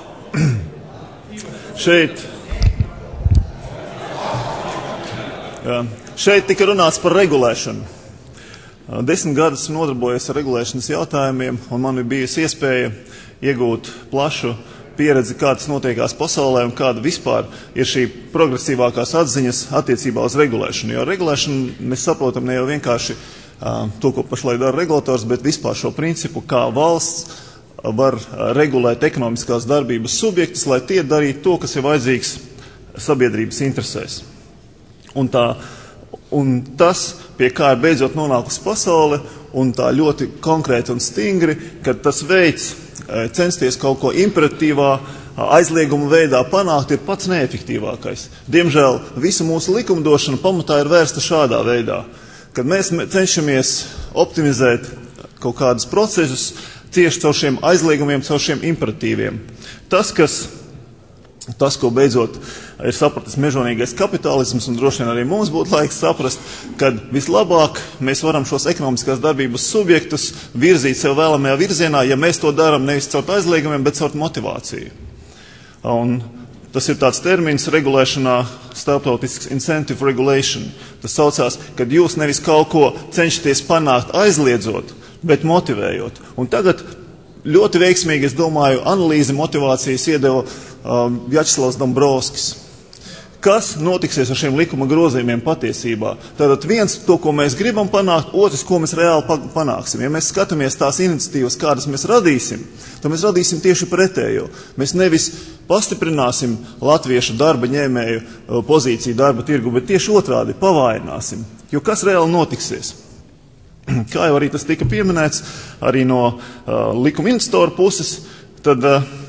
Šeit tika runāts par regulēšanu. 10 gadus nodarbojies ar regulēšanas jautājumiem, un man ir bijusi iespēja iegūt plašu pieredzi, kā tas notiekās pasaulē un kāda vispār ir šī progresīvākās atziņas attiecībā uz regulēšanu. Jo regulēšanu mēs saprotam ne jau vienkārši to, ko pašlaik dara regulators, bet vispār šo principu, kā valsts var regulēt ekonomiskās darbības subjektus, lai tie darītu to, kas ir vajadzīgs sabiedrības interesēs. Un tas, pie kā ir beidzot nonākusi pasaule, un tā ļoti konkrēti un stingri, ka tas veids censties kaut ko imperatīvā aizlieguma veidā panākt, ir pats neefektīvākais. Diemžēl visa mūsu likumdošana pamatā ir vērsta šādā veidā, kad mēs cenšamies optimizēt kaut kādus procesus tieši caur šiem aizliegumiem, caur šiem imperatīviem. Tas, ko beidzot ir sapratis mežonīgais kapitālisms, un droši vien arī mums būtu laiks saprast, kad vislabāk mēs varam šos ekonomiskās darbības subjektus virzīt sev vēlamajā virzienā, ja mēs to darām nevis caur aizliegumiem, bet caur motivāciju. Un tas ir tāds termins regulēšanā, starptautisks incentive regulation. Tas saucās, kad jūs nevis kaut ko cenšaties panākt aizliedzot, bet motivējot. Un tagad ļoti veiksmīgi, es domāju, analīzi motivācijas iedeva Vjačeslavs Dombrovskis. Kas notiksies ar šiem likuma grozījumiem patiesībā? Tātad viens, to, ko mēs gribam panākt, otrs, ko mēs reāli panāksim. Ja mēs skatāmies tās iniciatīvas, kādas mēs radīsim, tad mēs radīsim tieši pretējo. Mēs nevis pastiprināsim latviešu darba ņēmēju pozīciju darba tirgu, bet tieši otrādi pavājināsim. Jo kas reāli notiksies? Kā jau arī tas tika pieminēts, arī no likuma investoru puses, tad,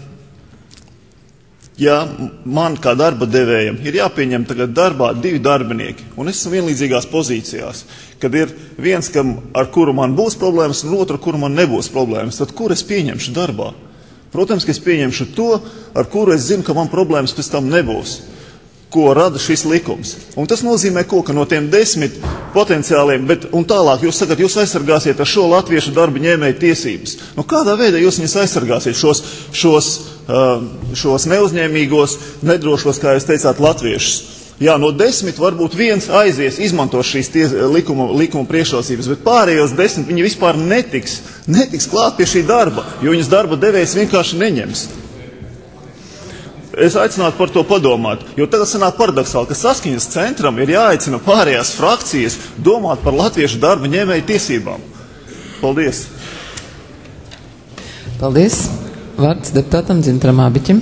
ja man kā darba devējam ir jāpieņem tagad darbā 2 darbinieki, un es esmu vienlīdzīgās pozīcijās, kad ir viens, ar kuru man būs problēmas, un otru, ar kuru man nebūs problēmas, tad kur es pieņemšu darbā? Protams, ka es pieņemšu to, ar kuru es zinu, ka man problēmas pēc tam nebūs, ko rada šis likums. Un tas nozīmē, ka no tiem 10 potenciāliem, un tālāk jūs sakat, jūs aizsargāsiet ar šo latviešu darba ņēmēju tiesības. Nu, kādā veidā jūs viņus aizsargāsiet šos neuzņēmīgos, nedrošos, kā jūs teicāt, latviešus? Jā, no 10 varbūt viens aizies, izmantos šīs likuma priekšrocības, bet pārējos 10 viņi vispār netiks klāt pie šī darba, jo viņas darba devējs vienkārši neņems. Es aicinātu par to padomāt, jo tagad sanāk paradoksāli, ka Saskaņas centram ir jāaicina pārējās frakcijas domāt par latviešu darba ņēmēju tiesībām. Paldies! Paldies! Vārds deputātam Dzintaram Ābiķim.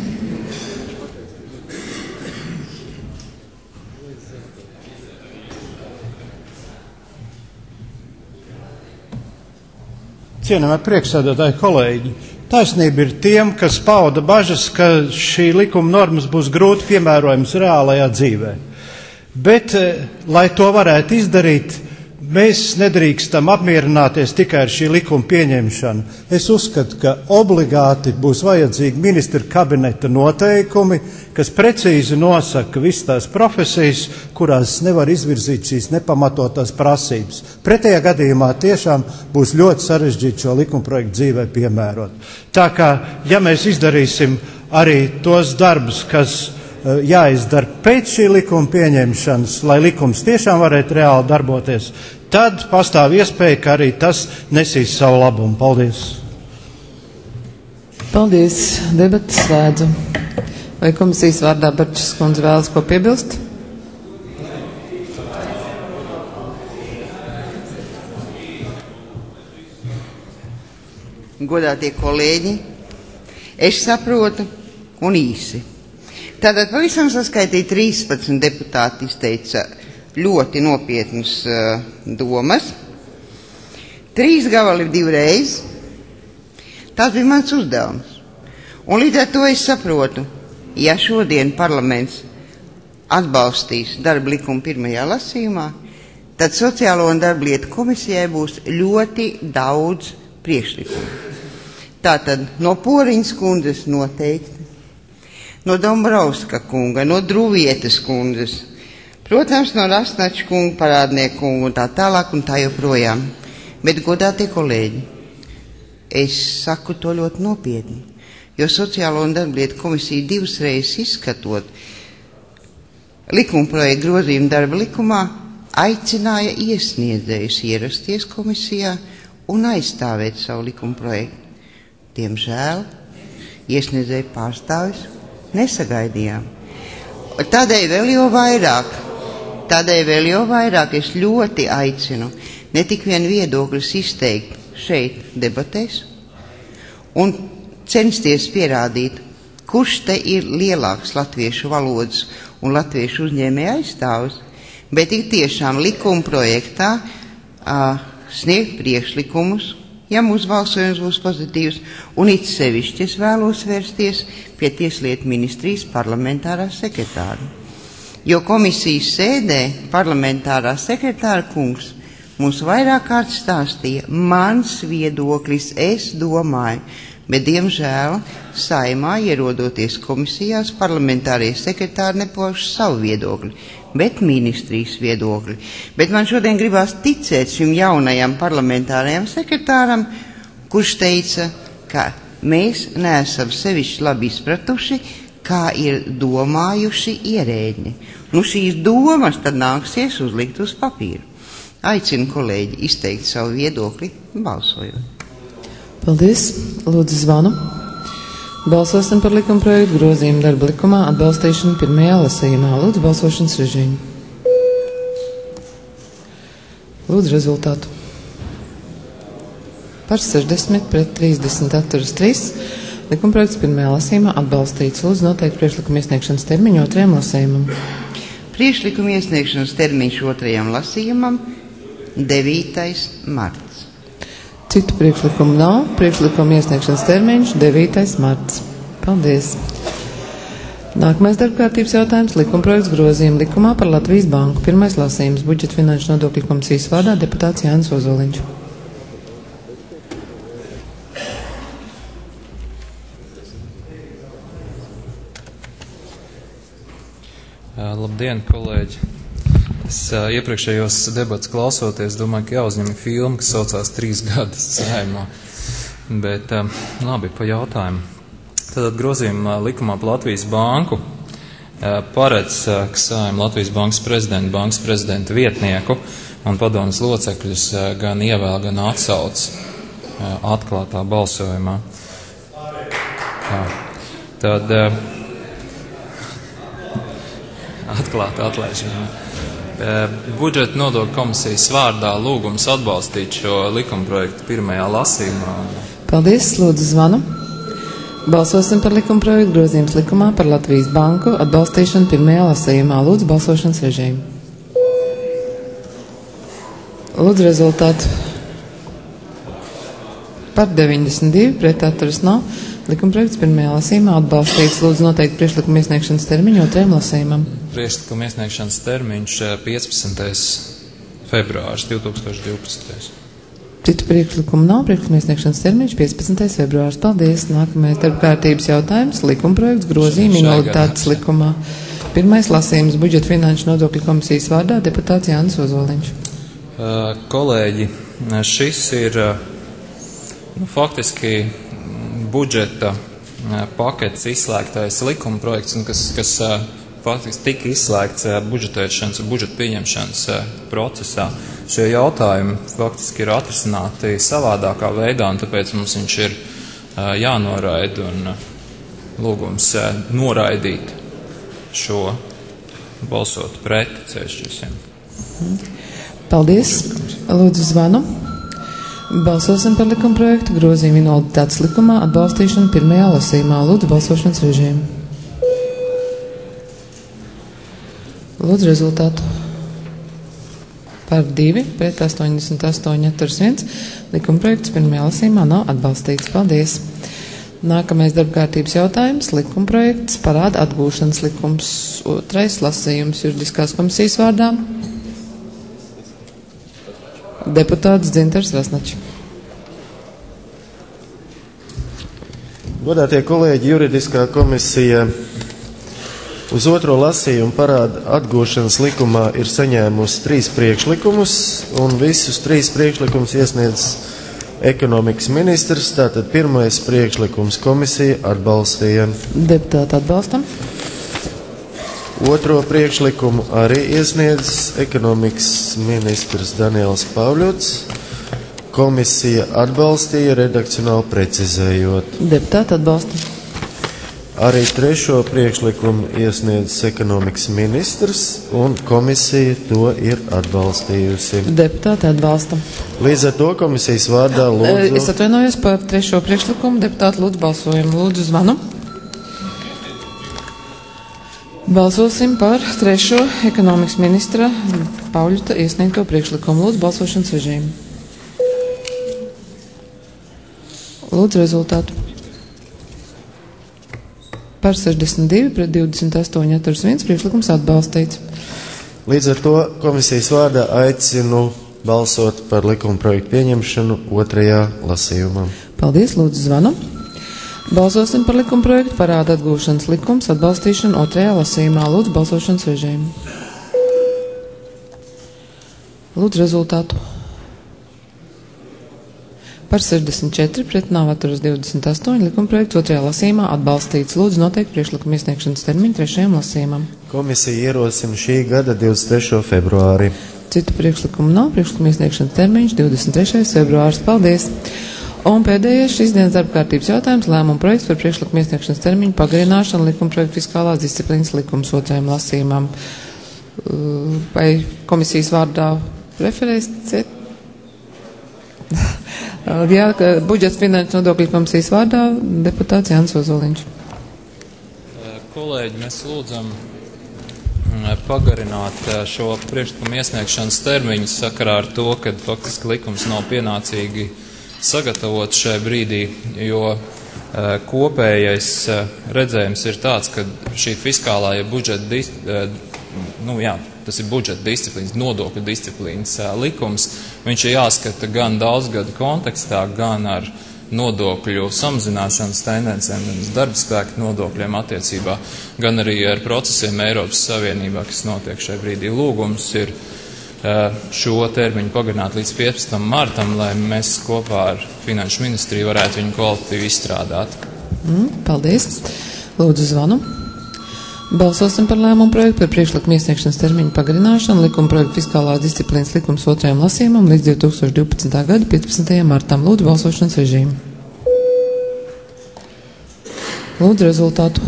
Cienījamie priekšsēdētāji kolēģi, taisnība ir tiem, kas pauda bažas, ka šī likuma normas būs grūti piemērojams reālajā dzīvē. Bet, lai to varētu izdarīt, mēs nedrīkstam apmierināties tikai ar šī likuma pieņemšanu. Es uzskatu, ka obligāti būs vajadzīgi ministra kabineta noteikumi, kas precīzi nosaka visas tās profesijas, kurās nevar izvirzīt šīs nepamatotās prasības. Pretējā gadījumā tiešām būs ļoti sarežģīti šo likumprojektu dzīvē piemērot. Tā kā, ja mēs izdarīsim arī tos darbus, kas jāizdara pēc šī likuma pieņemšanas, lai likums tiešām varētu reāli darboties, tad pastāv iespēja, ka arī tas nesīs savu labumu. Paldies! Paldies! Debatas slēdzu. Vai komisijas vārdā Barčas kundze vēlas ko piebilst? Godātie kolēģi, es saprotu un īsi. Tātad pavisam saskaitīja 13 deputāti izteica ļoti nopietnas domas. 3 gabali 2 reizes. Tas bija mans uzdevums. Un līdz ar to es saprotu, ja šodien parlaments atbalstīs darba likumu pirmajā lasījumā, tad Sociālo un darba lietu komisijai būs ļoti daudz priekšlikumu. Tātad no Poriņas kundzes noteikti, no Dombrovska kunga, no Druvietes kundzes, protams, no Rasnača kunga, Parādnieku kunga un tā tālāk un tā joprojām. Bet, godātie kolēģi, es saku to ļoti nopietni, jo Sociālo un darba lietu komisija 2 reizes izskatot likumprojektu grozījumu darba likumā, aicināja iesniedzējus ierasties komisijā un aizstāvēt savu likumprojektu. Diemžēl iesniedzēju pārstāvis nesagaidījām. Tādēļ vēl jau vairāk es ļoti aicinu ne tik vien viedokļus izteikt šeit debatēs un censties pierādīt, kurš te ir lielāks latviešu valodas un latviešu uzņēmēja aizstāvis, bet tik tiešām likuma projektā sniegt priekšlikumus, ja mūsu balsojums būs pozitīvs, un it sevišķi es vēlos vērsties pie Tieslietu ministrijas parlamentārā sekretāra. Jo komisijas sēdē parlamentārā sekretāra kungs mums vairāk kārt stāstīja, mans viedoklis, es domāju, bet, diemžēl, Saimā ierodoties komisijās, parlamentārie sekretāri nepauž savu viedokli, bet ministrijas viedokli. Bet man šodien gribās ticēt šim jaunajam parlamentārajam sekretāram, kurš teica, ka mēs neesam sevišķi labi izpratuši, kā ir domājuši ierēģi. Nu, šīs domas tad nāksies uzlikt uz papīru. Aicinu kolēģi izteikt savu viedokli, balsojot. Paldies. Lūdzu zvanu. Balsosim par likuma projektu grozījumu darba likumā atbalstīšanu pirmajā lasījumā. Lūdzu balsošanas režīmu. Lūdzu rezultātu. Par 60 pret 30 atturas 3. Likuma projekts pirmajā lasījumā atbalstīts. Lūdzu noteikt priekšlikuma iesniegšanas termiņu otrajam lasījumam. Priekšlikuma iesniegšanas termiņš otrajam lasījumam 9. marts. Citu priekšlikumu nav. Priekšlikuma iesniegšanas termiņš 9. marts. Paldies. Nākamais darbkārtības jautājums - likumprojekts grozījuma likumā par Latvijas banku. Pirmais lasījums - budžeta finanšu nodokļu komisijas vārdā deputāts Jānis Ozoliņš. Labdien, kolēģi! Es iepriekšējos debats klausoties, domāju, ka jāuzņem filma, kas saucās 3 gadus Saeimā. Bet labi, pa jautājumu. Tātad grozījuma likumā par Latvijas banku paredz, ka Saeima Latvijas bankas prezidenta vietnieku un padomes locekļus gan ievēl, gan atsauc atklātā balsojumā. Tad atklāta atlaišana. Budžeta nodokļu komisijas vārdā lūgums atbalstīt šo likumprojektu pirmajā lasījumā. Paldies, lūdzu zvanu. Balsosim par likumprojektu grozījums likumā par Latvijas banku atbalstīšanu pirmajā lasījumā. Lūdzu balsošanas režīmu. Lūdzu rezultātu. Par 92 pret atturas nav. Likumprojekts pirmajā lasījumā atbalstīts. Lūdzu noteikt priekšlikuma iesniegšanas termiņu otrajam lasījumam. Priekšlikuma iesniegšanas termiņš 15. februārs 2012. Citu priekšlikumu nav. Priekšlikuma iesniegšanas termiņš 15. februārs. Paldies. Nākamais darbkārtības jautājums - likumprojekts grozījuma invaliditātes likumā. Pirmais lasījums - budžeta finanšu nodokļu komisijas vārdā deputāts Jānis Ozoliņš. Kolēģi, šis ir faktiski budžeta paketes izslēgtais likuma projekts, un kas faktiski tika izslēgts budžetēšanas un budžeta pieņemšanas procesā. Šie jautājumi faktiski ir atrisināti savādākā veidā, un tāpēc mums viņš ir jānoraida un lūgums noraidīt šo, balsot pret ceļšķisiem. Paldies. Lūdzu zvanu. Balsosim par likumprojektu grozījumu invaliditātes likumā atbalstīšanu pirmajā lasījumā. Lūdzu balsošanas režīmu. Lūdzu rezultātu. Par 2 pret 88 atturas 1. Likumprojekts pirmajā lasījumā nav atbalstīts. Paldies. Nākamais darbkārtības jautājums - likumprojekts parāda atgūšanas likums. Otrais lasījums juridiskās komisijas vārdā. Deputāts Dzintars Rasnačs. Godātie kolēģi, juridiskā komisija uz otro lasījumu parāda atgūšanas likumā ir saņēmusi 3 priekšlikumus, un visus 3 priekšlikumus iesniedz ekonomikas ministrs. Tātad pirmais priekšlikums komisija atbalstīja. Deputāti atbalstam. Otro priekšlikumu arī iesniedz ekonomikas ministrs Daniels Pavļots. Komisija atbalstīja, redakcionāli precizējot. Deputāti atbalsta. Arī trešo priekšlikumu iesniedz ekonomikas ministrs, un komisija to ir atbalstījusi. Deputāti atbalsta. Līdz ar to komisijas vārdā lūdzu. Es atvainojos par trešo priekšlikumu. Deputāti lūdzu balsojumu. Lūdzu zvanu. Balsosim par trešo ekonomikas ministra Pavļota iesniegto priekšlikumu. Lūdzu balsošanas režīmu. Lūdzu rezultātu. Par 62 pret 28 atturas 1 priekšlikums atbalstīts. Līdz ar to komisijas vārdā aicinu balsot par likuma projektu pieņemšanu otrajā lasījumā. Paldies, lūdzu zvanu. Balsosim par likuma projektu parāda atgūšanas likums atbalstīšanu otrajā lasījumā. Lūdzu balsošanas režīmu. Lūdzu rezultātu. Par 64 pret nav atturas 28 likuma projekts otrajā lasījumā atbalstīts. Lūdzu noteikt priekšlikuma iesniegšanas termiņu trešajam lasījumam. Komisija ierosina šī gada 23. februāri. Citu priekšlikumu nav. Priekšlikuma iesniegšanas termiņš 23. februārs. Paldies! Un pēdējais šīs dienas darba kārtības jautājums lēmuma projekts par priekšlikuma iesniegšanas termiņu pagarināšanu likuma projektu fiskālās disciplīnas likums otrajam lasījumam. Vai komisijas vārdā referēs ciet? Jā, budžets finanšu nodokļu komisijas vārdā deputāts Jānis Ozoliņš. Kolēģi, mēs lūdzam pagarināt šo priekšlikumu iesniegšanas termiņu sakarā ar to, ka faktiski likums nav pienācīgi sagatavots šajā brīdī, jo kopējais redzējums ir tāds, ka šī fiskālā budžeta tas ir budžeta disciplīnas, nodokļu disciplīnas likums. Viņš ir jāskata gan daudzgadu kontekstā, gan ar nodokļu samazināšanas tendencēm, darba spēka nodokļiem attiecībā, gan arī ar procesiem Eiropas Savienībā, kas notiek šajā brīdī. Lūgums ir šo termiņu pagarināt līdz 15. martam, lai mēs kopā ar Finanšu ministriju varētu viņu kvalitatīvi izstrādāt. Paldies. Lūdzu zvanu. Balsosim par lēmumu projektu par priekšlikumu iesniegšanas termiņu pagarināšanu likuma projektu fiskālās disciplīnas likums otrajam lasījumam līdz 2012. gada 15. martam. Lūdzu balsošanas režīmu. Lūdzu rezultātu.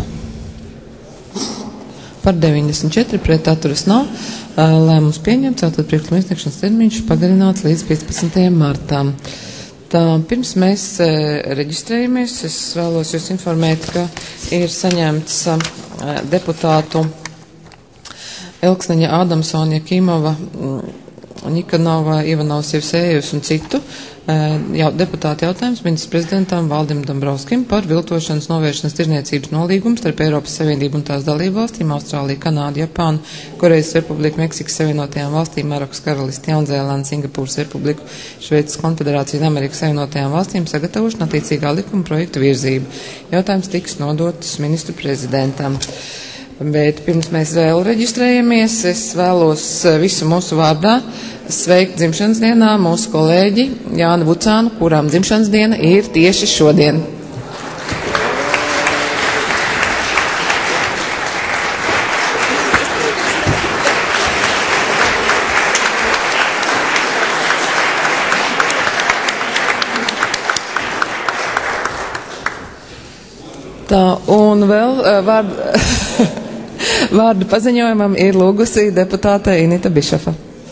Par 94 pret atturas nav. Lēmums pieņemts, tātad priekšlikuma iesniegšanas termiņš pagarināts līdz 15. martam. Tā, pirms mēs reģistrējamies, es vēlos jūs informēt, ka ir saņemts deputātu Elksniņa, Ādamsona, Jakimova, Nikanova, Ivanovs, Jevsējus un citu deputātu jautājums ministrs prezidentam Valdim Dombrovskim par viltošanas novēršanas tirniecības nolīgumu starp Eiropas Savienību un tās dalību valstīm Austrāliju, Kanādu, Japānu, Korejas Republiku, Meksikas Savienotajām valstīm, Marokas Karalisti, Jaunzēlandes, Singapūras Republiku, Šveices Konfederāciju un Amerikas Savienotajām valstīm sagatavošana attiecīgā likuma projektu virzību. Jautājums tiks nodots ministru prezidentam. Bet pirms mēs vēl reģistrējamies, es vēlos visu mūsu vārdā sveikt dzimšanas dienā mūsu kolēģi Jānu Vucānu, kurām dzimšanas diena ir tieši šodien. Tā, un vēl vārdu paziņojumam ir lūgusi deputāte Inita Bišofa.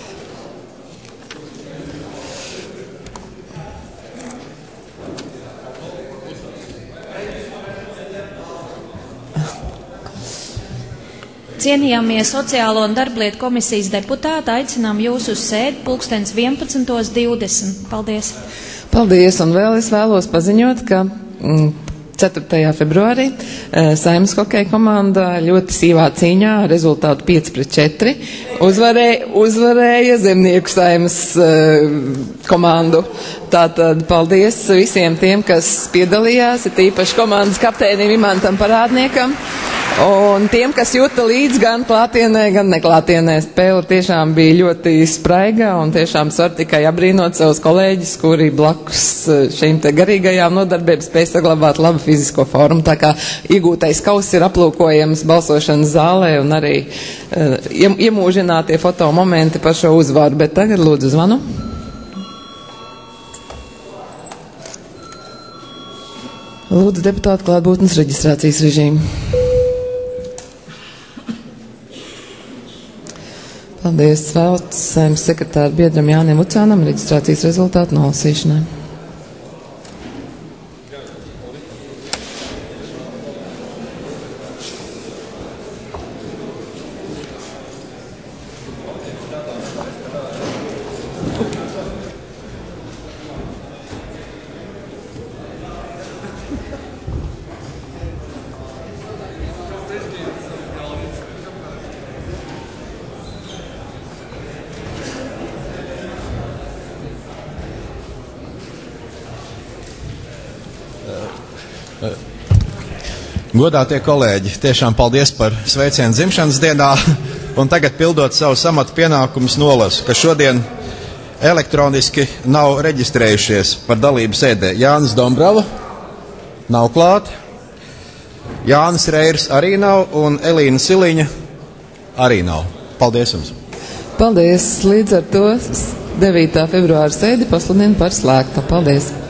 Cienījamie Sociālo un darblietu komisijas deputāti, aicinām jūs uz sēdi pulkstens 11:20. Paldies! Paldies, un vēl es vēlos paziņot, ka 4. februārī Saeimas hokeja komanda ļoti sīvā cīņā rezultātu 5-4 uzvarēja Zemnieku Saeimas komandu. Tātad paldies visiem tiem, kas piedalījās, ir īpaši komandas kapteinim Imantam Parādniekam. Un tiem, kas jūta līdz gan klātienē, gan neklātienē, spēle tiešām bija ļoti spraiga un tiešām var tikai apbrīnot savus kolēģis, kuri blakus šīm te garīgajām nodarbēm spēj saglabāt labu fizisko formu. Tā kā iegūtais kauss ir aplūkojams balsošanas zālē un arī iemūžinātie fotomomenti par šo uzvaru. Bet tagad lūdzu zvanu. Lūdzu deputātu klātbūtnes reģistrācijas režīmu. Paldies Valsts Saeimas sekretāra biedram Jānim Vucānam reģistrācijas rezultātu nolasīšanai. Godātie kolēģi, tiešām paldies par sveicienu dzimšanas dienā, un tagad pildot savu amata pienākumus nolasu, ka šodien elektroniski nav reģistrējušies par dalību sēdē Jānis Dombrava, nav klāt, Jānis Reirs arī nav, un Elīna Siliņa arī nav. Paldies jums! Paldies! Līdz ar to 9. februāra sēdi pasludinu par slēgtu. Paldies!